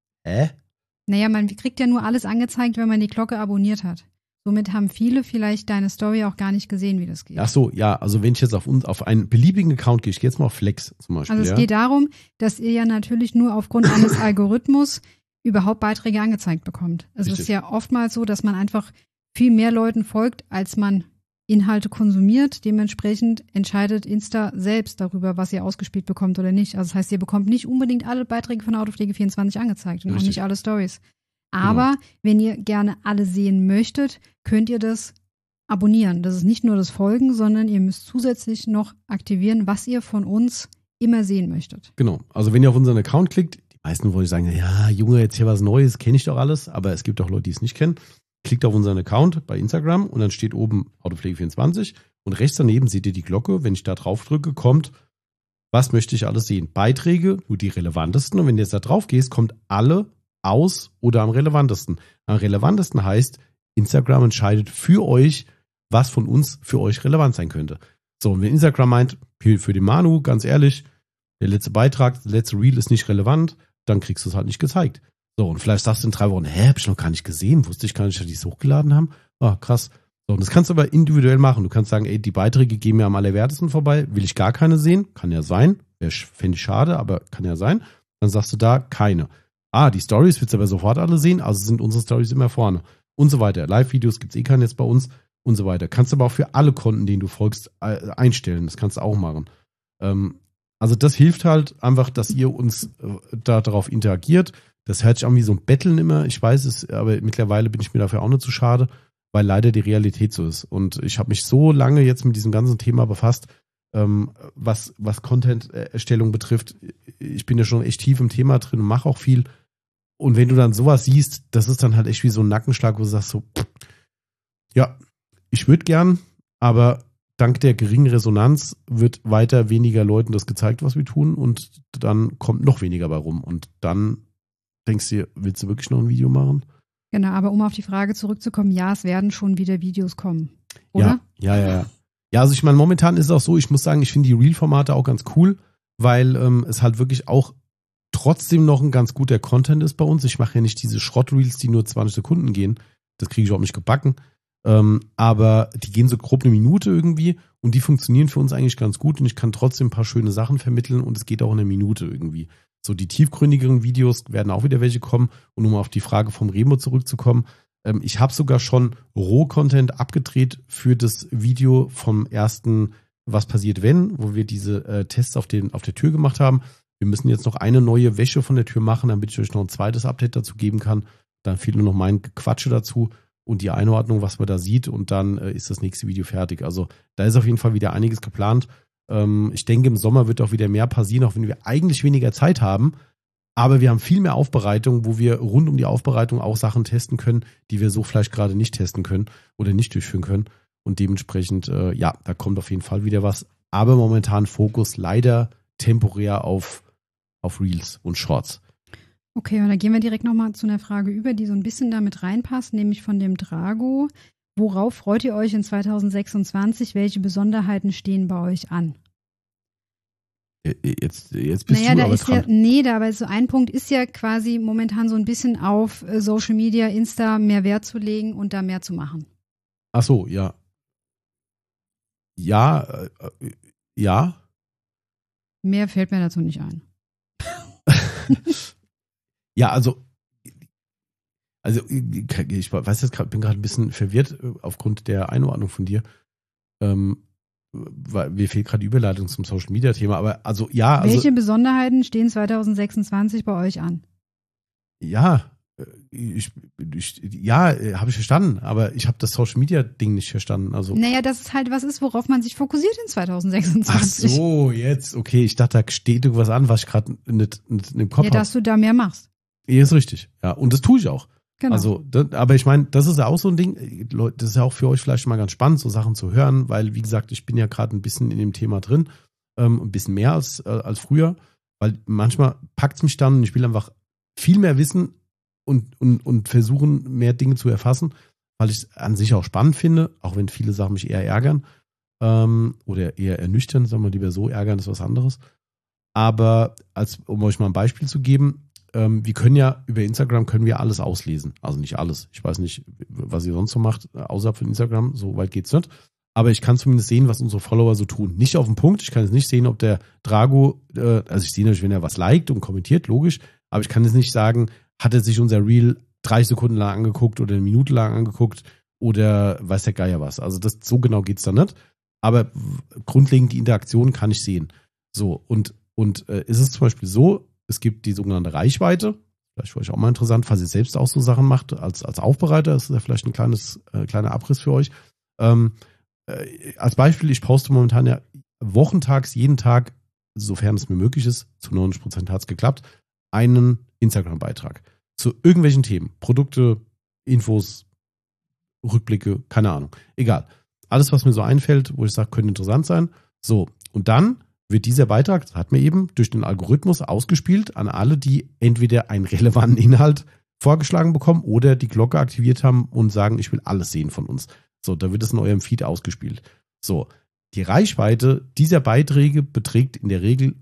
Naja, man kriegt ja nur alles angezeigt, wenn man die Glocke abonniert hat. Somit haben viele vielleicht deine Story auch gar nicht gesehen, wie das geht. Ach so, ja, also wenn ich jetzt auf einen beliebigen Account gehe, ich gehe jetzt mal auf Flex zum Beispiel. Also es geht darum, dass ihr ja natürlich nur aufgrund eines Algorithmus überhaupt Beiträge angezeigt bekommt. Es ist ja oftmals so, dass man einfach viel mehr Leuten folgt, als man Inhalte konsumiert. Dementsprechend entscheidet Insta selbst darüber, was ihr ausgespielt bekommt oder nicht. Also das heißt, ihr bekommt nicht unbedingt alle Beiträge von Autopflege24 angezeigt und auch nicht alle Stories. Aber wenn ihr gerne alle sehen möchtet, könnt ihr das abonnieren. Das ist nicht nur das Folgen, sondern ihr müsst zusätzlich noch aktivieren, was ihr von uns immer sehen möchtet. Genau. Also wenn ihr auf unseren Account klickt, die meisten wollen sagen, ja, Junge, jetzt hier was Neues, kenne ich doch alles, aber es gibt auch Leute, die es nicht kennen. Klickt auf unseren Account bei Instagram und dann steht oben Autopflege24 und rechts daneben seht ihr die Glocke. Wenn ich da drauf drücke, kommt, was möchte ich alles sehen? Beiträge, nur die relevantesten. Und wenn du jetzt da drauf gehst, kommt alle aus oder am relevantesten. Am relevantesten heißt, Instagram entscheidet für euch, was von uns für euch relevant sein könnte. So, und wenn Instagram meint, für den Manu, ganz ehrlich, der letzte Beitrag, der letzte Reel ist nicht relevant, dann kriegst du es halt nicht gezeigt. So, und vielleicht sagst du in 3 Wochen, hab ich noch gar nicht gesehen, wusste ich gar nicht, dass die es hochgeladen haben. Ah, krass. So, und das kannst du aber individuell machen. Du kannst sagen, ey, die Beiträge gehen mir am allerwertesten vorbei, will ich gar keine sehen, kann ja sein, fände ich schade, aber kann ja sein. Dann sagst du da keine. Die Stories willst du aber sofort alle sehen, also sind unsere Stories immer vorne. Und so weiter. Live-Videos gibt es keine jetzt bei uns und so weiter. Kannst du aber auch für alle Konten, denen du folgst, einstellen. Das kannst du auch machen. Also das hilft halt einfach, dass ihr uns darauf interagiert. Das hört sich an wie so ein Betteln immer. Ich weiß es, aber mittlerweile bin ich mir dafür auch nicht zu schade, weil leider die Realität so ist. Und ich habe mich so lange jetzt mit diesem ganzen Thema befasst, was Content-Erstellung betrifft. Ich bin ja schon echt tief im Thema drin und mache auch viel. Und wenn du dann sowas siehst, das ist dann halt echt wie so ein Nackenschlag, wo du sagst so, ja, ich würde gern, aber dank der geringen Resonanz wird weiter weniger Leuten das gezeigt, was wir tun, und dann kommt noch weniger bei rum. Und dann denkst du dir, willst du wirklich noch ein Video machen? Genau, aber um auf die Frage zurückzukommen, ja, es werden schon wieder Videos kommen, oder? Ja, also ich meine, momentan ist es auch so, ich muss sagen, ich finde die Reel-Formate auch ganz cool, weil es halt wirklich auch trotzdem noch ein ganz guter Content ist bei uns. Ich mache ja nicht diese Schrott-Reels, die nur 20 Sekunden gehen. Das kriege ich überhaupt nicht gebacken. Aber die gehen so grob eine Minute irgendwie und die funktionieren für uns eigentlich ganz gut und ich kann trotzdem ein paar schöne Sachen vermitteln und es geht auch in einer Minute irgendwie. So, die tiefgründigeren Videos werden auch wieder welche kommen, und um auf die Frage vom Remo zurückzukommen, ich habe sogar schon Roh-Content abgedreht für das Video vom ersten was passiert, wo wir diese Tests auf der Tür gemacht haben. Wir müssen jetzt noch eine neue Wäsche von der Tür machen, damit ich euch noch ein zweites Update dazu geben kann. Dann fehlt nur noch mein Gequatsche dazu und die Einordnung, was man da sieht. Und dann ist das nächste Video fertig. Also da ist auf jeden Fall wieder einiges geplant. Ich denke, im Sommer wird auch wieder mehr passieren, auch wenn wir eigentlich weniger Zeit haben. Aber wir haben viel mehr Aufbereitung, wo wir rund um die Aufbereitung auch Sachen testen können, die wir so vielleicht gerade nicht testen können oder nicht durchführen können. Und dementsprechend, da kommt auf jeden Fall wieder was. Aber momentan Fokus leider temporär auf Reels und Shorts. Okay, und dann gehen wir direkt nochmal zu einer Frage über, die so ein bisschen damit reinpasst, nämlich von dem Drago. Worauf freut ihr euch in 2026? Welche Besonderheiten stehen bei euch an? Jetzt bist du aber dran. Aber so ein Punkt ist ja quasi momentan so ein bisschen auf Social Media, Insta mehr Wert zu legen und da mehr zu machen. Ach so, ja. Ja. Mehr fällt mir dazu nicht ein. Ja, also ich weiß jetzt gerade, bin gerade ein bisschen verwirrt aufgrund der Einordnung von dir. Weil mir fehlt gerade die Überleitung zum Social Media Thema, aber welche Besonderheiten stehen 2026 bei euch an? Ja, habe ich verstanden, aber ich habe das Social Media Ding nicht verstanden. Also das ist halt was ist, worauf man sich fokussiert in 2026. Ach so, jetzt, okay, ich dachte, da steht irgendwas an, was ich gerade nicht im Kopf habe. Ja, dass du da mehr machst. Ja, ist richtig. Ja, und das tue ich auch. Genau. Also, aber ich meine, das ist ja auch so ein Ding, Leute, das ist ja auch für euch vielleicht mal ganz spannend, so Sachen zu hören, weil, wie gesagt, ich bin ja gerade ein bisschen in dem Thema drin, ein bisschen mehr als früher, weil manchmal packt es mich dann und ich will einfach viel mehr wissen und versuchen, mehr Dinge zu erfassen, weil ich es an sich auch spannend finde, auch wenn viele Sachen mich eher ärgern oder eher ernüchtern, sagen wir lieber so, ärgern ist was anderes. Aber um euch mal ein Beispiel zu geben, wir können ja über Instagram alles auslesen. Also nicht alles. Ich weiß nicht, was ihr sonst so macht, außerhalb von Instagram. So weit geht's nicht. Aber ich kann zumindest sehen, was unsere Follower so tun. Nicht auf den Punkt. Ich kann jetzt nicht sehen, ob der Drago, also ich sehe natürlich, wenn er was liked und kommentiert, logisch. Aber ich kann jetzt nicht sagen, hat er sich unser Reel 30 Sekunden lang angeguckt oder eine Minute lang angeguckt oder weiß der Geier was. Also so genau geht's da nicht. Aber grundlegend die Interaktion kann ich sehen. So, und ist es zum Beispiel so, es gibt die sogenannte Reichweite. Vielleicht für euch auch mal interessant, falls ihr selbst auch so Sachen macht als Aufbereiter. Das ist ja vielleicht ein kleiner Abriss für euch. Als Beispiel, ich poste momentan ja wochentags, jeden Tag, sofern es mir möglich ist, zu 90% hat es geklappt, einen Instagram-Beitrag zu irgendwelchen Themen. Produkte, Infos, Rückblicke, keine Ahnung. Egal. Alles, was mir so einfällt, wo ich sage, könnte interessant sein. So, und dann wird dieser Beitrag, das hat mir eben, durch den Algorithmus ausgespielt an alle, die entweder einen relevanten Inhalt vorgeschlagen bekommen oder die Glocke aktiviert haben und sagen, ich will alles sehen von uns. So, da wird es in eurem Feed ausgespielt. So, die Reichweite dieser Beiträge beträgt in der Regel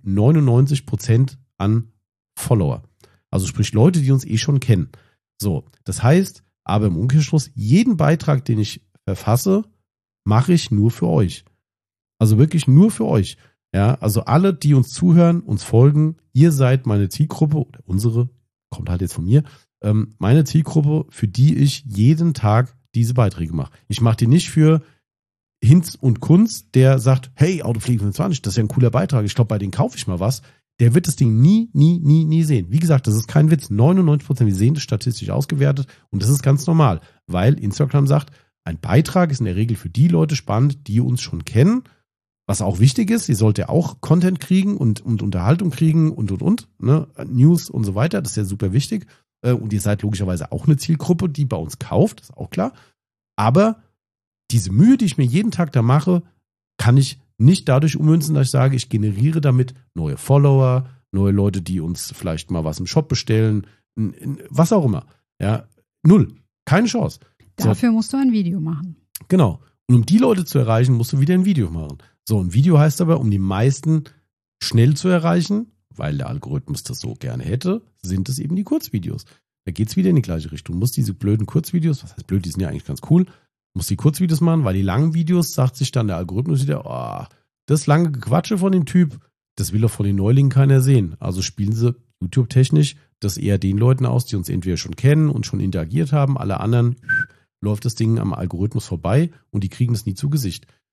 99% an Follower. Also sprich Leute, die uns schon kennen. So, das heißt, aber im Umkehrschluss, jeden Beitrag, den ich verfasse, mache ich nur für euch. Also wirklich nur für euch. Ja, also alle, die uns zuhören, uns folgen, ihr seid meine Zielgruppe, oder unsere, kommt halt jetzt von mir, meine Zielgruppe, für die ich jeden Tag diese Beiträge mache. Ich mache die nicht für Hinz und Kunz, der sagt, hey, Autopflege 25, das ist ja ein cooler Beitrag, ich glaube, bei denen kaufe ich mal was. Der wird das Ding nie sehen. Wie gesagt, das ist kein Witz. 99%, wir sehen das statistisch ausgewertet und das ist ganz normal, weil Instagram sagt, ein Beitrag ist in der Regel für die Leute spannend, die uns schon kennen. Was auch wichtig ist, ihr sollt ja auch Content kriegen und Unterhaltung kriegen und, ne? News und so weiter, das ist ja super wichtig. Und ihr seid logischerweise auch eine Zielgruppe, die bei uns kauft, ist auch klar. Aber diese Mühe, die ich mir jeden Tag da mache, kann ich nicht dadurch ummünzen, dass ich sage, ich generiere damit neue Follower, neue Leute, die uns vielleicht mal was im Shop bestellen, was auch immer. Ja, null. Keine Chance. Dafür musst du ein Video machen. Genau. Und um die Leute zu erreichen, musst du wieder ein Video machen. So, ein Video heißt aber, um die meisten schnell zu erreichen, weil der Algorithmus das so gerne hätte, sind es eben die Kurzvideos. Da geht es wieder in die gleiche Richtung. Du musst diese blöden Kurzvideos, was heißt blöd, die sind ja eigentlich ganz cool, musst die Kurzvideos machen, weil die langen Videos, sagt sich dann der Algorithmus wieder, oh, das lange Gequatsche von dem Typ, das will doch von den Neulingen keiner sehen. Also spielen sie YouTube-technisch das eher den Leuten aus, die uns entweder schon kennen und schon interagiert haben. Alle anderen läuft das Ding am Algorithmus vorbei und die kriegen das nie zu Gesicht.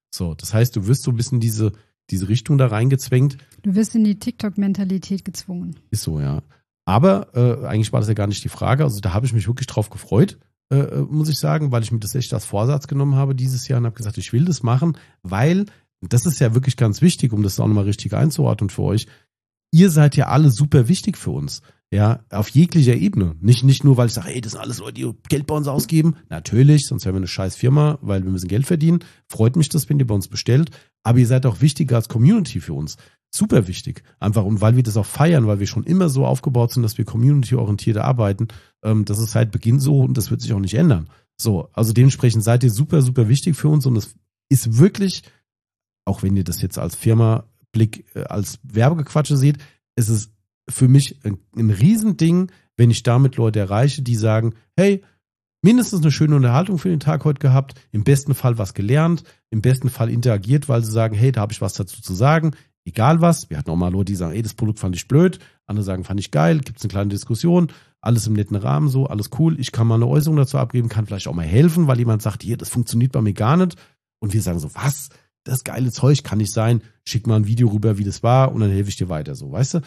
So, das heißt, du wirst so ein bisschen diese Richtung da reingezwängt. Du wirst in die TikTok-Mentalität gezwungen. Ist so, ja. Aber eigentlich war das ja gar nicht die Frage. Also da habe ich mich wirklich drauf gefreut, muss ich sagen, weil ich mir das echt als Vorsatz genommen habe dieses Jahr und habe gesagt, ich will das machen, weil, das ist ja wirklich ganz wichtig, um das auch nochmal richtig einzuordnen für euch, ihr seid ja alle super wichtig für uns. Ja, auf jeglicher Ebene. Nicht nur, weil ich sage, ey, das sind alles Leute, die Geld bei uns ausgeben. Natürlich, sonst wären wir eine scheiß Firma, weil wir müssen Geld verdienen. Freut mich das, wenn ihr bei uns bestellt. Aber ihr seid auch wichtiger als Community für uns. Super wichtig. Einfach, und weil wir das auch feiern, weil wir schon immer so aufgebaut sind, dass wir community-orientiert arbeiten. Das ist seit Beginn so und das wird sich auch nicht ändern. So, also dementsprechend seid ihr super, super wichtig für uns und es ist wirklich, auch wenn ihr das jetzt als Firma-Blick, als Werbegequatsche seht, es ist für mich ein Riesending, wenn ich damit Leute erreiche, die sagen, hey, mindestens eine schöne Unterhaltung für den Tag heute gehabt, im besten Fall was gelernt, im besten Fall interagiert, weil sie sagen, hey, da habe ich was dazu zu sagen, egal was. Wir hatten auch mal Leute, die sagen, ey, das Produkt fand ich blöd, andere sagen, fand ich geil, gibt es eine kleine Diskussion, alles im netten Rahmen so, alles cool, ich kann mal eine Äußerung dazu abgeben, kann vielleicht auch mal helfen, weil jemand sagt, hier, das funktioniert bei mir gar nicht und wir sagen so, was? Das geile Zeug kann nicht sein, schick mal ein Video rüber, wie das war und dann helfe ich dir weiter, so, weißt du?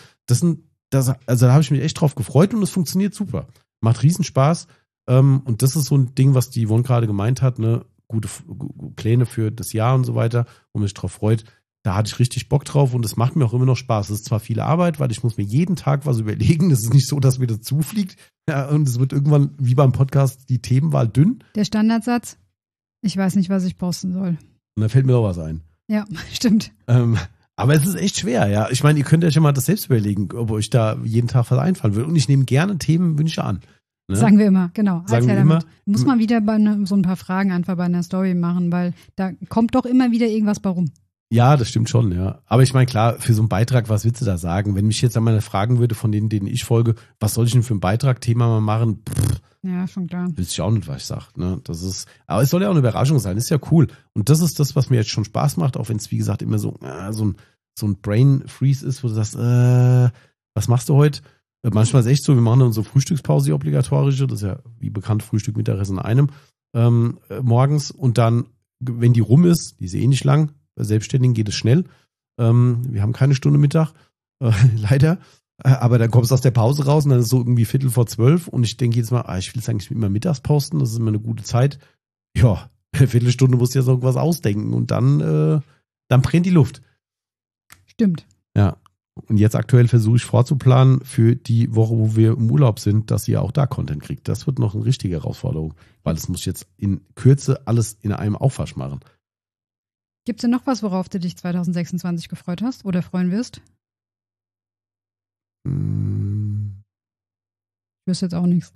Also da habe ich mich echt drauf gefreut und es funktioniert super. Macht riesen Spaß. Und das ist so ein Ding, was die Yvonne gerade gemeint hat, ne? Gute Pläne für das Jahr und so weiter, wo man sich drauf freut. Da hatte ich richtig Bock drauf und es macht mir auch immer noch Spaß. Es ist zwar viel Arbeit, weil ich muss mir jeden Tag was überlegen. Es ist nicht so, dass mir das zufliegt. Ja, und es wird irgendwann, wie beim Podcast, die Themenwahl dünn. Der Standardsatz, ich weiß nicht, was ich posten soll. Und da fällt mir doch was ein. Ja, stimmt. Aber es ist echt schwer, ja. Ich meine, ihr könnt euch ja mal das selbst überlegen, ob euch da jeden Tag was einfallen würde. Und ich nehme gerne Themenwünsche an. Ne? Sagen wir immer, genau. Sagen wir immer. Muss man wieder so ein paar Fragen einfach bei einer Story machen, weil da kommt doch immer wieder irgendwas bei rum. Ja, das stimmt schon, ja. Aber ich meine, klar, für so einen Beitrag, was willst du da sagen? Wenn mich jetzt einmal fragen würde, von denen ich folge, was soll ich denn für ein Beitrag, Thema mal machen? Ja, schon klar. Wüsste ich auch nicht, was ich sage. Ne? Aber es soll ja auch eine Überraschung sein, ist ja cool. Und das ist das, was mir jetzt schon Spaß macht, auch wenn es, wie gesagt, immer so ein Brain Freeze ist, wo du sagst, was machst du heute? Manchmal ist es echt so, wir machen dann unsere Frühstückspause, die obligatorische, das ist ja wie bekannt Frühstück, Mittagessen in einem, morgens und dann, wenn die rum ist, die ist eh nicht lang, bei Selbstständigen geht es schnell, wir haben keine Stunde Mittag, leider, aber dann kommst du aus der Pause raus und dann ist es so irgendwie 11:45 und ich denke jetzt mal, ich will es eigentlich immer mittags posten, das ist immer eine gute Zeit. Ja, eine Viertelstunde musst du ja so irgendwas ausdenken und dann brennt die Luft. Stimmt. Ja, und jetzt aktuell versuche ich vorzuplanen für die Woche, wo wir im Urlaub sind, dass ihr auch da Content kriegt. Das wird noch eine richtige Herausforderung, weil das muss ich jetzt in Kürze alles in einem Aufwasch machen. Gibt es denn noch was, worauf du dich 2026 gefreut hast oder freuen wirst? Ich wüsste jetzt auch nichts.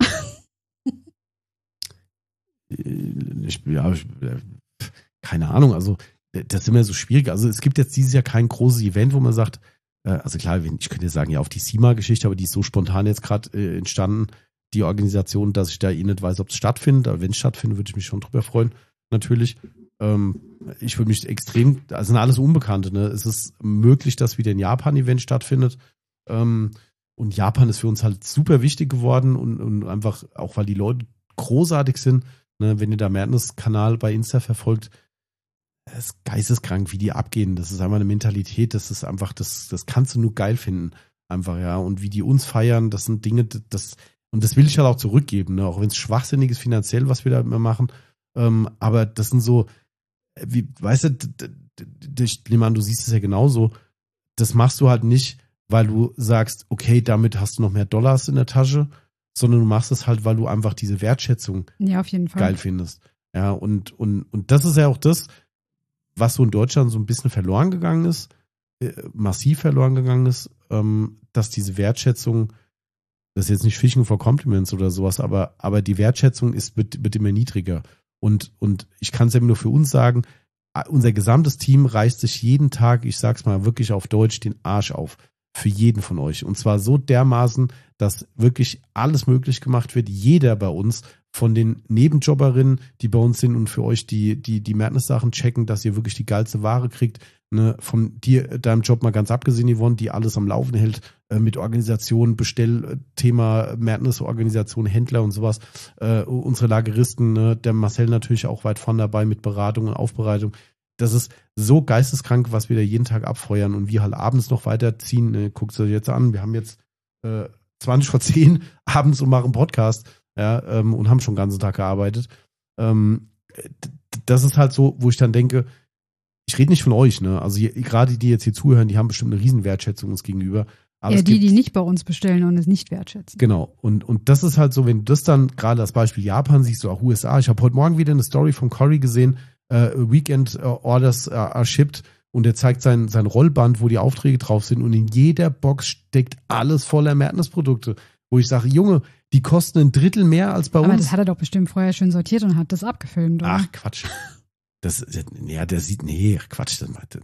Keine Ahnung, also das ist immer so schwierig. Also es gibt jetzt dieses Jahr kein großes Event, wo man sagt, also klar, ich könnte sagen, ja, auf die SEMA-Geschichte, aber die ist so spontan jetzt gerade entstanden, die Organisation, dass ich da nicht weiß, ob es stattfindet. Aber wenn es stattfindet, würde ich mich schon drüber freuen, natürlich. Ich würde mich extrem, also sind alles Unbekannte, ne? Es ist möglich, dass wieder ein Japan-Event stattfindet. Und Japan ist für uns halt super wichtig geworden und einfach auch, weil die Leute großartig sind. Ne? Wenn ihr da Madness-Kanal bei Insta verfolgt, das ist geisteskrank, wie die abgehen. Das ist einfach eine Mentalität, das ist einfach, das kannst du nur geil finden. Einfach, ja. Und wie die uns feiern, das sind Dinge, und das will ich halt auch zurückgeben, ne? Auch wenn es schwachsinnig ist finanziell, was wir da immer machen. Aber das sind so, weißt du, ich nehme an, du siehst es ja genauso, das machst du halt nicht, weil du sagst, okay, damit hast du noch mehr Dollars in der Tasche, sondern du machst es halt, weil du einfach diese Wertschätzung auf jeden Fall geil findest. Ja, und das ist ja auch das, was so in Deutschland so ein bisschen verloren gegangen ist, massiv verloren gegangen ist, dass diese Wertschätzung, das ist jetzt nicht Fishing for Compliments oder sowas, aber die Wertschätzung wird immer niedriger. Und ich kann es ja nur für uns sagen, unser gesamtes Team reißt sich jeden Tag, ich sag's mal wirklich auf Deutsch, den Arsch auf. Für jeden von euch. Und zwar so dermaßen, dass wirklich alles möglich gemacht wird. Jeder bei uns, von den Nebenjobberinnen, die bei uns sind und für euch die Madness-Sachen checken, dass ihr wirklich die geilste Ware kriegt. Ne? Von dir, deinem Job mal ganz abgesehen, Yvonne, die alles am Laufen hält, mit Organisation, Bestellthema, Madness-Organisation, Händler und sowas. Unsere Lageristen, ne? Der Marcel natürlich auch weit vorne dabei mit Beratung und Aufbereitung. das ist so geisteskrank, was wir da jeden Tag abfeuern und wir halt abends noch weiterziehen. Guckt euch jetzt an, wir haben jetzt 20 vor 10 abends und machen Podcast, ja, und haben schon den ganzen Tag gearbeitet. Das ist halt so, wo ich dann denke, ich rede nicht von euch, ne? Also gerade die jetzt hier zuhören, die haben bestimmt eine riesen Wertschätzung uns gegenüber. Aber die nicht bei uns bestellen und es nicht wertschätzen. Genau. Und das ist halt so, wenn du das dann, gerade das Beispiel Japan siehst, du auch USA. Ich habe heute Morgen wieder eine Story von Cory gesehen, Weekend Orders are shipped, und der zeigt sein Rollband, wo die Aufträge drauf sind, und in jeder Box steckt alles voller Mertens-Produkte, wo ich sage, Junge, die kosten ein Drittel mehr als bei uns. Aber das hat er doch bestimmt vorher schön sortiert und hat das abgefilmt, oder? Ach, Quatsch. Quatsch.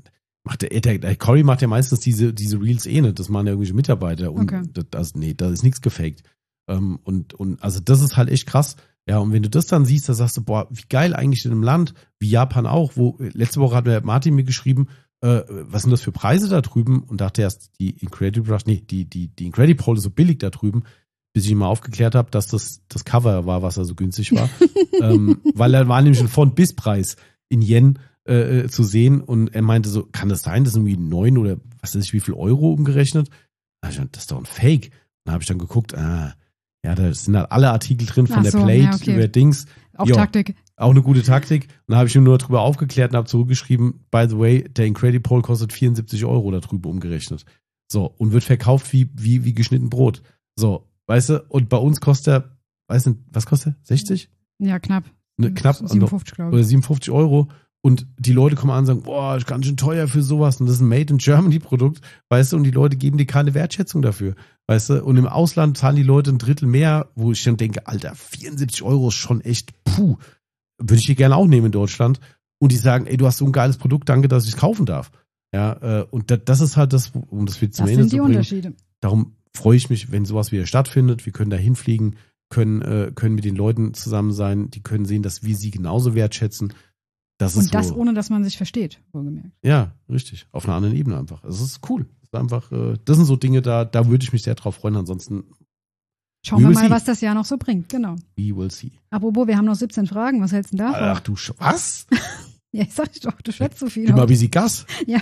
Der Cory macht ja meistens diese Reels nicht, das machen ja irgendwelche Mitarbeiter. Und okay. Da ist nichts gefaked. Und also das ist halt echt krass. Ja, und wenn du das dann siehst, da sagst du, boah, wie geil eigentlich in einem Land, wie Japan auch, wo letzte Woche hat der Martin mir geschrieben, was sind das für Preise da drüben? Und dachte erst, die Incredible ist so billig da drüben, bis ich ihm mal aufgeklärt habe, dass das Cover war, was da so günstig war. Weil er war nämlich ein Von-Bis-Preis in Yen zu sehen, und er meinte so, kann das sein, das ist irgendwie 9 oder was weiß ich, wie viel Euro umgerechnet? Das ist doch ein Fake. Dann habe ich dann geguckt, ja, da sind halt alle Artikel drin, von der Plate über Dings. Auch Taktik. Auch eine gute Taktik. Und dann habe ich ihm nur darüber aufgeklärt und habe zurückgeschrieben, by the way, der Incredible kostet 74 Euro da drüber umgerechnet. So, und wird verkauft wie geschnitten Brot. So, weißt du, und bei uns kostet er, was kostet er? 60? Ja, knapp. Knapp. 57, glaube ich. Oder 57 Euro. Und die Leute kommen an und sagen, boah, ist ganz schön teuer für sowas. Und das ist ein Made in Germany Produkt, weißt du, und die Leute geben dir keine Wertschätzung dafür, weißt du. Und im Ausland zahlen die Leute ein Drittel mehr, wo ich dann denke, Alter, 74 Euro ist schon echt, würde ich hier gerne auch nehmen in Deutschland. Und die sagen, ey, du hast so ein geiles Produkt, danke, dass ich es kaufen darf. Ja, und das ist halt das, um das wir zum Ende zu bringen. Das sind die Unterschiede. Darum freue ich mich, wenn sowas wieder stattfindet. Wir können da hinfliegen, können mit den Leuten zusammen sein, die können sehen, dass wir sie genauso wertschätzen. Und das, ohne dass man sich versteht, wohlgemerkt. Ja, richtig. Auf einer anderen Ebene einfach. Es ist cool. Es ist einfach, das sind so Dinge, da würde ich mich sehr drauf freuen. Ansonsten schauen wir mal, was das Jahr noch so bringt. Genau. We will see. Apropos, wir haben noch 17 Fragen. Was hältst du denn davon? Ach du, was? Ja, ich sag doch, du schwätzt so viel. Immer wie sie Gas. Ja.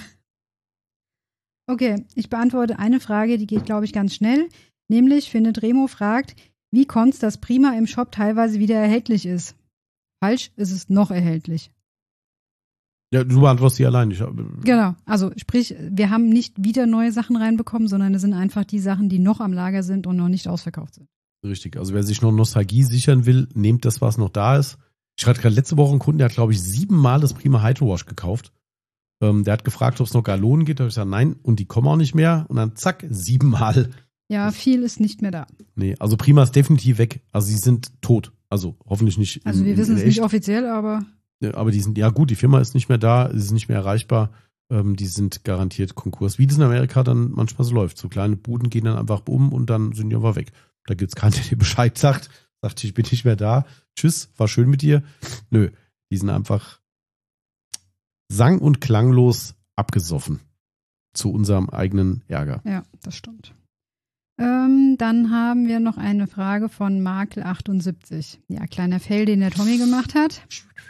Okay, ich beantworte eine Frage, die geht, glaube ich, ganz schnell. Nämlich, findet Remo fragt, wie kommt's, dass Prima im Shop teilweise wieder erhältlich ist? Falsch, ist es noch erhältlich. Ja, du beantwortest die allein. Genau, also sprich, wir haben nicht wieder neue Sachen reinbekommen, sondern es sind einfach die Sachen, die noch am Lager sind und noch nicht ausverkauft sind. Richtig, also wer sich noch Nostalgie sichern will, nehmt das, was noch da ist. Ich hatte gerade letzte Woche einen Kunden, der hat, glaube ich, 7-mal das Prima Hydro Wash gekauft. Der hat gefragt, ob es noch Gallonen gibt. Da habe ich gesagt, nein, und die kommen auch nicht mehr. Und dann zack, 7-mal. Ja, viel ist nicht mehr da. Nee, also Prima ist definitiv weg. Also sie sind tot. Also hoffentlich nicht. Also wir wissen es nicht offiziell, aber... Aber die sind, ja gut, die Firma ist nicht mehr da, sie ist nicht mehr erreichbar, die sind garantiert Konkurs. Wie das in Amerika dann manchmal so läuft. So kleine Buden gehen dann einfach um und dann sind die aber weg. Da gibt's keinen, der dir Bescheid sagt, ich bin nicht mehr da, tschüss, war schön mit dir. Nö, die sind einfach sang- und klanglos abgesoffen. Zu unserem eigenen Ärger. Ja, das stimmt. Dann haben wir noch eine Frage von Makel78. Ja, kleiner Fail, den der Tommy gemacht hat.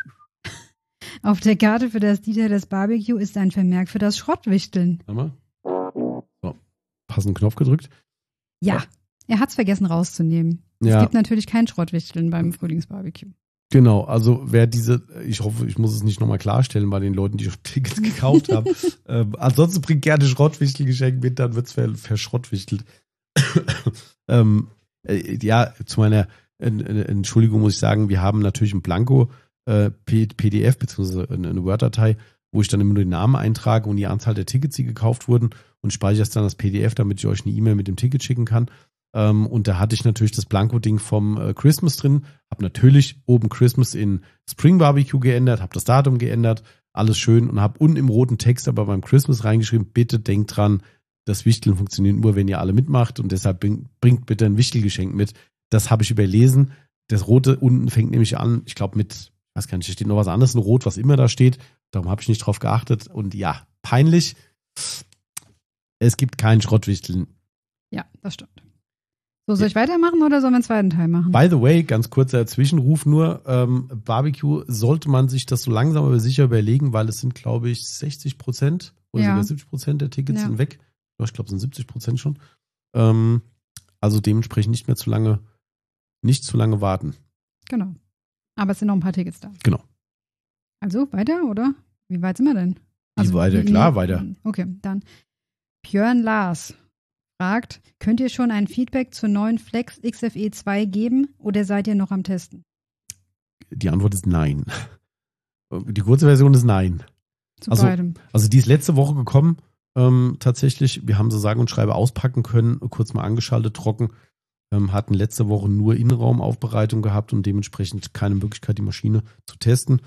Auf der Karte für das Dieter des Barbecue ist ein Vermerk für das Schrottwichteln. Warte mal. So, passenden Knopf gedrückt. Ja, er hat es vergessen rauszunehmen. Ja. Es gibt natürlich kein Schrottwichteln beim Frühlingsbarbecue. Genau, also wer ich hoffe, ich muss es nicht nochmal klarstellen bei den Leuten, die schon Tickets gekauft haben. Ansonsten bringt gerne Schrottwichtelgeschenk mit, dann wird es verschrottwichtelt. Ja, zu meiner Entschuldigung muss ich sagen, wir haben natürlich ein Blanko PDF bzw. eine Word-Datei, wo ich dann immer nur den Namen eintrage und die Anzahl der Tickets, die gekauft wurden, und speichere es dann als PDF, damit ich euch eine E-Mail mit dem Ticket schicken kann. Und da hatte ich natürlich das Blanko-Ding vom Christmas drin, habe natürlich oben Christmas in Spring Barbecue geändert, habe das Datum geändert, alles schön, und habe unten im roten Text aber beim Christmas reingeschrieben, bitte denkt dran, das Wichteln funktioniert nur, wenn ihr alle mitmacht, und deshalb bringt bitte ein Wichtelgeschenk mit. Das habe ich überlesen. Das rote unten fängt nämlich an, ich glaube mit, weiß gar nicht, da steht noch was anderes in Rot, was immer da steht. Darum habe ich nicht drauf geachtet. Und ja, peinlich. Es gibt keinen Schrottwichteln. Ja, das stimmt. So, soll ich weitermachen oder sollen wir einen zweiten Teil machen? By the way, ganz kurzer Zwischenruf nur, Barbecue sollte man sich das so langsam aber sicher überlegen, weil es sind, glaube ich, 60% oder sogar 70% der Tickets sind weg. Ja, ich glaube, es sind 70% schon. Also dementsprechend nicht zu lange warten. Genau. Aber es sind noch ein paar Tickets da. Genau. Also weiter, oder? Wie weit sind wir denn? Also, weiter. Okay, dann Björn Lars fragt, könnt ihr schon ein Feedback zur neuen Flex XFE 2 geben oder seid ihr noch am Testen? Die Antwort ist nein. Die kurze Version ist nein. Zu beidem. Also die ist letzte Woche gekommen, tatsächlich. Wir haben so sage und schreibe auspacken können, kurz mal angeschaltet, trocken. Hatten letzte Woche nur Innenraumaufbereitung gehabt und dementsprechend keine Möglichkeit, die Maschine zu testen.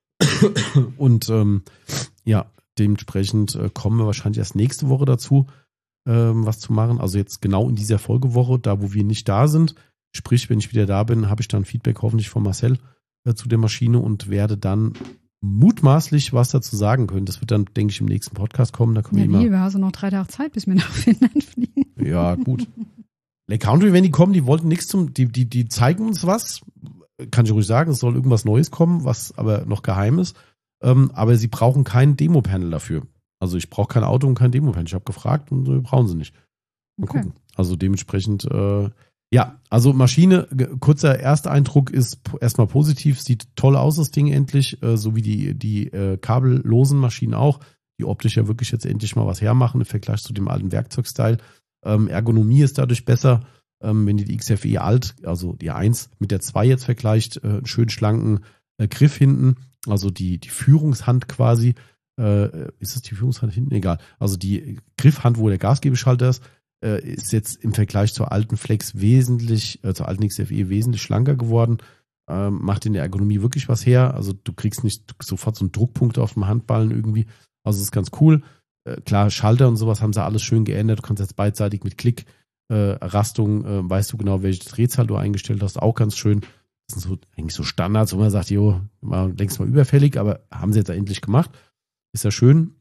Und dementsprechend kommen wir wahrscheinlich erst nächste Woche dazu, was zu machen. Also jetzt genau in dieser Folgewoche, da wo wir nicht da sind. Sprich, wenn ich wieder da bin, habe ich dann Feedback hoffentlich von Marcel zu der Maschine und werde dann mutmaßlich was dazu sagen können. Das wird dann, denke ich, im nächsten Podcast kommen. Da können wir haben noch 3 Tage Zeit, bis wir nach Finnland fliegen. Ja, gut. Lake Country, wenn die kommen, die wollten nichts die zeigen uns was. Kann ich ruhig sagen, es soll irgendwas Neues kommen, was aber noch geheim ist. Aber sie brauchen kein Demo-Panel dafür. Also ich brauche kein Auto und kein Demo-Panel. Ich habe gefragt und brauchen sie nicht. Mal gucken. Also dementsprechend, also Maschine, kurzer Ersteindruck ist erstmal positiv. Sieht toll aus, das Ding endlich. So wie die kabellosen Maschinen auch, die optisch ja wirklich jetzt endlich mal was hermachen im Vergleich zu dem alten Werkzeugstyle. Ergonomie ist dadurch besser. Wenn ihr die XFE alt, also die 1 mit der 2 jetzt vergleicht, einen schönen schlanken Griff hinten, also die Führungshand quasi, ist es die Führungshand hinten? Egal. Also die Griffhand, wo der Gasgebeschalter ist, ist jetzt im Vergleich zur alten Flex zur alten XFE wesentlich schlanker geworden. Macht in der Ergonomie wirklich was her. Also du kriegst nicht sofort so einen Druckpunkt auf dem Handballen irgendwie. Also das ist ganz cool. Klar, Schalter und sowas haben sie alles schön geändert. Du kannst jetzt beidseitig mit Klick Rastung, weißt du genau, welche Drehzahl du eingestellt hast, auch ganz schön. Das sind eigentlich so Standards, wo man sagt, längst mal überfällig, aber haben sie jetzt endlich gemacht. Ist ja schön.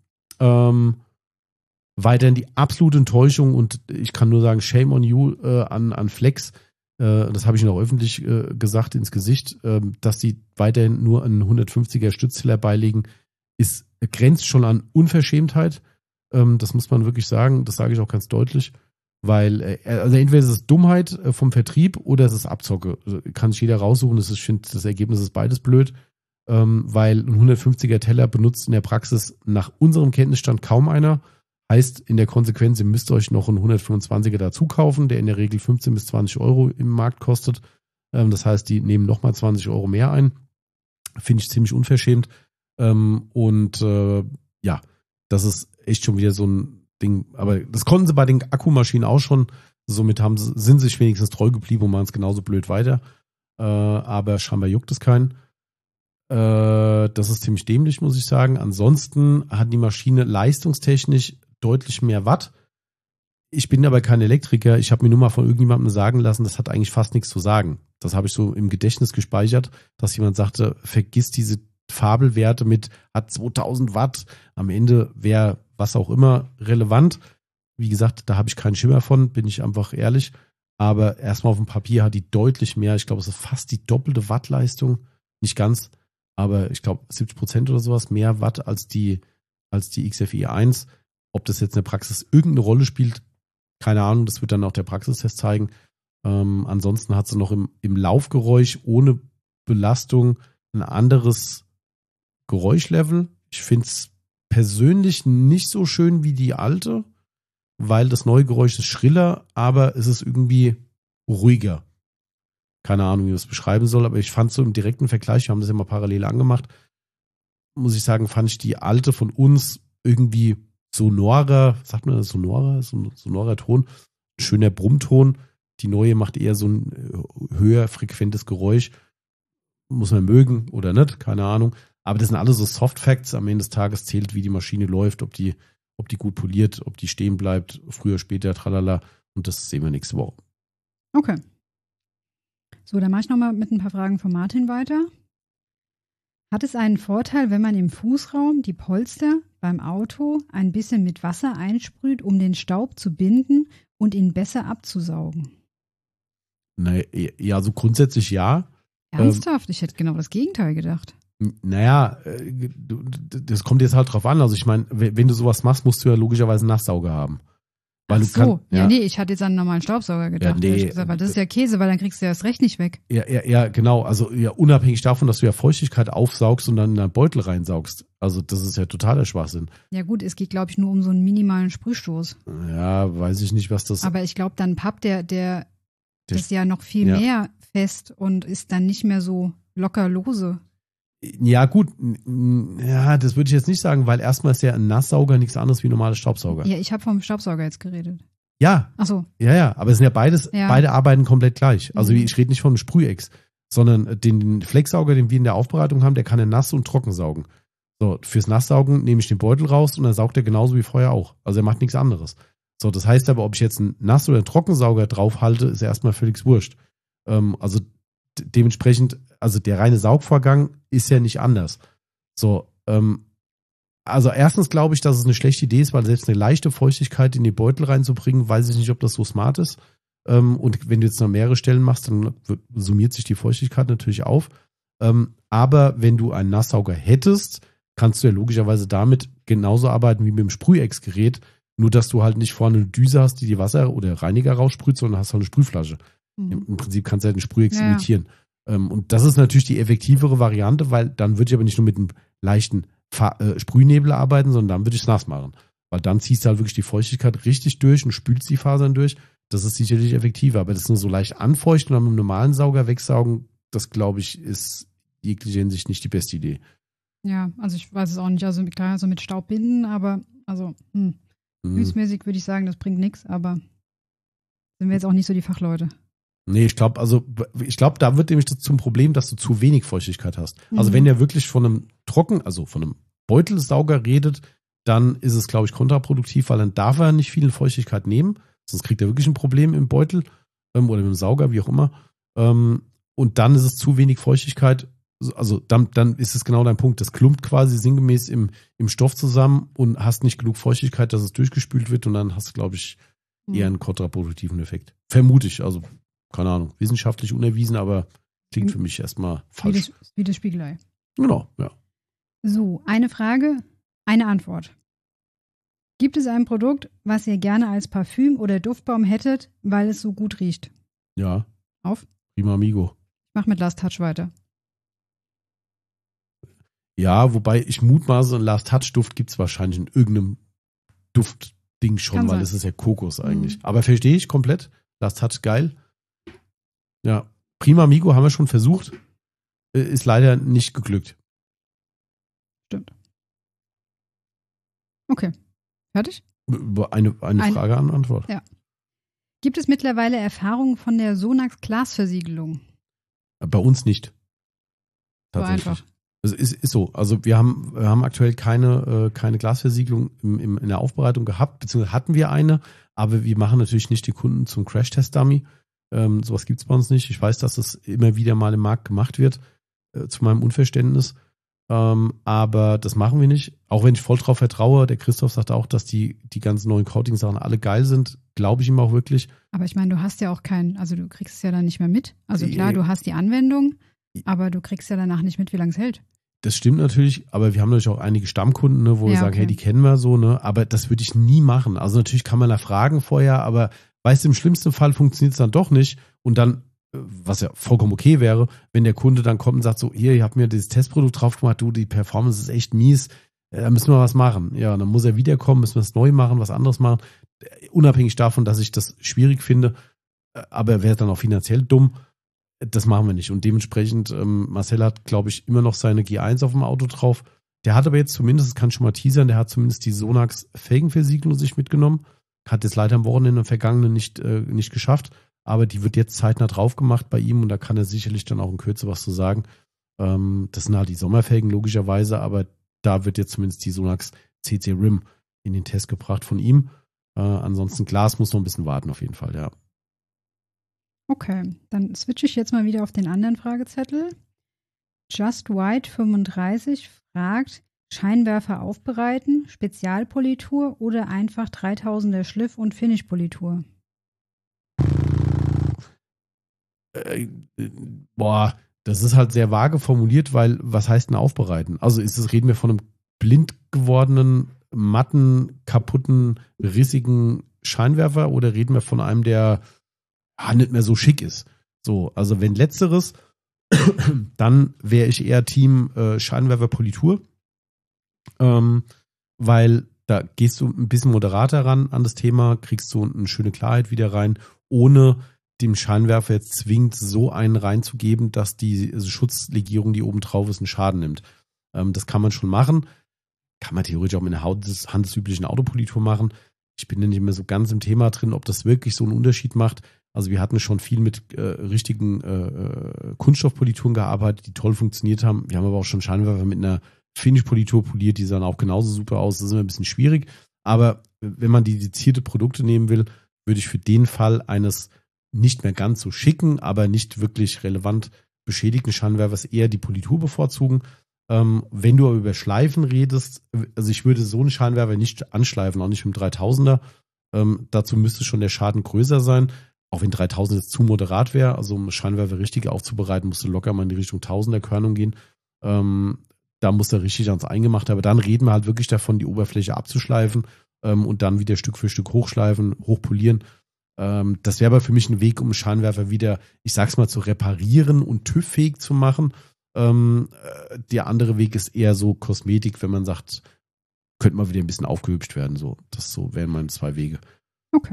Weiterhin die absolute Enttäuschung und ich kann nur sagen, shame on you an Flex. Das habe ich noch öffentlich gesagt ins Gesicht, dass die weiterhin nur einen 150er Stützteller beilegen, grenzt schon an Unverschämtheit. Das muss man wirklich sagen, das sage ich auch ganz deutlich. Weil, also entweder ist es Dummheit vom Vertrieb oder es ist Abzocke. Kann sich jeder raussuchen. Ich finde, das Ergebnis ist beides blöd, weil ein 150er Teller benutzt in der Praxis nach unserem Kenntnisstand kaum einer. Heißt in der Konsequenz, ihr müsst euch noch einen 125er dazu kaufen, der in der Regel 15 bis 20 Euro im Markt kostet. Das heißt, die nehmen nochmal 20 Euro mehr ein. Finde ich ziemlich unverschämt. Das ist echt schon wieder so ein Ding, aber das konnten sie bei den Akkumaschinen auch schon. Somit sind sie sich wenigstens treu geblieben und machen es genauso blöd weiter. Aber scheinbar juckt es keinen. Das ist ziemlich dämlich, muss ich sagen. Ansonsten hat die Maschine leistungstechnisch deutlich mehr Watt. Ich bin aber kein Elektriker. Ich habe mir nur mal von irgendjemandem sagen lassen, das hat eigentlich fast nichts zu sagen. Das habe ich so im Gedächtnis gespeichert, dass jemand sagte, vergiss diese Fabelwerte mit hat 2000 Watt. Am Ende wäre was auch immer relevant. Wie gesagt, da habe ich keinen Schimmer von, bin ich einfach ehrlich. Aber erstmal auf dem Papier hat die deutlich mehr. Ich glaube, es ist fast die doppelte Wattleistung. Nicht ganz, aber ich glaube 70% oder sowas mehr Watt als die XFE 1. Ob das jetzt in der Praxis irgendeine Rolle spielt, keine Ahnung. Das wird dann auch der Praxistest zeigen. Ansonsten hat sie noch im Laufgeräusch ohne Belastung ein anderes Geräuschlevel. Ich finde es persönlich nicht so schön wie die alte, weil das neue Geräusch ist schriller, aber es ist irgendwie ruhiger. Keine Ahnung, wie ich das beschreiben soll, aber ich fand so im direkten Vergleich, wir haben das ja mal parallel angemacht, muss ich sagen, fand ich die alte von uns irgendwie sonorer, sagt man das, sonorer Ton, ein schöner Brummton. Die neue macht eher so ein höher frequentes Geräusch. Muss man mögen oder nicht, keine Ahnung. Aber das sind alles so Soft Facts. Am Ende des Tages zählt, wie die Maschine läuft, ob die gut poliert, ob die stehen bleibt, früher, später, tralala. Und das sehen wir nächste Woche. Okay. So, dann mache ich nochmal mit ein paar Fragen von Martin weiter. Hat es einen Vorteil, wenn man im Fußraum die Polster beim Auto ein bisschen mit Wasser einsprüht, um den Staub zu binden und ihn besser abzusaugen? Naja, ja, so grundsätzlich ja. Ernsthaft? Ich hätte genau das Gegenteil gedacht. Naja, das kommt jetzt halt drauf an. Also ich meine, wenn du sowas machst, musst du ja logischerweise einen Nachsauger haben. Weil Ach so, nee, ich hatte jetzt an einen normalen Staubsauger gedacht. Ja, nee. Gesagt, weil das ist ja Käse, weil dann kriegst du ja das Recht nicht weg. Ja, genau. Also ja, unabhängig davon, dass du ja Feuchtigkeit aufsaugst und dann in einen Beutel reinsaugst. Also das ist ja totaler Schwachsinn. Ja gut, es geht, glaube ich, nur um so einen minimalen Sprühstoß. Ja, weiß ich nicht, was das... Aber ich glaube, dann pappt der ist ja noch viel mehr fest und ist dann nicht mehr so locker lose. Ja, gut. Ja, das würde ich jetzt nicht sagen, weil erstmal ist ja ein Nasssauger nichts anderes wie ein normaler Staubsauger. Ja, ich habe vom Staubsauger jetzt geredet. Ja. Ach so. Ja, aber es sind ja beide arbeiten komplett gleich. Also ich rede nicht von einem Sprühex, sondern den Flecksauger, den wir in der Aufbereitung haben, der kann ja nass und trocken saugen. So, fürs Nasssaugen nehme ich den Beutel raus und dann saugt er genauso wie vorher auch. Also er macht nichts anderes. So, das heißt aber, ob ich jetzt einen Nass- oder einen Trockensauger draufhalte, ist ja erstmal völlig wurscht. Also dementsprechend, also der reine Saugvorgang ist ja nicht anders. So, also erstens glaube ich, dass es eine schlechte Idee ist, weil selbst eine leichte Feuchtigkeit in die Beutel reinzubringen, weiß ich nicht, ob das so smart ist. Und wenn du jetzt noch mehrere Stellen machst, dann summiert sich die Feuchtigkeit natürlich auf. Aber wenn du einen Nasssauger hättest, kannst du ja logischerweise damit genauso arbeiten wie mit dem Sprühex-Gerät, nur dass du halt nicht vorne eine Düse hast, die Wasser oder Reiniger raussprüht, sondern hast halt eine Sprühflasche. Im Prinzip kannst du halt einen Sprühex imitieren. Und das ist natürlich die effektivere Variante, weil dann würde ich aber nicht nur mit einem leichten Sprühnebel arbeiten, sondern dann würde ich es nass machen. Weil dann ziehst du halt wirklich die Feuchtigkeit richtig durch und spülst die Fasern durch. Das ist sicherlich effektiver, aber das nur so leicht anfeuchten und dann mit einem normalen Sauger wegsaugen, das glaube ich, ist in jeglicher Hinsicht nicht die beste Idee. Ja, also ich weiß es auch nicht. Also klar, so mit Staub binden, aber also gefühlsmäßig würde ich sagen, das bringt nichts, aber sind wir jetzt auch nicht so die Fachleute. Nee, ich glaube, da wird nämlich das zum Problem, dass du zu wenig Feuchtigkeit hast. Also wenn der wirklich von einem von einem Beutelsauger redet, dann ist es, glaube ich, kontraproduktiv, weil dann darf er nicht viel Feuchtigkeit nehmen. Sonst kriegt er wirklich ein Problem im Beutel oder mit dem Sauger, wie auch immer. Und dann ist es zu wenig Feuchtigkeit. Also dann ist es genau dein Punkt. Das klumpt quasi sinngemäß im Stoff zusammen und hast nicht genug Feuchtigkeit, dass es durchgespült wird und dann hast du, glaube ich, eher einen kontraproduktiven Effekt. Vermute ich, also keine Ahnung, wissenschaftlich unerwiesen, aber klingt für mich erstmal falsch. Wie das Spiegelei. Genau, ja. So, eine Frage, eine Antwort. Gibt es ein Produkt, was ihr gerne als Parfüm oder Duftbaum hättet, weil es so gut riecht? Ja. Auf? Prima Amigo. Ich mach mit Last Touch weiter. Ja, wobei ich mutmaße, einen Last Touch Duft gibt es wahrscheinlich in irgendeinem Duftding schon, weil es ist ja Kokos eigentlich. Aber verstehe ich komplett. Last Touch geil. Ja, Prima Amigo haben wir schon versucht. Ist leider nicht geglückt. Stimmt. Okay. Fertig? Eine Frage an Antwort. Ja. Gibt es mittlerweile Erfahrungen von der Sonax Glasversiegelung? Bei uns nicht. Tatsächlich. So einfach. Es ist so. Also wir haben aktuell keine Glasversiegelung in der Aufbereitung gehabt, beziehungsweise hatten wir eine, aber wir machen natürlich nicht die Kunden zum Crash-Test-Dummy. Sowas gibt es bei uns nicht. Ich weiß, dass das immer wieder mal im Markt gemacht wird, zu meinem Unverständnis. Aber das machen wir nicht. Auch wenn ich voll drauf vertraue. Der Christoph sagt auch, dass die ganzen neuen Coating-Sachen alle geil sind. Glaube ich ihm auch wirklich. Aber ich meine, du hast ja auch also du kriegst es ja dann nicht mehr mit. Also klar, du hast die Anwendung, aber du kriegst ja danach nicht mit, wie lange es hält. Das stimmt natürlich, aber wir haben natürlich auch einige Stammkunden, ne, wo wir sagen, hey, die kennen wir so, ne? Aber das würde ich nie machen. Also natürlich kann man da fragen vorher, aber weißt du, im schlimmsten Fall funktioniert es dann doch nicht und dann, was ja vollkommen okay wäre, wenn der Kunde dann kommt und sagt so, hier, ihr habt mir dieses Testprodukt drauf gemacht, du, die Performance ist echt mies, da müssen wir was machen. Ja, dann muss er wiederkommen, müssen wir es neu machen, was anderes machen, unabhängig davon, dass ich das schwierig finde, aber er wäre dann auch finanziell dumm. Das machen wir nicht und dementsprechend, Marcel hat, glaube ich, immer noch seine G1 auf dem Auto drauf. Der hat aber jetzt zumindest, das kann ich schon mal teasern, der hat zumindest die Sonax Felgenversiegelung sich mitgenommen. Hat jetzt leider am Wochenende im Vergangenen nicht geschafft, aber die wird jetzt zeitnah drauf gemacht bei ihm und da kann er sicherlich dann auch in Kürze was zu sagen. Das sind halt die Sommerfelgen logischerweise, aber da wird jetzt zumindest die Sonax CC Rim in den Test gebracht von ihm. Ansonsten Glas muss noch ein bisschen warten auf jeden Fall, ja. Okay, dann switche ich jetzt mal wieder auf den anderen Fragezettel. Just White 35 fragt, Scheinwerfer aufbereiten, Spezialpolitur oder einfach 3000er Schliff- und Finishpolitur? Das ist halt sehr vage formuliert, weil was heißt denn aufbereiten? Also reden wir von einem blind gewordenen, matten, kaputten, rissigen Scheinwerfer oder reden wir von einem, der nicht mehr so schick ist? So, also wenn letzteres, dann wäre ich eher Team Scheinwerferpolitur, weil da gehst du ein bisschen moderater ran an das Thema, kriegst du eine schöne Klarheit wieder rein, ohne dem Scheinwerfer jetzt zwingend so einen reinzugeben, dass die Schutzlegierung, die oben drauf ist, einen Schaden nimmt. Das kann man schon machen. Kann man theoretisch auch mit einer handelsüblichen Autopolitur machen. Ich bin ja nicht mehr so ganz im Thema drin, ob das wirklich so einen Unterschied macht. Also wir hatten schon viel mit richtigen Kunststoffpolituren gearbeitet, die toll funktioniert haben. Wir haben aber auch schon Scheinwerfer mit einer Finish-Politur poliert, die sahen auch genauso super aus. Das ist immer ein bisschen schwierig. Aber wenn man dedizierte Produkte nehmen will, würde ich für den Fall eines nicht mehr ganz so schicken, aber nicht wirklich relevant beschädigten Scheinwerfers eher die Politur bevorzugen. Wenn du aber über Schleifen redest, also ich würde so einen Scheinwerfer nicht anschleifen, auch nicht mit dem 3000er. Dazu müsste schon der Schaden größer sein, auch wenn 3000 jetzt zu moderat wäre. Also um Scheinwerfer richtig aufzubereiten, musst du locker mal in die Richtung 1000er Körnung gehen. Da muss er richtig ans Eingemachte, aber dann reden wir halt wirklich davon, die Oberfläche abzuschleifen und dann wieder Stück für Stück hochschleifen, hochpolieren. Das wäre aber für mich ein Weg, um Scheinwerfer wieder, ich sag's mal, zu reparieren und TÜV-fähig zu machen. Der andere Weg ist eher so Kosmetik, wenn man sagt, könnte mal wieder ein bisschen aufgehübscht werden. So, das so wären meine zwei Wege. Okay.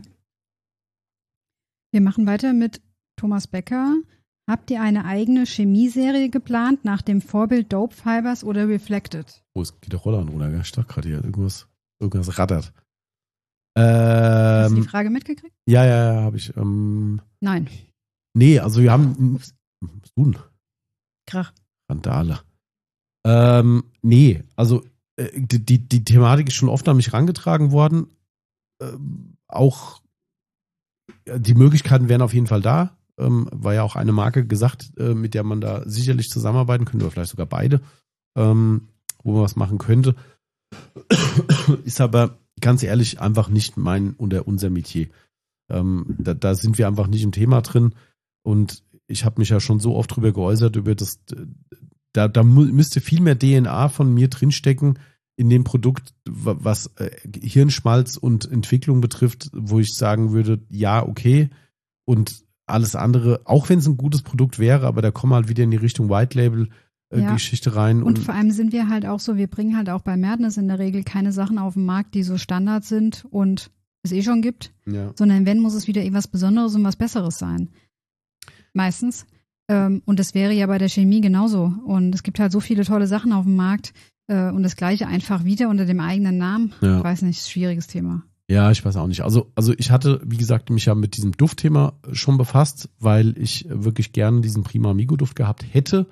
Wir machen weiter mit Thomas Becker. Habt ihr eine eigene Chemieserie geplant nach dem Vorbild Dope Fibers oder Reflected? Oh, es geht der Roller an, oder? Ich dachte gerade hier, irgendwas rattert. Hast du die Frage mitgekriegt? Ja, habe ich. Nein. Nee, also wir haben. Krach. Randale. Nee, also die Thematik ist schon oft an mich herangetragen worden. Auch die Möglichkeiten wären auf jeden Fall da. War ja auch eine Marke gesagt, mit der man da sicherlich zusammenarbeiten könnte, oder vielleicht sogar beide, wo man was machen könnte. Ist aber ganz ehrlich einfach nicht mein oder unser Metier. Da sind wir einfach nicht im Thema drin und ich habe mich ja schon so oft drüber geäußert, über das, da müsste viel mehr DNA von mir drinstecken in dem Produkt, was Hirnschmalz und Entwicklung betrifft, wo ich sagen würde, ja, okay, und alles andere, auch wenn es ein gutes Produkt wäre, aber da kommen halt wieder in die Richtung White Label Geschichte rein. Und vor allem sind wir halt auch so, wir bringen halt auch bei Madness in der Regel keine Sachen auf den Markt, die so Standard sind und es eh schon gibt, sondern wenn, muss es wieder irgendwas Besonderes und was Besseres sein. Meistens. Und das wäre ja bei der Chemie genauso. Und es gibt halt so viele tolle Sachen auf dem Markt und das Gleiche einfach wieder unter dem eigenen Namen. Ja. Ich weiß nicht, schwieriges Thema. Ja, ich weiß auch nicht. Also ich hatte, wie gesagt, mich ja mit diesem Duftthema schon befasst, weil ich wirklich gerne diesen Prima Amigo Duft gehabt hätte.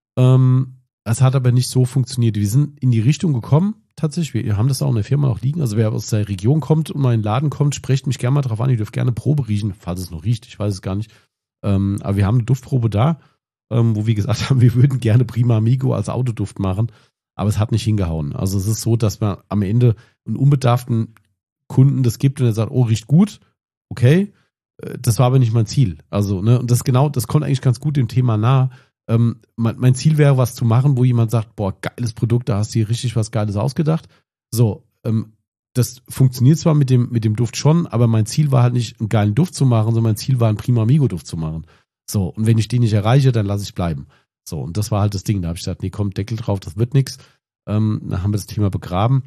Es hat aber nicht so funktioniert. Wir sind in die Richtung gekommen, tatsächlich. Wir haben das auch in der Firma noch liegen. Also wer aus der Region kommt und mal in den Laden kommt, sprecht mich gerne mal drauf an. Ihr dürft gerne Probe riechen, falls es noch riecht. Ich weiß es gar nicht. Aber wir haben eine Duftprobe da, wo wir gesagt haben, wir würden gerne Prima Amigo als Autoduft machen. Aber es hat nicht hingehauen. Also es ist so, dass man am Ende einen unbedarften Kunden das gibt und er sagt, oh, riecht gut, okay. Das war aber nicht mein Ziel. Also, ne, und das kommt eigentlich ganz gut dem Thema nahe. Mein Ziel wäre, was zu machen, wo jemand sagt, boah, geiles Produkt, da hast du dir richtig was Geiles ausgedacht. So, das funktioniert zwar mit dem Duft schon, aber mein Ziel war halt nicht, einen geilen Duft zu machen, sondern mein Ziel war, einen Prima Amigo Duft zu machen. So, und wenn ich den nicht erreiche, dann lasse ich bleiben. So, und das war halt das Ding. Da habe ich gesagt, nee, komm, Deckel drauf, das wird nichts. Dann haben wir das Thema begraben.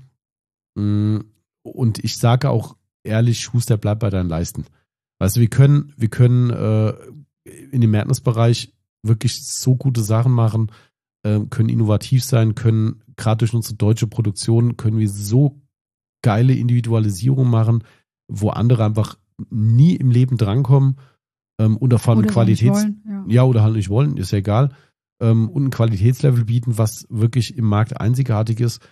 Und ich sage auch ehrlich, Schuster, bleib bei deinen Leisten. Weißt du, wir können in dem Madness-Bereich wirklich so gute Sachen machen, können innovativ sein, können gerade durch unsere deutsche Produktion, können wir so geile Individualisierung machen, wo andere einfach nie im Leben drankommen und auf eine Qualitäts... oder halt nicht wollen, ist ja egal. Und ein Qualitätslevel bieten, was wirklich im Markt einzigartig ist.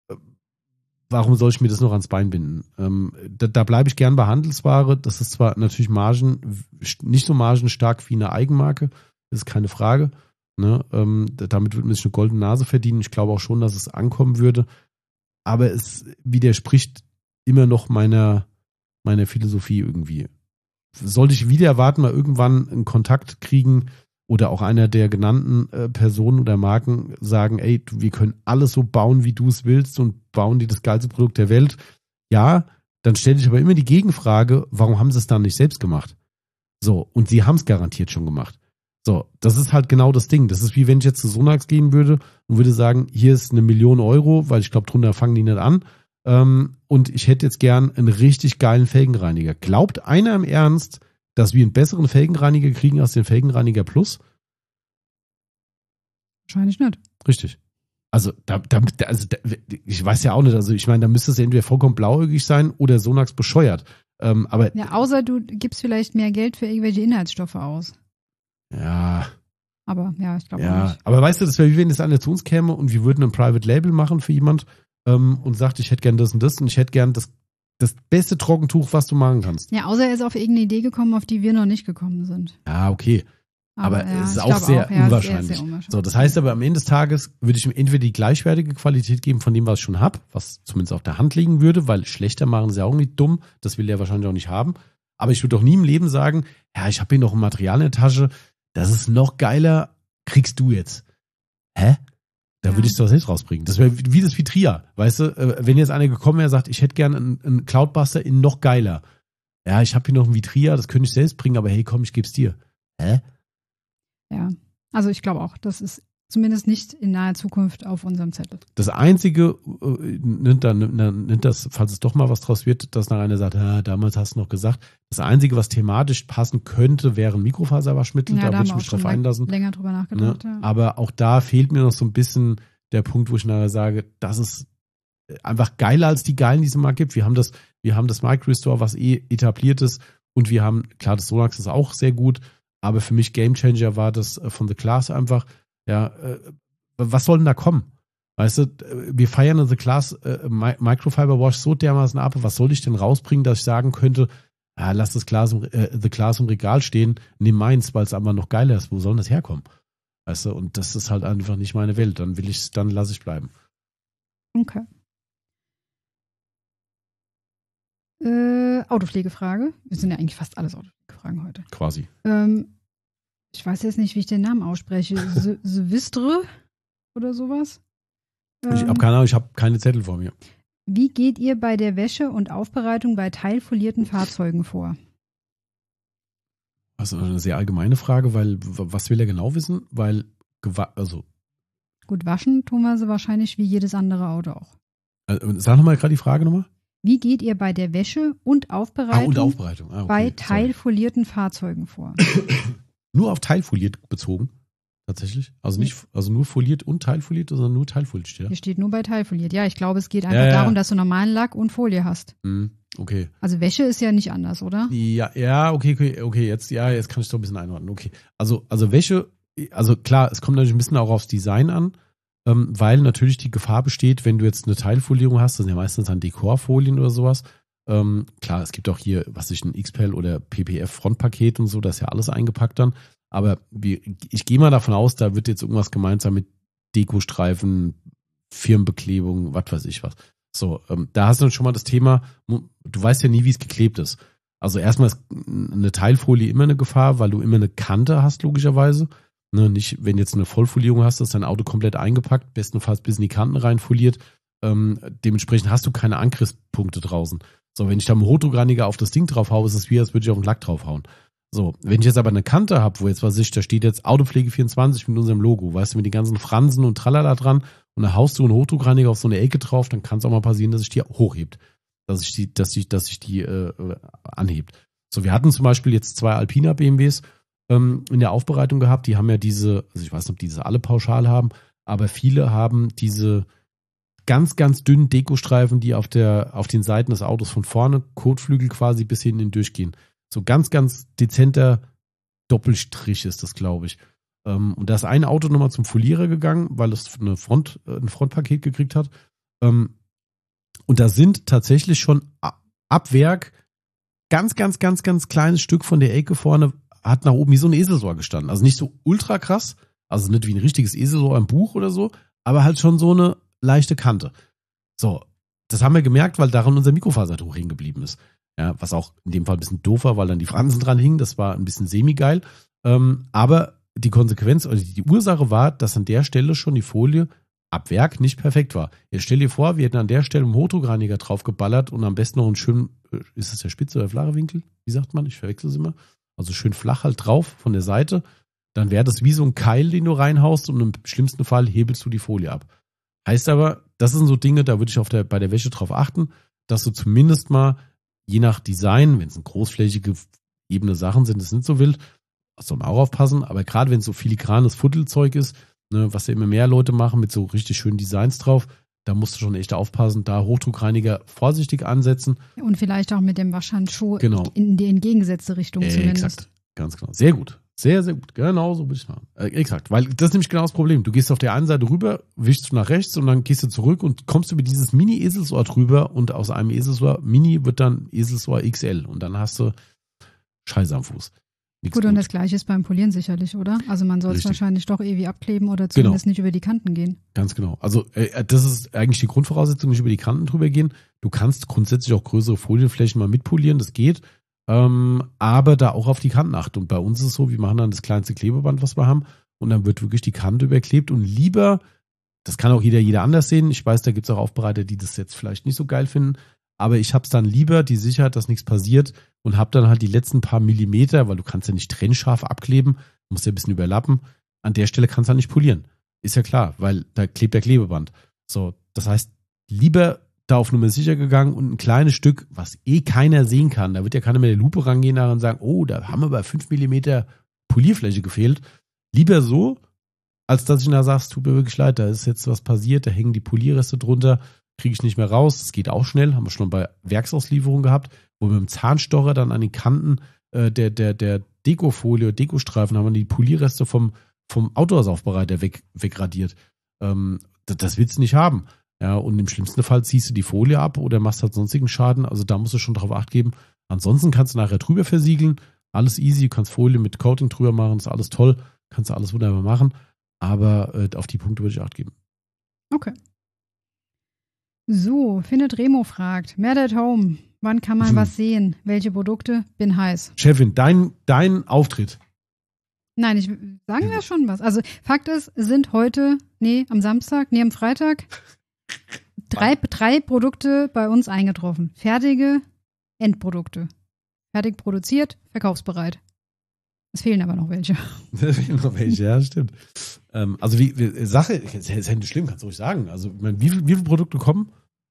Warum soll ich mir das noch ans Bein binden? Da bleibe ich gern bei Handelsware. Das ist zwar natürlich nicht so margenstark wie eine Eigenmarke, das ist keine Frage. Ne? Damit würde man sich eine goldene Nase verdienen. Ich glaube auch schon, dass es ankommen würde. Aber es widerspricht immer noch meiner Philosophie irgendwie. sollte ich wieder erwarten, mal irgendwann einen Kontakt kriegen oder auch einer der genannten Personen oder Marken sagen, ey, wir können alles so bauen, wie du es willst und bauen dir das geilste Produkt der Welt. Ja, dann stelle ich aber immer die Gegenfrage, warum haben sie es dann nicht selbst gemacht? So, und sie haben es garantiert schon gemacht. So, das ist halt genau das Ding. Das ist wie wenn ich jetzt zu Sonax gehen würde und würde sagen, hier ist 1 Million Euro, weil ich glaube, drunter fangen die nicht an. Und ich hätte jetzt gern einen richtig geilen Felgenreiniger. Glaubt einer im Ernst, dass wir einen besseren Felgenreiniger kriegen als den Felgenreiniger Plus? Wahrscheinlich nicht. Richtig. Also, ich weiß ja auch nicht, also ich meine, da müsste es entweder vollkommen blauäugig sein oder Sonax bescheuert. Aber ja, außer du gibst vielleicht mehr Geld für irgendwelche Inhaltsstoffe aus. Ja. Aber ja, ich glaube auch nicht. Aber weißt du, das wäre wie wenn es einer zu uns käme und wir würden ein Private Label machen für jemand und sagt, ich hätte gern das und das und ich hätte gern das beste Trockentuch, was du machen kannst. Ja, außer er ist auf irgendeine Idee gekommen, auf die wir noch nicht gekommen sind. Ja, okay. Aber ja, es ist auch sehr unwahrscheinlich. Sehr unwahrscheinlich. So, das heißt aber am Ende des Tages würde ich ihm entweder die gleichwertige Qualität geben von dem, was ich schon habe, was zumindest auf der Hand liegen würde, weil schlechter machen ist ja auch nicht dumm, das will er wahrscheinlich auch nicht haben. Aber ich würde doch nie im Leben sagen, ja, ich habe hier noch ein Material in der Tasche, das ist noch geiler, kriegst du jetzt. Hä? Da würde ich es doch selbst rausbringen. Das wäre wie das Vitria, weißt du? Wenn jetzt einer gekommen wäre, sagt, ich hätte gern einen Cloudbuster in noch geiler. Ja, ich habe hier noch ein Vitria, das könnte ich selbst bringen, aber hey, komm, ich geb's dir. Hä? Ja, also ich glaube auch, das ist zumindest nicht in naher Zukunft auf unserem Zettel. Das Einzige, nimmt das, falls es doch mal was draus wird, dass nach einer sagt, damals hast du noch gesagt, das Einzige, was thematisch passen könnte, wäre ein Mikrofaserwaschmittel, da würde ich mich drauf einlassen. Länger drüber nachgedacht, ne? Ja. Aber auch da fehlt mir noch so ein bisschen der Punkt, wo ich nachher sage, das ist einfach geiler als die geilen, die es im Markt gibt. Wir haben das Mic Restore, was etabliert ist, und wir haben, klar, das Sonax ist auch sehr gut, aber für mich Gamechanger war das von The Class einfach. Ja, was soll denn da kommen? Weißt du, wir feiern The Class Microfiber Wash so dermaßen ab. Was soll ich denn rausbringen, dass ich sagen könnte, lass The Class im Regal stehen, nimm meins, weil es aber noch geiler ist. Wo soll denn das herkommen? Weißt du, und das ist halt einfach nicht meine Welt. Dann lasse ich bleiben. Okay. Autopflegefrage. Wir sind ja eigentlich fast alles Autopflegefragen heute. Quasi. Ich weiß jetzt nicht, wie ich den Namen ausspreche. Sevistre oder sowas? Ich habe keine Ahnung, ich habe keine Zettel vor mir. Wie geht ihr bei der Wäsche und Aufbereitung bei teilfolierten Fahrzeugen vor? Also eine sehr allgemeine Frage, weil was will er genau wissen? Gut, waschen tun wir sie wahrscheinlich wie jedes andere Auto auch. Sag nochmal gerade die Frage nochmal. Wie geht ihr bei der Wäsche und Aufbereitung, Okay, bei teilfolierten Fahrzeugen vor? Nur auf teilfoliert bezogen, tatsächlich? Also nur foliert und teilfoliert, sondern nur teilfoliert steht? Hier steht nur bei teilfoliert. Ja, ich glaube, es geht einfach darum, dass du normalen Lack und Folie hast. Okay. Also Wäsche ist ja nicht anders, oder? Ja, okay, jetzt kann ich doch ein bisschen einordnen. Okay. Also Wäsche, also klar, es kommt natürlich ein bisschen auch aufs Design an, weil natürlich die Gefahr besteht, wenn du jetzt eine Teilfolierung hast, das sind ja meistens dann Dekorfolien oder sowas. Klar, es gibt auch hier, ein XPEL oder PPF Frontpaket und so, das ist ja alles eingepackt dann. Aber ich gehe mal davon aus, da wird jetzt irgendwas gemeint sein mit Dekostreifen, Firmenbeklebung, was weiß ich was. So, da hast du schon mal das Thema, du weißt ja nie, wie es geklebt ist. Also erstmal ist eine Teilfolie immer eine Gefahr, weil du immer eine Kante hast, logischerweise. Ne, nicht, wenn jetzt eine Vollfolierung hast, ist dein Auto komplett eingepackt, bestenfalls bis in die Kanten reinfoliert. Dementsprechend hast du keine Angriffspunkte draußen. So, wenn ich da einen Hochdruckreiniger auf das Ding drauf haue, ist es wie, als würde ich auf den Lack draufhauen. So, wenn ich jetzt aber eine Kante habe, wo jetzt da steht jetzt Autopflege 24 mit unserem Logo, weißt du, mit den ganzen Fransen und Tralala dran, und da haust du einen Hochdruckreiniger auf so eine Ecke drauf, dann kann es auch mal passieren, dass sich die hochhebt. Dass sich die anhebt. So, wir hatten zum Beispiel jetzt 2 Alpina BMWs in der Aufbereitung gehabt, die haben ja also ich weiß nicht, ob diese alle pauschal haben, aber viele haben diese ganz, ganz dünnen Dekostreifen, die auf den Seiten des Autos von vorne, Kotflügel quasi bis hinten durchgehen. So ganz, ganz dezenter Doppelstrich ist das, glaube ich. Und da ist ein Auto nochmal zum Folierer gegangen, weil es ein Frontpaket gekriegt hat. Und da sind tatsächlich schon ab Werk ganz, ganz, ganz, ganz kleines Stück von der Ecke vorne hat nach oben wie so ein Eselsohr gestanden. Also nicht so ultra krass, also nicht wie ein richtiges Eselsohr im Buch oder so, aber halt schon so eine leichte Kante. So, das haben wir gemerkt, weil daran unser Mikrofasertuch hängen geblieben ist. Ja, was auch in dem Fall ein bisschen doof war, weil dann die Fransen dran hingen. Das war ein bisschen semi-geil. Aber die Konsequenz, oder die Ursache war, dass an der Stelle schon die Folie ab Werk nicht perfekt war. Jetzt stell dir vor, wir hätten an der Stelle einen Hochdruckreiniger drauf geballert und am besten noch einen schönen, ist es der spitze oder flache Winkel? Wie sagt man? Ich verwechsel es immer. Also schön flach halt drauf von der Seite. Dann wäre das wie so ein Keil, den du reinhaust und im schlimmsten Fall hebelst du die Folie ab. Heißt aber, das sind so Dinge, da würde ich bei der Wäsche drauf achten, dass du zumindest mal, je nach Design, wenn es großflächige, ebene Sachen sind, ist nicht so wild, soll man auch aufpassen, aber gerade wenn es so filigranes Fuddelzeug ist, ne, was ja immer mehr Leute machen mit so richtig schönen Designs drauf, da musst du schon echt aufpassen, da Hochdruckreiniger vorsichtig ansetzen. Und vielleicht auch mit dem Waschhandschuh genau. in die entgegengesetzte Richtung zumindest. Exakt, ganz genau. Sehr gut. Sehr, sehr gut. Genau so würde ich machen. Exakt, weil das ist nämlich genau das Problem. Du gehst auf der einen Seite rüber, wischst nach rechts und dann gehst du zurück und kommst über dieses Mini-Eselsohr drüber und aus einem Eselsohr Mini wird dann Eselsohr XL und dann hast du Scheiße am Fuß. Gut, und das Gleiche ist beim Polieren sicherlich, oder? Also man soll es wahrscheinlich doch ewig abkleben oder zumindest nicht über die Kanten gehen. Ganz genau. Also das ist eigentlich die Grundvoraussetzung, nicht über die Kanten drüber gehen. Du kannst grundsätzlich auch größere Folienflächen mal mitpolieren, das geht. Aber da auch auf die Kanten achten. Und bei uns ist es so, wir machen dann das kleinste Klebeband, was wir haben, und dann wird wirklich die Kante überklebt und lieber, das kann auch jeder anders sehen, ich weiß, da gibt es auch Aufbereiter, die das jetzt vielleicht nicht so geil finden, aber ich habe es dann lieber, die Sicherheit, dass nichts passiert und habe dann halt die letzten paar Millimeter, weil du kannst ja nicht trennscharf abkleben, musst ja ein bisschen überlappen, an der Stelle kannst du dann nicht polieren. Ist ja klar, weil da klebt der Klebeband. So, das heißt, lieber da auf Nummer sicher gegangen und ein kleines Stück, was keiner sehen kann. Da wird ja keiner mit der Lupe rangehen und sagen, oh, da haben wir bei 5 mm Polierfläche gefehlt. Lieber so, als dass ich da sage, es tut mir wirklich leid, da ist jetzt was passiert, da hängen die Polierreste drunter, kriege ich nicht mehr raus. Das geht auch schnell, haben wir schon bei Werksauslieferungen gehabt, wo wir mit dem Zahnstocher dann an den Kanten der Dekofolie, Dekostreifen, haben wir die Polierreste vom Outdoor-Saufbereiter wegradiert. Das willst du nicht haben. Ja, und im schlimmsten Fall ziehst du die Folie ab oder machst halt sonstigen Schaden. Also da musst du schon drauf Acht geben. Ansonsten kannst du nachher drüber versiegeln. Alles easy. Du kannst Folie mit Coating drüber machen. Das ist alles toll. Kannst du alles wunderbar machen. Aber auf die Punkte würde ich Acht geben. Okay. So, Findet Remo fragt. Mad at Home. Wann kann man was sehen? Welche Produkte? Bin heiß. Chefin, dein Auftritt. Nein, sagen wir schon was. Also Fakt ist, sind heute, am Freitag, drei Produkte bei uns eingetroffen. Fertige Endprodukte. Fertig produziert, verkaufsbereit. Es fehlen aber noch welche. Ja, stimmt. Also Sache, ist ja nicht schlimm, kannst du ruhig sagen. Also wie viele Produkte kommen?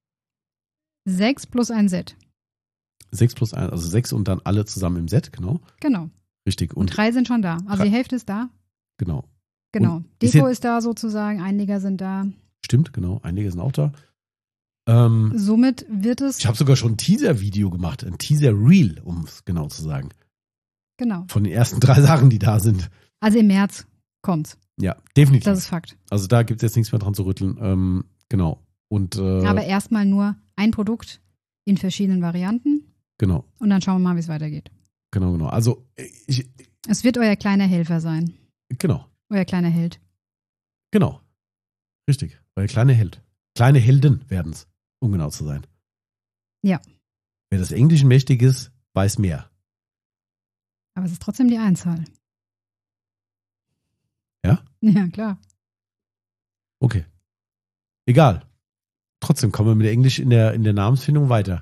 6 plus ein Set. 6 plus 1, also 6 und dann alle zusammen im Set, genau. Genau. Richtig. Und 3 sind schon da. Also die Hälfte ist da. Genau. Genau. Deko ist da sozusagen, einige sind da. Stimmt, genau. Einige sind auch da. Somit wird es. Ich habe sogar schon ein Teaser-Video gemacht, ein Teaser-Reel, um es genau zu sagen. Genau. Von den ersten 3 Sachen, die da sind. Also im März kommt's. Ja, definitiv. Das ist Fakt. Also da gibt es jetzt nichts mehr dran zu rütteln. Genau. Und, aber erstmal nur ein Produkt in verschiedenen Varianten. Genau. Und dann schauen wir mal, wie es weitergeht. Genau. Also es wird euer kleiner Helfer sein. Genau. Euer kleiner Held. Genau. Richtig. Euer kleiner Held. Kleine Helden werden es, um genau zu sein. Ja. Wer des Englischen mächtig ist, weiß mehr. Aber es ist trotzdem die Einzahl. Ja? Ja, klar. Okay. Egal. Trotzdem kommen wir mit Englisch in der Namensfindung weiter.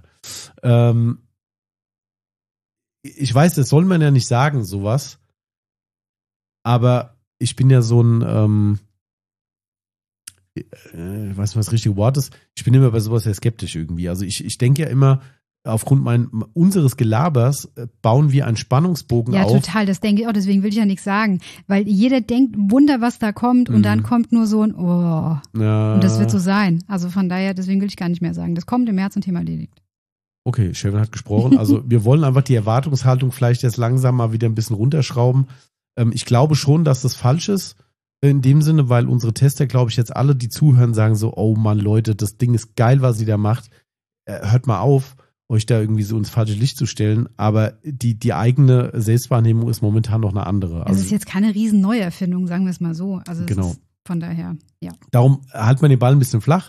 Ich weiß, das soll man ja nicht sagen, sowas. Aber ich bin ja so ein, ich weiß nicht, was das richtige Wort ist. Ich bin immer bei sowas sehr skeptisch irgendwie. Also ich denke ja immer, aufgrund unseres Gelabers bauen wir einen Spannungsbogen auf. Ja, total, das denke ich auch, deswegen will ich ja nichts sagen. Weil jeder denkt, Wunder, was da kommt und dann kommt nur so ein Oh. Ja. Und das wird so sein. Also von daher, deswegen will ich gar nicht mehr sagen. Das kommt im März und Thema erledigt. Okay, Chefin hat gesprochen. Also wir wollen einfach die Erwartungshaltung vielleicht jetzt langsam mal wieder ein bisschen runterschrauben. Ich glaube schon, dass das falsch ist. In dem Sinne, weil unsere Tester, glaube ich, jetzt alle, die zuhören, sagen so, oh Mann, Leute, das Ding ist geil, was ihr da macht. Hört mal auf, euch da irgendwie so ins falsche Licht zu stellen. Aber die eigene Selbstwahrnehmung ist momentan noch eine andere. Also es ist jetzt keine riesen Neuerfindung, sagen wir es mal so. Also genau. Von daher, ja. Darum halten wir den Ball ein bisschen flach.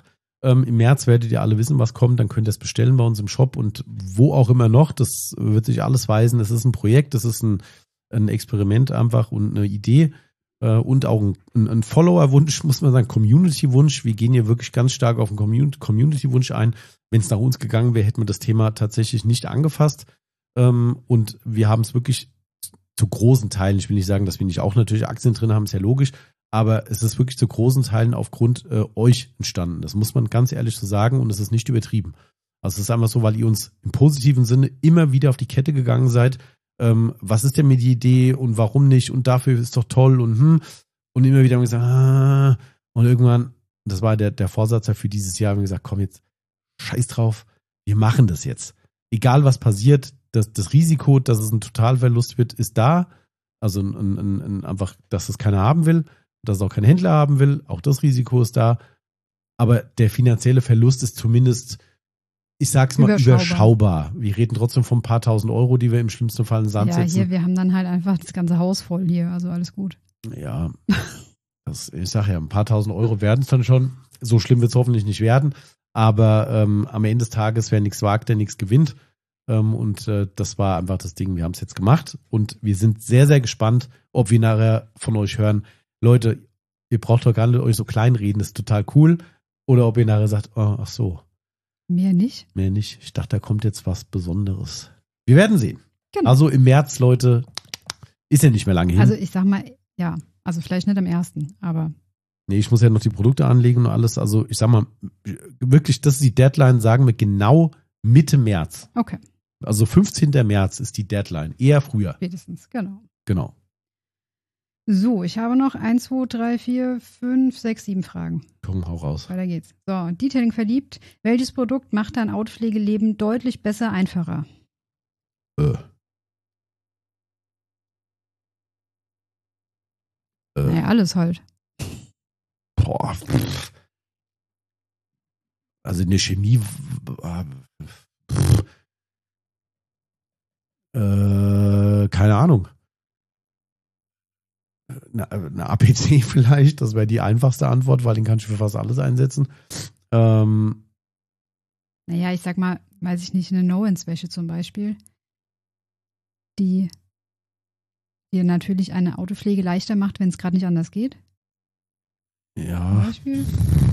Im März werdet ihr alle wissen, was kommt. Dann könnt ihr es bestellen bei uns im Shop und wo auch immer noch. Das wird sich alles weisen. Es ist ein Projekt, es ist ein Experiment einfach und eine Idee und auch ein Follower-Wunsch, muss man sagen, Community-Wunsch. Wir gehen hier wirklich ganz stark auf den Community-Wunsch ein. Wenn es nach uns gegangen wäre, hätten wir das Thema tatsächlich nicht angefasst. Und wir haben es wirklich zu großen Teilen, ich will nicht sagen, dass wir nicht auch natürlich Aktien drin haben, ist ja logisch, aber es ist wirklich zu großen Teilen aufgrund euch entstanden. Das muss man ganz ehrlich so sagen und es ist nicht übertrieben. Also es ist einfach so, weil ihr uns im positiven Sinne immer wieder auf die Kette gegangen seid. Was ist denn mit die Idee und warum nicht und dafür ist doch toll und immer wieder haben wir gesagt, und irgendwann, das war der Vorsatz für dieses Jahr, haben wir gesagt, komm jetzt, scheiß drauf, wir machen das jetzt. Egal was passiert, das Risiko, dass es ein Totalverlust wird, ist da. Also einfach, dass es keiner haben will, dass es auch kein Händler haben will. Auch das Risiko ist da. Aber der finanzielle Verlust ist zumindest, ich sag's mal, überschaubar. Wir reden trotzdem von ein paar tausend Euro, die wir im schlimmsten Fall in den Sand setzen. Ja, hier, wir haben dann halt einfach das ganze Haus voll hier. Also alles gut. Ja, ich sag ja, ein paar tausend Euro werden es dann schon. So schlimm wird es hoffentlich nicht werden. Aber am Ende des Tages, wer nichts wagt, der nichts gewinnt. Und das war einfach das Ding. Wir haben es jetzt gemacht und wir sind sehr, sehr gespannt, ob wir nachher von euch hören, Leute, ihr braucht doch gar nicht euch so kleinreden, das ist total cool. Oder ob ihr nachher sagt, oh, ach so. Mehr nicht? Mehr nicht. Ich dachte, da kommt jetzt was Besonderes. Wir werden sehen. Genau. Also im März, Leute, ist ja nicht mehr lange hin. Also ich sag mal, ja, also vielleicht nicht am 1., aber nee, ich muss ja noch die Produkte anlegen und alles. Also ich sag mal, wirklich, das ist die Deadline, sagen wir genau Mitte März. Okay. Also 15. März ist die Deadline. Eher früher. Spätestens, genau. Genau. So, ich habe noch 1, 2, 3, 4, 5, 6, 7 Fragen. Komm, hau raus. Weiter geht's. So, Detailing verliebt. Welches Produkt macht dein Autopflegeleben deutlich besser, einfacher? Naja, alles halt. Boah. Also in der Chemie. Keine Ahnung. Eine APC vielleicht, das wäre die einfachste Antwort, weil den kannst du für fast alles einsetzen. Naja, ich sag mal, weiß ich nicht, eine No-Ins-Wäsche zum Beispiel, die dir natürlich eine Autopflege leichter macht, wenn es gerade nicht anders geht. Ja. Zum Beispiel.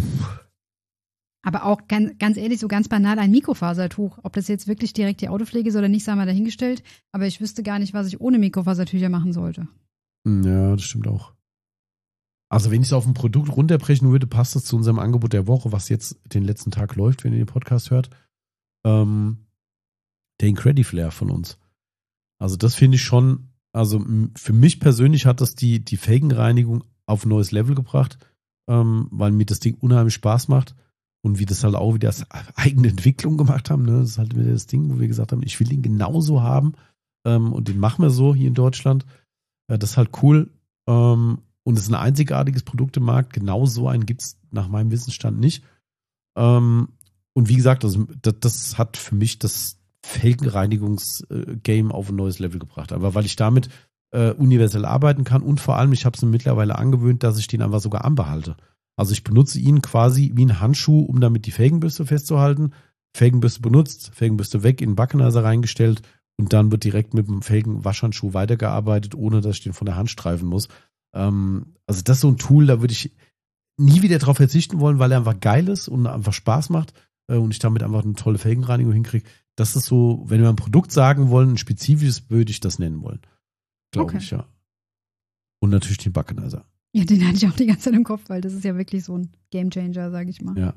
Aber auch ganz ehrlich, so ganz banal ein Mikrofasertuch. Ob das jetzt wirklich direkt die Autopflege ist oder nicht, sei mal dahingestellt. Aber ich wüsste gar nicht, was ich ohne Mikrofasertücher machen sollte. Ja, das stimmt auch. Also wenn ich es auf ein Produkt runterbrechen würde, passt das zu unserem Angebot der Woche, was jetzt den letzten Tag läuft, wenn ihr den Podcast hört. Der Incrediflare von uns. Also das finde ich schon, also für mich persönlich hat das die Felgenreinigung auf ein neues Level gebracht, weil mir das Ding unheimlich Spaß macht. Und wie das halt auch wieder als eigene Entwicklung gemacht haben. Ne? Das ist halt wieder das Ding, wo wir gesagt haben, ich will den genauso haben. Und den machen wir so hier in Deutschland. Das ist halt cool. Und es ist ein einzigartiges Produkt im Markt. Genau so einen gibt es nach meinem Wissensstand nicht. Und wie gesagt, das hat für mich das Felgenreinigungs-Game auf ein neues Level gebracht. Aber weil ich damit universell arbeiten kann und vor allem, ich habe es mir mittlerweile angewöhnt, dass ich den einfach sogar anbehalte. Also ich benutze ihn quasi wie einen Handschuh, um damit die Felgenbürste festzuhalten. Felgenbürste benutzt, Felgenbürste weg, in den Backenhalter reingestellt und dann wird direkt mit dem Felgenwaschhandschuh weitergearbeitet, ohne dass ich den von der Hand streifen muss. Also das ist so ein Tool, da würde ich nie wieder drauf verzichten wollen, weil er einfach geil ist und einfach Spaß macht und ich damit einfach eine tolle Felgenreinigung hinkriege. Das ist so, wenn wir ein Produkt sagen wollen, ein spezifisches, würde ich das nennen wollen. Glaube ich, ja. Und natürlich den Backenhalter. Ja, den hatte ich auch die ganze Zeit im Kopf, weil das ist ja wirklich so ein Gamechanger, sage ich mal. Ja.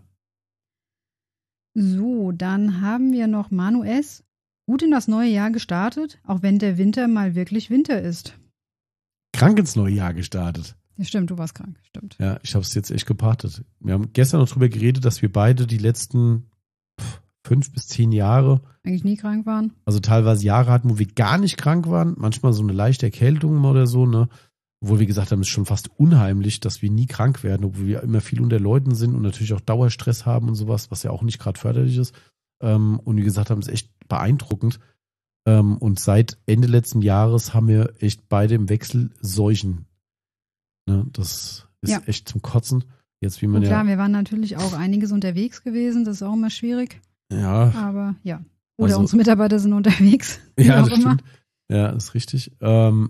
So, dann haben wir noch Manu S. Gut in das neue Jahr gestartet, auch wenn der Winter mal wirklich Winter ist. Krank ins neue Jahr gestartet. Ja, stimmt, du warst krank, stimmt. Ja, ich habe es jetzt echt gepartet. Wir haben gestern noch drüber geredet, dass wir beide die letzten 5 bis 10 Jahre eigentlich nie krank waren. Also teilweise Jahre hatten, wo wir gar nicht krank waren. Manchmal so eine leichte Erkältung oder so, ne? Wo wir gesagt haben, es ist schon fast unheimlich, dass wir nie krank werden, obwohl wir immer viel unter Leuten sind und natürlich auch Dauerstress haben und sowas, was ja auch nicht gerade förderlich ist. Und wie gesagt haben, es ist echt beeindruckend. Und seit Ende letzten Jahres haben wir echt beide im Wechsel Seuchen. Ne? Das ist echt zum Kotzen. Jetzt, wie man und klar, wir waren natürlich auch einiges unterwegs gewesen, das ist auch immer schwierig. Ja. Aber ja. Oder unsere Mitarbeiter sind unterwegs. Ja, das stimmt. Ja, ist richtig. Aber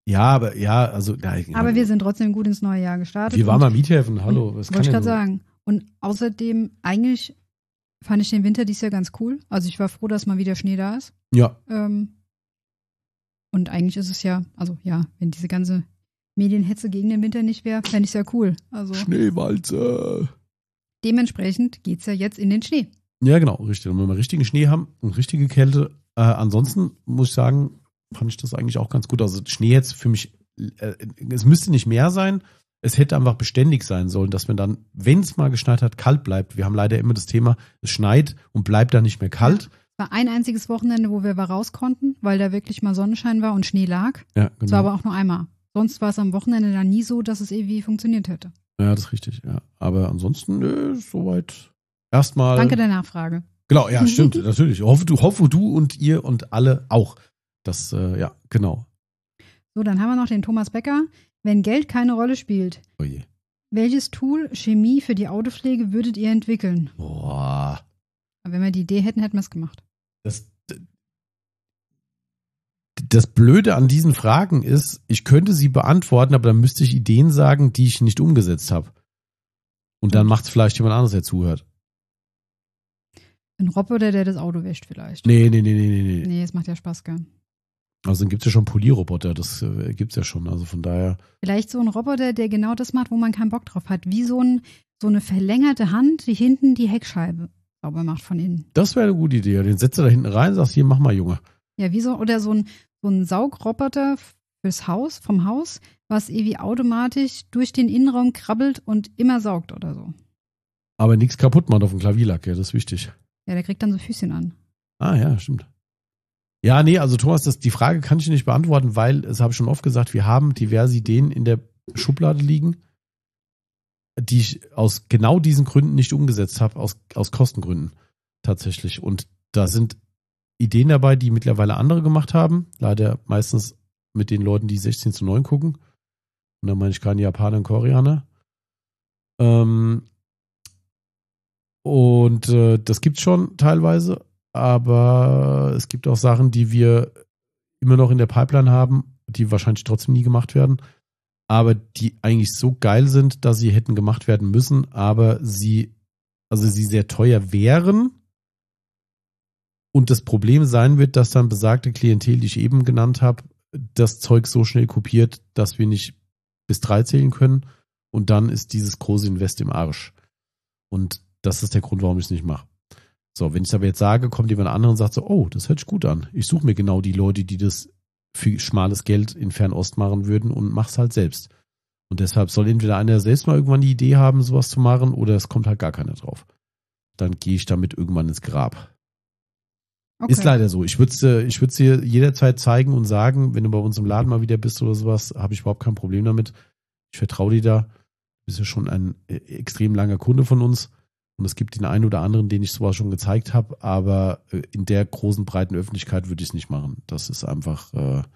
wir sind trotzdem gut ins neue Jahr gestartet. Wir waren mal Miethäfen, hallo. Was wollte ich gerade sagen. Und außerdem, eigentlich fand ich den Winter dieses Jahr ganz cool. Also ich war froh, dass mal wieder Schnee da ist. Ja. Und eigentlich ist es ja, also ja, wenn diese ganze Medienhetze gegen den Winter nicht wäre, fände ich es ja cool. Also Schneewalze. Dementsprechend geht es ja jetzt in den Schnee. Ja, genau, richtig. Und wenn wir richtigen Schnee haben und richtige Kälte, ansonsten muss ich sagen, fand ich das eigentlich auch ganz gut. Also Schnee jetzt für mich, es müsste nicht mehr sein, es hätte einfach beständig sein sollen, dass man dann, wenn es mal geschneit hat, kalt bleibt. Wir haben leider immer das Thema, es schneit und bleibt dann nicht mehr kalt. Es war ein einziges Wochenende, wo wir raus konnten, weil da wirklich mal Sonnenschein war und Schnee lag. Ja, genau. Das war aber auch nur einmal. Sonst war es am Wochenende dann nie so, dass es irgendwie funktioniert hätte. Ja, das ist richtig, ja. Aber ansonsten, soweit erstmal. Danke der Nachfrage. Genau, ja, stimmt, natürlich. Hoffe du und ihr und alle auch. Das, ja, genau. So, dann haben wir noch den Thomas Becker. Wenn Geld keine Rolle spielt, oh je. Welches Tool Chemie für die Autopflege würdet ihr entwickeln? Boah. Aber wenn wir die Idee hätten, hätten wir es gemacht. Das Blöde an diesen Fragen ist, ich könnte sie beantworten, aber dann müsste ich Ideen sagen, die ich nicht umgesetzt habe. Und dann macht es vielleicht jemand anderes, der zuhört. Ein Roboter, der das Auto wäscht vielleicht. Nee. Nee, es macht ja Spaß, gell. Also dann gibt es ja schon Polierroboter, das gibt es ja schon, also von daher. Vielleicht so ein Roboter, der genau das macht, wo man keinen Bock drauf hat. Wie so eine verlängerte Hand, die hinten die Heckscheibe sauber macht von innen. Das wäre eine gute Idee. Den setzt du da hinten rein und sagst, hier, mach mal, Junge. Ja, oder so ein Saugroboter vom Haus, was irgendwie automatisch durch den Innenraum krabbelt und immer saugt oder so. Aber nichts kaputt macht auf dem Klavierlack, ja, das ist wichtig. Ja, der kriegt dann so Füßchen an. Ah, ja, stimmt. Ja, nee, also Thomas, die Frage kann ich nicht beantworten, weil, das habe ich schon oft gesagt, wir haben diverse Ideen in der Schublade liegen, die ich aus genau diesen Gründen nicht umgesetzt habe, aus Kostengründen tatsächlich. Und da sind Ideen dabei, die mittlerweile andere gemacht haben, leider meistens mit den Leuten, die 16:9 gucken. Und da meine ich keine Japaner und Koreaner. Und das gibt's schon teilweise, aber es gibt auch Sachen, die wir immer noch in der Pipeline haben, die wahrscheinlich trotzdem nie gemacht werden, aber die eigentlich so geil sind, dass sie hätten gemacht werden müssen, aber sie sehr teuer wären. Und das Problem sein wird, dass dann besagte Klientel, die ich eben genannt habe, das Zeug so schnell kopiert, dass wir nicht bis 3 zählen können. Und dann ist dieses große Invest im Arsch. Und das ist der Grund, warum ich es nicht mache. So, wenn ich aber jetzt sage, kommt jemand anderes und sagt so, oh, das hört sich gut an. Ich suche mir genau die Leute, die das für schmales Geld in Fernost machen würden und mach's halt selbst. Und deshalb soll entweder einer selbst mal irgendwann die Idee haben, sowas zu machen, oder es kommt halt gar keiner drauf. Dann gehe ich damit irgendwann ins Grab. Okay. Ist leider so. Ich würde es dir jederzeit zeigen und sagen, wenn du bei uns im Laden mal wieder bist oder sowas, habe ich überhaupt kein Problem damit. Ich vertraue dir da. Du bist ja schon ein extrem langer Kunde von uns. Und es gibt den einen oder anderen, den ich sowas schon gezeigt habe, aber in der großen, breiten Öffentlichkeit würde ich es nicht machen. Das ist einfach,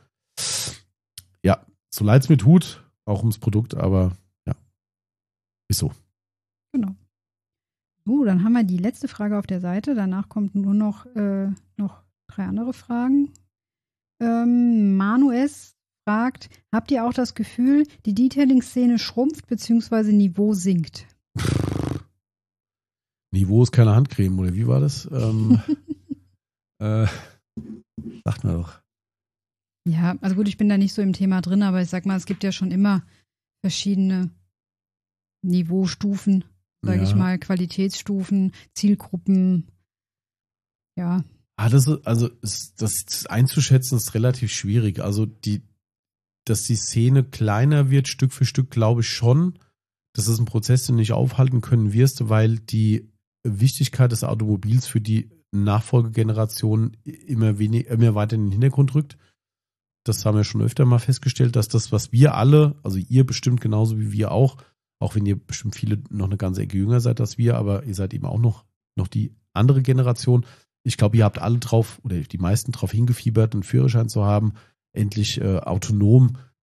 ja, so leid es mir tut, auch ums Produkt, aber ja, ist so. Genau. Dann haben wir die letzte Frage auf der Seite. Danach kommt nur noch 3 andere Fragen. Manu S. fragt, habt ihr auch das Gefühl, die Detailing-Szene schrumpft bzw. Niveau sinkt? Niveau ist keine Handcreme, oder wie war das? Sagt mal doch. Ja, also gut, ich bin da nicht so im Thema drin, aber ich sag mal, es gibt ja schon immer verschiedene Niveaustufen, sage ich mal, Qualitätsstufen, Zielgruppen, ja. Das einzuschätzen ist relativ schwierig. Also dass die Szene kleiner wird, Stück für Stück, glaube ich schon. Das ist ein Prozess, den du nicht aufhalten können wirst, weil die Wichtigkeit des Automobils für die Nachfolgegeneration immer weiter in den Hintergrund rückt. Das haben wir schon öfter mal festgestellt, dass das, was wir alle, also ihr bestimmt genauso wie wir auch wenn ihr bestimmt viele noch eine ganze Ecke jünger seid als wir, aber ihr seid eben auch noch die andere Generation. Ich glaube, ihr habt alle drauf, oder die meisten drauf hingefiebert, einen Führerschein zu haben, endlich autonom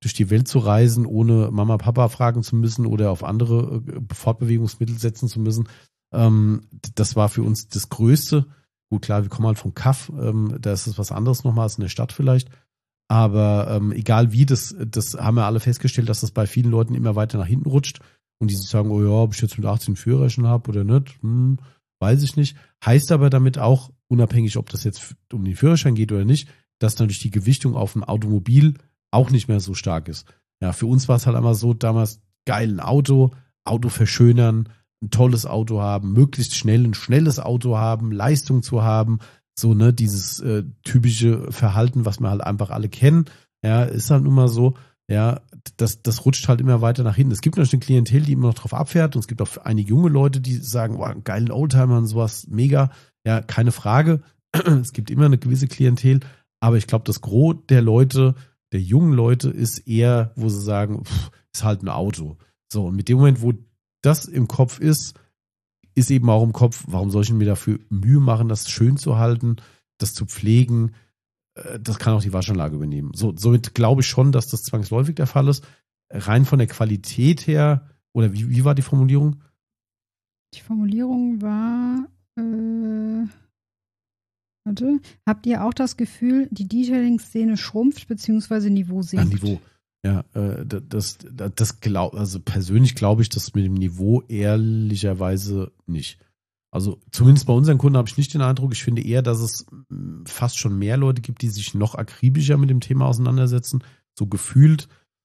durch die Welt zu reisen, ohne Mama, Papa fragen zu müssen oder auf andere Fortbewegungsmittel setzen zu müssen. Das war für uns das Größte. Gut, klar, wir kommen halt vom Kaff, da ist es was anderes nochmal als in der Stadt vielleicht. Aber egal wie, das haben wir alle festgestellt, dass das bei vielen Leuten immer weiter nach hinten rutscht und die sagen, oh ja, ob ich jetzt mit 18 Führerschein habe oder nicht, weiß ich nicht. Heißt aber damit auch, unabhängig, ob das jetzt um den Führerschein geht oder nicht, dass natürlich die Gewichtung auf dem Automobil auch nicht mehr so stark ist. Ja, für uns war es halt einmal so, damals geil, ein Auto verschönern, ein tolles Auto haben, möglichst schnell ein schnelles Auto haben, Leistung zu haben, so, ne, dieses typische Verhalten, was wir halt einfach alle kennen, ja, ist halt nun mal so, ja, das rutscht halt immer weiter nach hinten. Es gibt natürlich eine Klientel, die immer noch drauf abfährt und es gibt auch einige junge Leute, die sagen, oh, einen geilen Oldtimer und sowas, mega, ja, keine Frage. Es gibt immer eine gewisse Klientel, aber ich glaube, das Gros der Leute, der jungen Leute ist eher, wo sie sagen, ist halt ein Auto. So, und mit dem Moment, wo das im Kopf ist eben auch im Kopf, warum soll ich mir dafür Mühe machen, das schön zu halten, das zu pflegen? Das kann auch die Waschanlage übernehmen. Somit glaube ich schon, dass das zwangsläufig der Fall ist. Rein von der Qualität her, oder wie war die Formulierung? Die Formulierung war, habt ihr auch das Gefühl, die Detailing-Szene schrumpft bzw. Niveau sinkt? Niveau. Ja, also persönlich glaube ich, das mit dem Niveau ehrlicherweise nicht. Also zumindest bei unseren Kunden habe ich nicht den Eindruck. Ich finde eher, dass es fast schon mehr Leute gibt, die sich noch akribischer mit dem Thema auseinandersetzen. So gefühlt,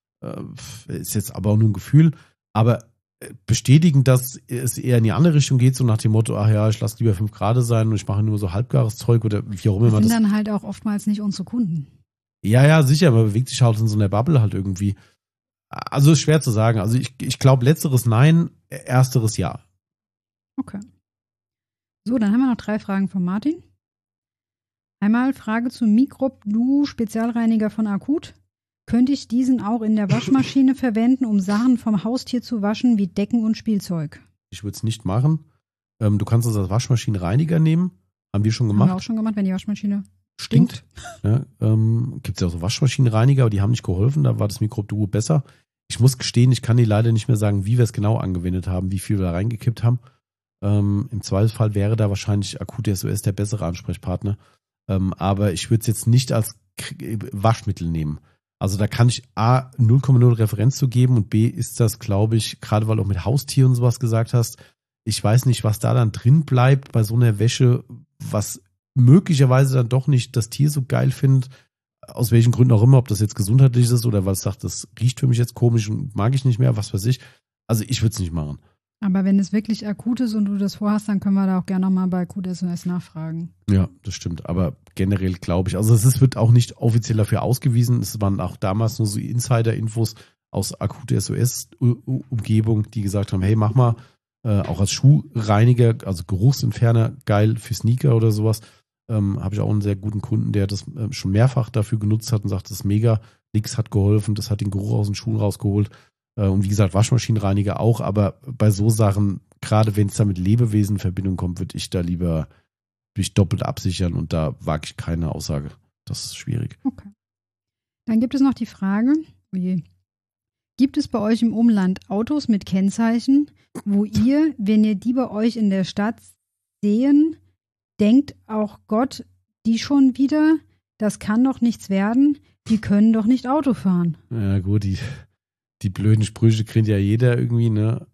ist jetzt aber auch nur ein Gefühl, aber bestätigen, dass es eher in die andere Richtung geht, so nach dem Motto, ach ja, ich lasse lieber 5 Grad sein und ich mache nur so halbgares Zeug oder wie auch immer. Das sind dann halt auch oftmals nicht unsere Kunden. Ja, sicher, man bewegt sich halt in so einer Bubble halt irgendwie. Also ist schwer zu sagen. Also ich glaube, letzteres Nein, ersteres Ja. Okay. So, dann haben wir noch 3 Fragen von Martin. Einmal Frage zum Microb Duo Spezialreiniger von Akut. Könnte ich diesen auch in der Waschmaschine verwenden, um Sachen vom Haustier zu waschen, wie Decken und Spielzeug? Ich würde es nicht machen. Du kannst es als Waschmaschinenreiniger nehmen. Haben wir schon gemacht. Haben wir auch schon gemacht, wenn die Waschmaschine stinkt. Ja, gibt es ja auch so Waschmaschinenreiniger, aber die haben nicht geholfen. Da war das Microb Duo besser. Ich muss gestehen, ich kann dir leider nicht mehr sagen, wie wir es genau angewendet haben, wie viel wir da reingekippt haben. Im Zweifelsfall wäre da wahrscheinlich Akut SOS der bessere Ansprechpartner. Aber ich würde es jetzt nicht als Waschmittel nehmen. Also da kann ich A, 0,0 Referenz zu geben und B, ist das, glaube ich, gerade weil du auch mit Haustieren und sowas gesagt hast, ich weiß nicht, was da dann drin bleibt bei so einer Wäsche, was möglicherweise dann doch nicht das Tier so geil findet, aus welchen Gründen auch immer, ob das jetzt gesundheitlich ist oder weil es sagt, das riecht für mich jetzt komisch und mag ich nicht mehr, was weiß ich. Also ich würde es nicht machen. Aber wenn es wirklich akut ist und du das vorhast, dann können wir da auch gerne nochmal bei Akut SOS nachfragen. Ja, das stimmt. Aber generell glaube ich, also wird auch nicht offiziell dafür ausgewiesen. Es waren auch damals nur so Insider-Infos aus Akut SOS-Umgebung, die gesagt haben, hey, mach mal, auch als Schuhreiniger, also Geruchsentferner, geil für Sneaker oder sowas. Habe ich auch einen sehr guten Kunden, der das schon mehrfach dafür genutzt hat und sagt, das ist mega, nix hat geholfen, das hat den Geruch aus den Schuhen rausgeholt. Und wie gesagt, Waschmaschinenreiniger auch, aber bei so Sachen, gerade wenn es da mit Lebewesen in Verbindung kommt, würde ich da lieber mich doppelt absichern und da wage ich keine Aussage. Das ist schwierig. Okay. Dann gibt es noch die Frage, gibt es bei euch im Umland Autos mit Kennzeichen, wo ihr, wenn ihr die bei euch in der Stadt sehen, denkt auch Gott, die schon wieder, das kann doch nichts werden, die können doch nicht Auto fahren. Ja gut, die blöden Sprüche kriegt ja jeder irgendwie, ne?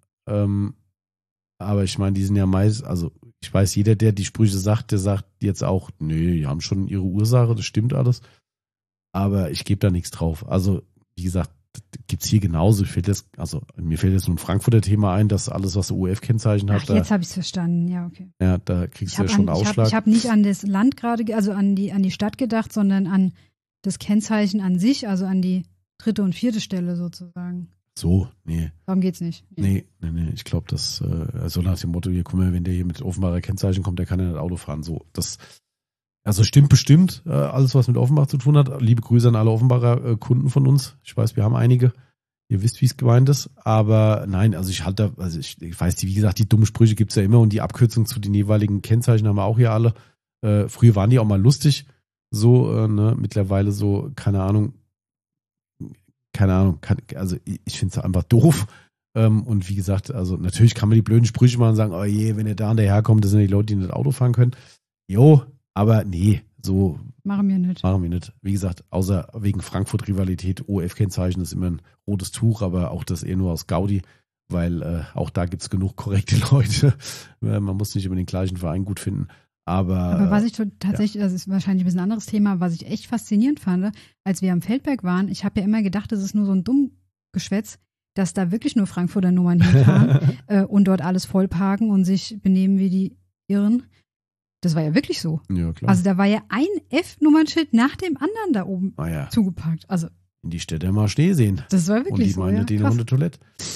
Aber ich meine, die sind ja meist, also ich weiß, jeder, der die Sprüche sagt, der sagt jetzt auch, nee, die haben schon ihre Ursache, das stimmt alles. Aber ich gebe da nichts drauf. Also, wie gesagt, gibt es hier genauso. Mir fällt jetzt nur ein Frankfurter Thema ein, dass alles, was UF-Kennzeichen hat. Ach, jetzt habe ich es verstanden, ja, okay. Ja, da kriegst du ja schon einen Ausschlag. Ich habe nicht an das Land gerade, also an die Stadt gedacht, sondern an das Kennzeichen an sich, also an die 3. und 4. Stelle sozusagen. So, nee. Darum geht's nicht. Nee. Ich glaube, das, also nach dem Motto, hier, guck mal, wenn der hier mit Offenbarer Kennzeichen kommt, der kann ja nicht Auto fahren. So, das, also stimmt bestimmt, alles, was mit Offenbach zu tun hat. Liebe Grüße an alle Offenbarer Kunden von uns. Ich weiß, wir haben einige. Ihr wisst, wie es gemeint ist. Aber nein, also ich weiß, wie gesagt, die dummen Sprüche gibt's ja immer und die Abkürzung zu den jeweiligen Kennzeichen haben wir auch hier alle. Früher waren die auch mal lustig. So, ne, mittlerweile so, keine Ahnung, keine Ahnung, also ich finde es einfach doof. Und wie gesagt, also natürlich kann man die blöden Sprüche machen und sagen, oh je, wenn ihr da und daherkommt, das sind die Leute, die nicht Auto fahren können. Jo, aber nee, so machen wir nicht. Wie gesagt, außer wegen Frankfurt-Rivalität, OF-Kennzeichen ist immer ein rotes Tuch, aber auch das eher nur aus Gaudi, weil auch da gibt es genug korrekte Leute. Man muss nicht immer den gleichen Verein gut finden. Aber was ich tatsächlich, das ist wahrscheinlich ein bisschen ein anderes Thema, was ich echt faszinierend fand, als wir am Feldberg waren, ich habe ja immer gedacht, das ist nur so ein Dummgeschwätz, dass da wirklich nur Frankfurter Nummern hinfahren und dort alles vollparken und sich benehmen wie die Irren. Das war ja wirklich so. Ja, klar. Also da war ja ein F-Nummernschild nach dem anderen da oben zugepackt. Also in die Städte mal Schnee sehen. Das war wirklich und die so, meine den und Toilette.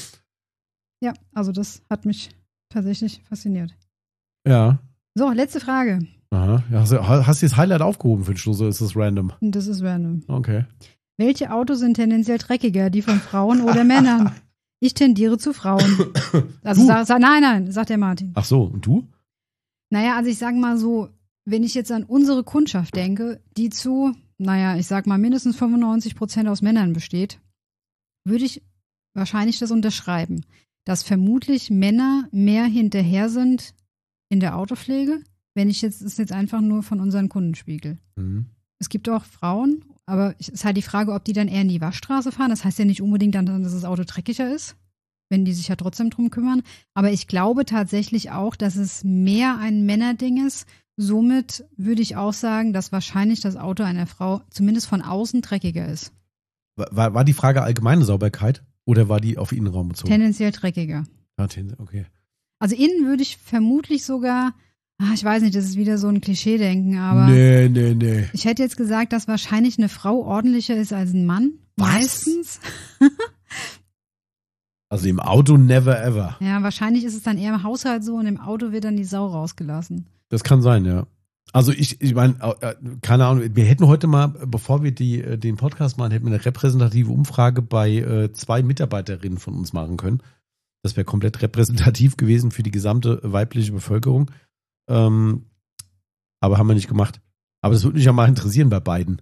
Ja, also das hat mich tatsächlich fasziniert. Ja. So, letzte Frage. Aha. Hast du das Highlight aufgehoben für den Schluss oder ist das random? Das ist random. Okay. Welche Autos sind tendenziell dreckiger, die von Frauen oder Männern? Ich tendiere zu Frauen. Also nein, sagt der Martin. Ach so, und du? Naja, also ich sage mal so, wenn ich jetzt an unsere Kundschaft denke, die zu, ich sag mal mindestens 95% aus Männern besteht, würde ich wahrscheinlich das unterschreiben, dass vermutlich Männer mehr hinterher sind in der Autopflege, wenn ich jetzt, das ist jetzt einfach nur von unseren Kunden spiegel. Mhm. Es gibt auch Frauen, aber es ist halt die Frage, ob die dann eher in die Waschstraße fahren. Das heißt ja nicht unbedingt dann, dass das Auto dreckiger ist, wenn die sich ja trotzdem drum kümmern. Aber ich glaube tatsächlich auch, dass es mehr ein Männerding ist. Somit würde ich auch sagen, dass wahrscheinlich das Auto einer Frau zumindest von außen dreckiger ist. War die Frage allgemeine Sauberkeit oder war die auf Innenraum bezogen? Tendenziell dreckiger. Okay. Also innen würde ich vermutlich sogar, ich weiß nicht, das ist wieder so ein Klischee-Denken, aber Nee. Ich hätte jetzt gesagt, dass wahrscheinlich eine Frau ordentlicher ist als ein Mann. Was? Meistens. Also im Auto never ever. Ja, wahrscheinlich ist es dann eher im Haushalt so und im Auto wird dann die Sau rausgelassen. Das kann sein, ja. Also ich meine, keine Ahnung, wir hätten heute mal, bevor wir den Podcast machen, hätten wir eine repräsentative Umfrage bei 2 Mitarbeiterinnen von uns machen können. Das wäre komplett repräsentativ gewesen für die gesamte weibliche Bevölkerung. Aber haben wir nicht gemacht. Aber das würde mich ja mal interessieren bei beiden.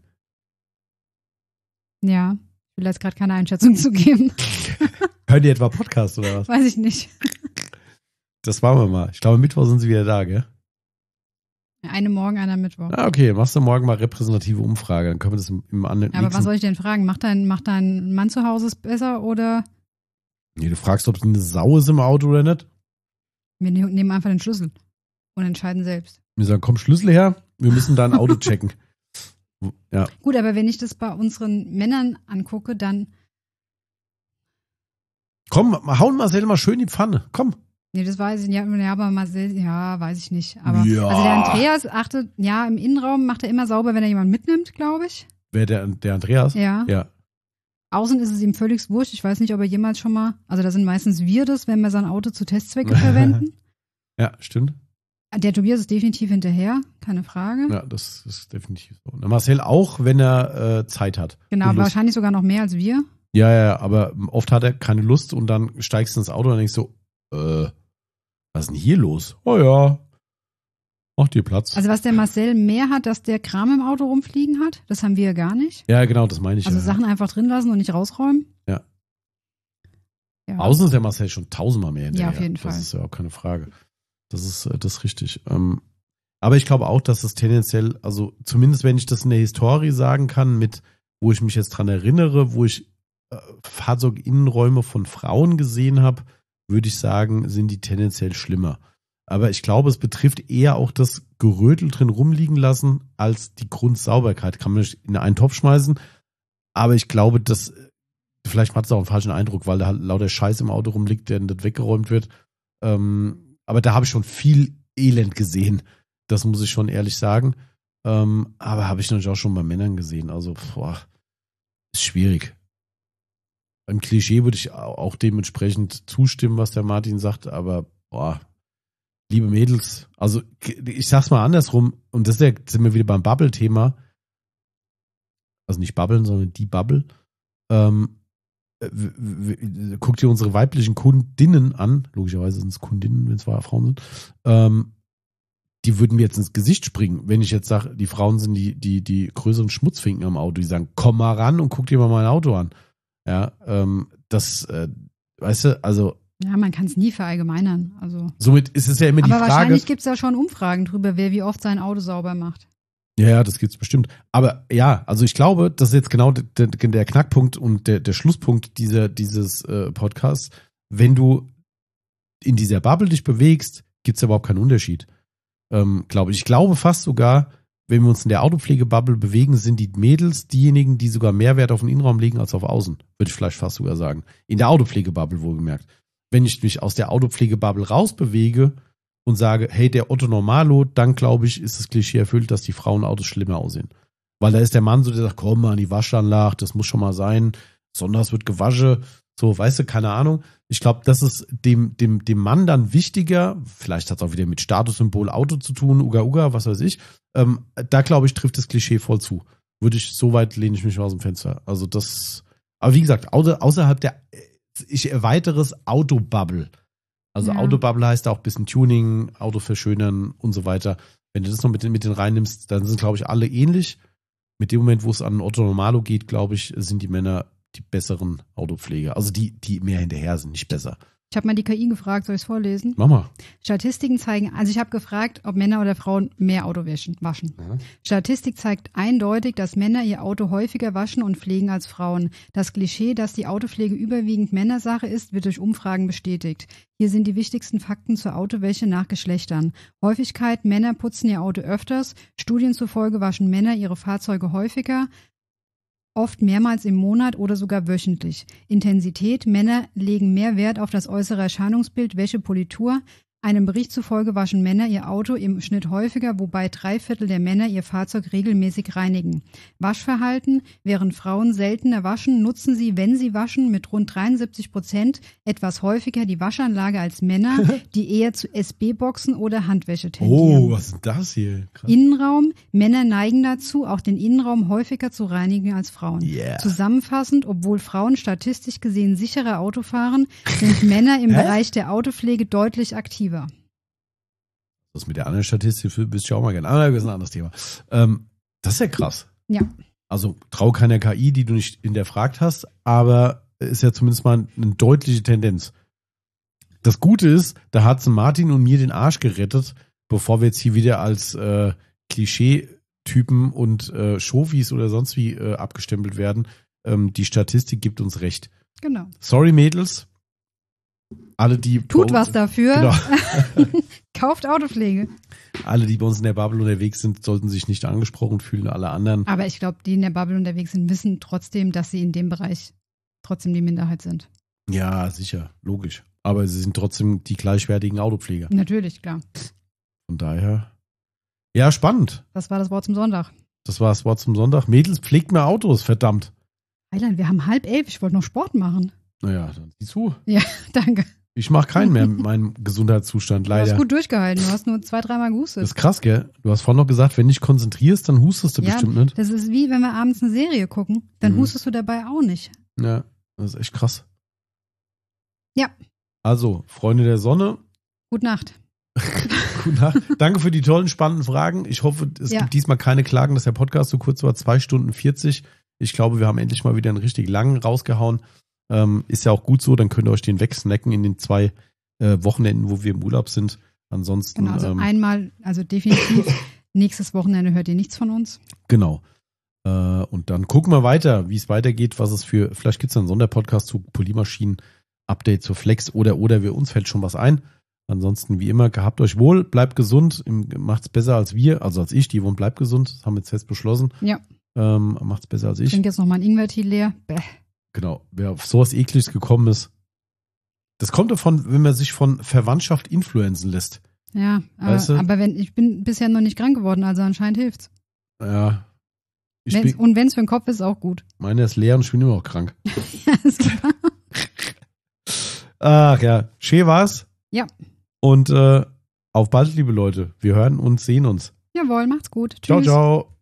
Ja, ich will jetzt gerade keine Einschätzung zu geben. Hören die etwa Podcast oder was? Weiß ich nicht. Das machen wir mal. Ich glaube, Mittwoch sind sie wieder da, gell? Eine morgen, einer Mittwoch. Okay, machst du morgen mal repräsentative Umfrage, dann können wir das im anderen. Aber was soll ich denn fragen? Macht dein Mann zu Hause es besser oder? Nee, du fragst, ob es eine Sau ist im Auto oder nicht. Wir nehmen einfach den Schlüssel und entscheiden selbst. Wir sagen, komm, Schlüssel her, wir müssen dein Auto checken. Ja. Gut, aber wenn ich das bei unseren Männern angucke, dann. Komm, hauen Marcel mal schön in die Pfanne, komm. Nee, das weiß ich nicht. Ja, aber Marcel, weiß ich nicht. Aber ja. Also der Andreas achtet, im Innenraum macht er immer sauber, wenn er jemanden mitnimmt, glaube ich. Wer, der Andreas? Ja. Außen ist es ihm völlig wurscht. Ich weiß nicht, ob er jemals schon mal, also da sind meistens wir das, wenn wir sein Auto zu Testzwecke verwenden. Ja, stimmt. Der Tobias ist definitiv hinterher, keine Frage. Ja, das ist definitiv so. Und Marcel auch, wenn er Zeit hat. Genau, wahrscheinlich sogar noch mehr als wir. Ja, aber oft hat er keine Lust und dann steigst du ins Auto und denkst so, was ist denn hier los? Oh ja, mach dir Platz. Also was der Marcel mehr hat, dass der Kram im Auto rumfliegen hat, das haben wir ja gar nicht. Ja, genau, das meine ich. Also Sachen einfach drin lassen und nicht rausräumen. Ja. Ja. Außen ist der Marcel schon 1000-mal mehr hinterher. Ja, auf jeden Fall. Das ist ja auch keine Frage. Das ist richtig. Aber ich glaube auch, dass es tendenziell, also zumindest wenn ich das in der Historie sagen kann, wo ich mich jetzt dran erinnere, wo ich Fahrzeuginnenräume von Frauen gesehen habe, würde ich sagen, sind die tendenziell schlimmer. Aber ich glaube, es betrifft eher auch das Gerötel drin rumliegen lassen, als die Grundsauberkeit. Kann man nicht in einen Topf schmeißen. Aber ich glaube, vielleicht hat es auch einen falschen Eindruck, weil da halt lauter Scheiß im Auto rumliegt, der nicht weggeräumt wird. Aber da habe ich schon viel Elend gesehen. Das muss ich schon ehrlich sagen. Aber habe ich natürlich auch schon bei Männern gesehen. Also, ist schwierig. Beim Klischee würde ich auch dementsprechend zustimmen, was der Martin sagt, aber liebe Mädels, also ich sag's mal andersrum, und das sind wir wieder beim Bubble-Thema, also nicht Bubbeln, sondern die Bubble. Guckt ihr unsere weiblichen Kundinnen an, logischerweise sind es Kundinnen, wenn es Frauen sind, die würden mir jetzt ins Gesicht springen, wenn ich jetzt sage, die Frauen sind die größeren Schmutzfinken am Auto, die sagen, komm mal ran und guck dir mal mein Auto an. Ja, weißt du, also. Ja, man kann es nie verallgemeinern. Also. Somit ist es ja immer die Frage. Aber wahrscheinlich gibt es ja schon Umfragen drüber, wer wie oft sein Auto sauber macht. Ja, das gibt's bestimmt. Aber ja, also ich glaube, das ist jetzt genau der Knackpunkt und der Schlusspunkt dieses Podcasts. Wenn du in dieser Bubble dich bewegst, gibt's ja überhaupt keinen Unterschied. Glaube ich. Ich glaube fast sogar, wenn wir uns in der Autopflegebubble bewegen, sind die Mädels diejenigen, die sogar mehr Wert auf den Innenraum legen als auf außen. Würde ich vielleicht fast sogar sagen. In der Autopflegebubble wohlgemerkt. Wenn ich mich aus der Autopflegebubble rausbewege und sage, hey, der Otto Normalo, dann glaube ich, ist das Klischee erfüllt, dass die Frauenautos schlimmer aussehen. Weil da ist der Mann so, der sagt, komm mal an die Waschanlage, das muss schon mal sein, sonders wird gewaschen, so, weißt du, keine Ahnung. Ich glaube, das ist dem Mann dann wichtiger, vielleicht hat es auch wieder mit Statussymbol Auto zu tun, Uga, was weiß ich. Da glaube ich, trifft das Klischee voll zu. So weit lehne ich mich mal aus dem Fenster. Also das, aber wie gesagt, außerhalb ich erweitere es Autobubble. Also ja. Autobubble heißt auch ein bisschen Tuning, Auto verschönern und so weiter. Wenn du das noch mit den reinnimmst, dann sind, glaube ich, alle ähnlich. Mit dem Moment, wo es an Otto Normalo geht, glaube ich, sind die Männer die besseren Autopfleger. Also die mehr hinterher sind, nicht besser. Ich habe mal die KI gefragt, soll ich es vorlesen? Mach mal. Statistiken zeigen, also ich habe gefragt, ob Männer oder Frauen mehr Auto waschen. Ja. Statistik zeigt eindeutig, dass Männer ihr Auto häufiger waschen und pflegen als Frauen. Das Klischee, dass die Autopflege überwiegend Männersache ist, wird durch Umfragen bestätigt. Hier sind die wichtigsten Fakten zur Autowäsche nach Geschlechtern. Häufigkeit, Männer putzen ihr Auto öfters. Studien zufolge waschen Männer ihre Fahrzeuge häufiger. Oft mehrmals im Monat oder sogar wöchentlich. Intensität: Männer legen mehr Wert auf das äußere Erscheinungsbild, Wäsche, Politur. Einem Bericht zufolge waschen Männer ihr Auto im Schnitt häufiger, wobei 3/4 der Männer ihr Fahrzeug regelmäßig reinigen. Waschverhalten: Während Frauen seltener waschen, nutzen sie, wenn sie waschen, mit rund 73% etwas häufiger die Waschanlage als Männer, die eher zu SB-Boxen oder Handwäsche tendieren. Oh, was ist das hier? Krass. Innenraum: Männer neigen dazu, auch den Innenraum häufiger zu reinigen als Frauen. Yeah. Zusammenfassend: Obwohl Frauen statistisch gesehen sicherer Auto fahren, sind Männer im Bereich der Autopflege deutlich aktiver. Das mit der anderen Statistik wüsste ich auch mal gerne. Aber das ist ein anderes Thema. Das ist ja krass. Ja. Also trau keiner KI, die du nicht hinterfragt hast, aber ist ja zumindest mal eine deutliche Tendenz. Das Gute ist, da hat Martin und mir den Arsch gerettet, bevor wir jetzt hier wieder als Klischee-Typen und Schofis oder sonst wie abgestempelt werden. Die Statistik gibt uns recht. Genau. Sorry, Mädels. Alle, die Tut was dafür. Genau. Kauft Autopflege. Alle, die bei uns in der Bubble unterwegs sind, sollten sich nicht angesprochen fühlen, alle anderen. Aber ich glaube, die in der Bubble unterwegs sind, wissen trotzdem, dass sie in dem Bereich trotzdem die Minderheit sind. Ja, sicher, logisch. Aber sie sind trotzdem die gleichwertigen Autopfleger. Natürlich, klar. Von daher, ja, spannend. Das war das Wort zum Sonntag. Das war das Wort zum Sonntag. Mädels, pflegt mehr Autos, verdammt. Heiland, wir haben 10:30, ich wollte noch Sport machen. Naja, dann sieh zu. Ja, danke. Ich mache keinen mehr mit meinem Gesundheitszustand, leider. Du hast gut durchgehalten, du hast nur 2-3 Mal gehustet. Das ist krass, gell? Du hast vorhin noch gesagt, wenn du dich konzentrierst, dann hustest du bestimmt nicht. Das ist wie, wenn wir abends eine Serie gucken, dann hustest du dabei auch nicht. Ja, das ist echt krass. Ja. Also, Freunde der Sonne. Gute Nacht. Gute Nacht. Danke für die tollen, spannenden Fragen. Ich hoffe, es gibt diesmal keine Klagen, dass der Podcast so kurz war, 2 Stunden 40. Ich glaube, wir haben endlich mal wieder einen richtig langen rausgehauen. Ist ja auch gut so, dann könnt ihr euch den wegsnacken in den 2 Wochenenden, wo wir im Urlaub sind. Ansonsten. Genau, also definitiv, nächstes Wochenende hört ihr nichts von uns. Genau. Und dann gucken wir weiter, wie es weitergeht, vielleicht gibt es einen Sonderpodcast zu Polymaschinen, Update zur Flex oder uns fällt schon was ein. Ansonsten, wie immer, gehabt euch wohl, bleibt gesund, macht's besser als wir, also als ich, die Yvonne bleibt gesund, das haben wir jetzt fest beschlossen. Ja. Macht's besser als ich. Ich trinke jetzt nochmal ein Ingwertee leer. Bäh. Genau, wer auf sowas Ekliges gekommen ist. Das kommt davon, wenn man sich von Verwandtschaft influenzen lässt. Ja, aber ich bin bisher noch nicht krank geworden, also anscheinend hilft's. Ja. Und wenn es für den Kopf ist, auch gut. Meine ist leer und ich bin immer noch krank. Ja, ist klar. Ach ja, schön war's. Ja. Und auf bald, liebe Leute. Wir hören und sehen uns. Jawohl, macht's gut. Tschüss. Ciao, ciao.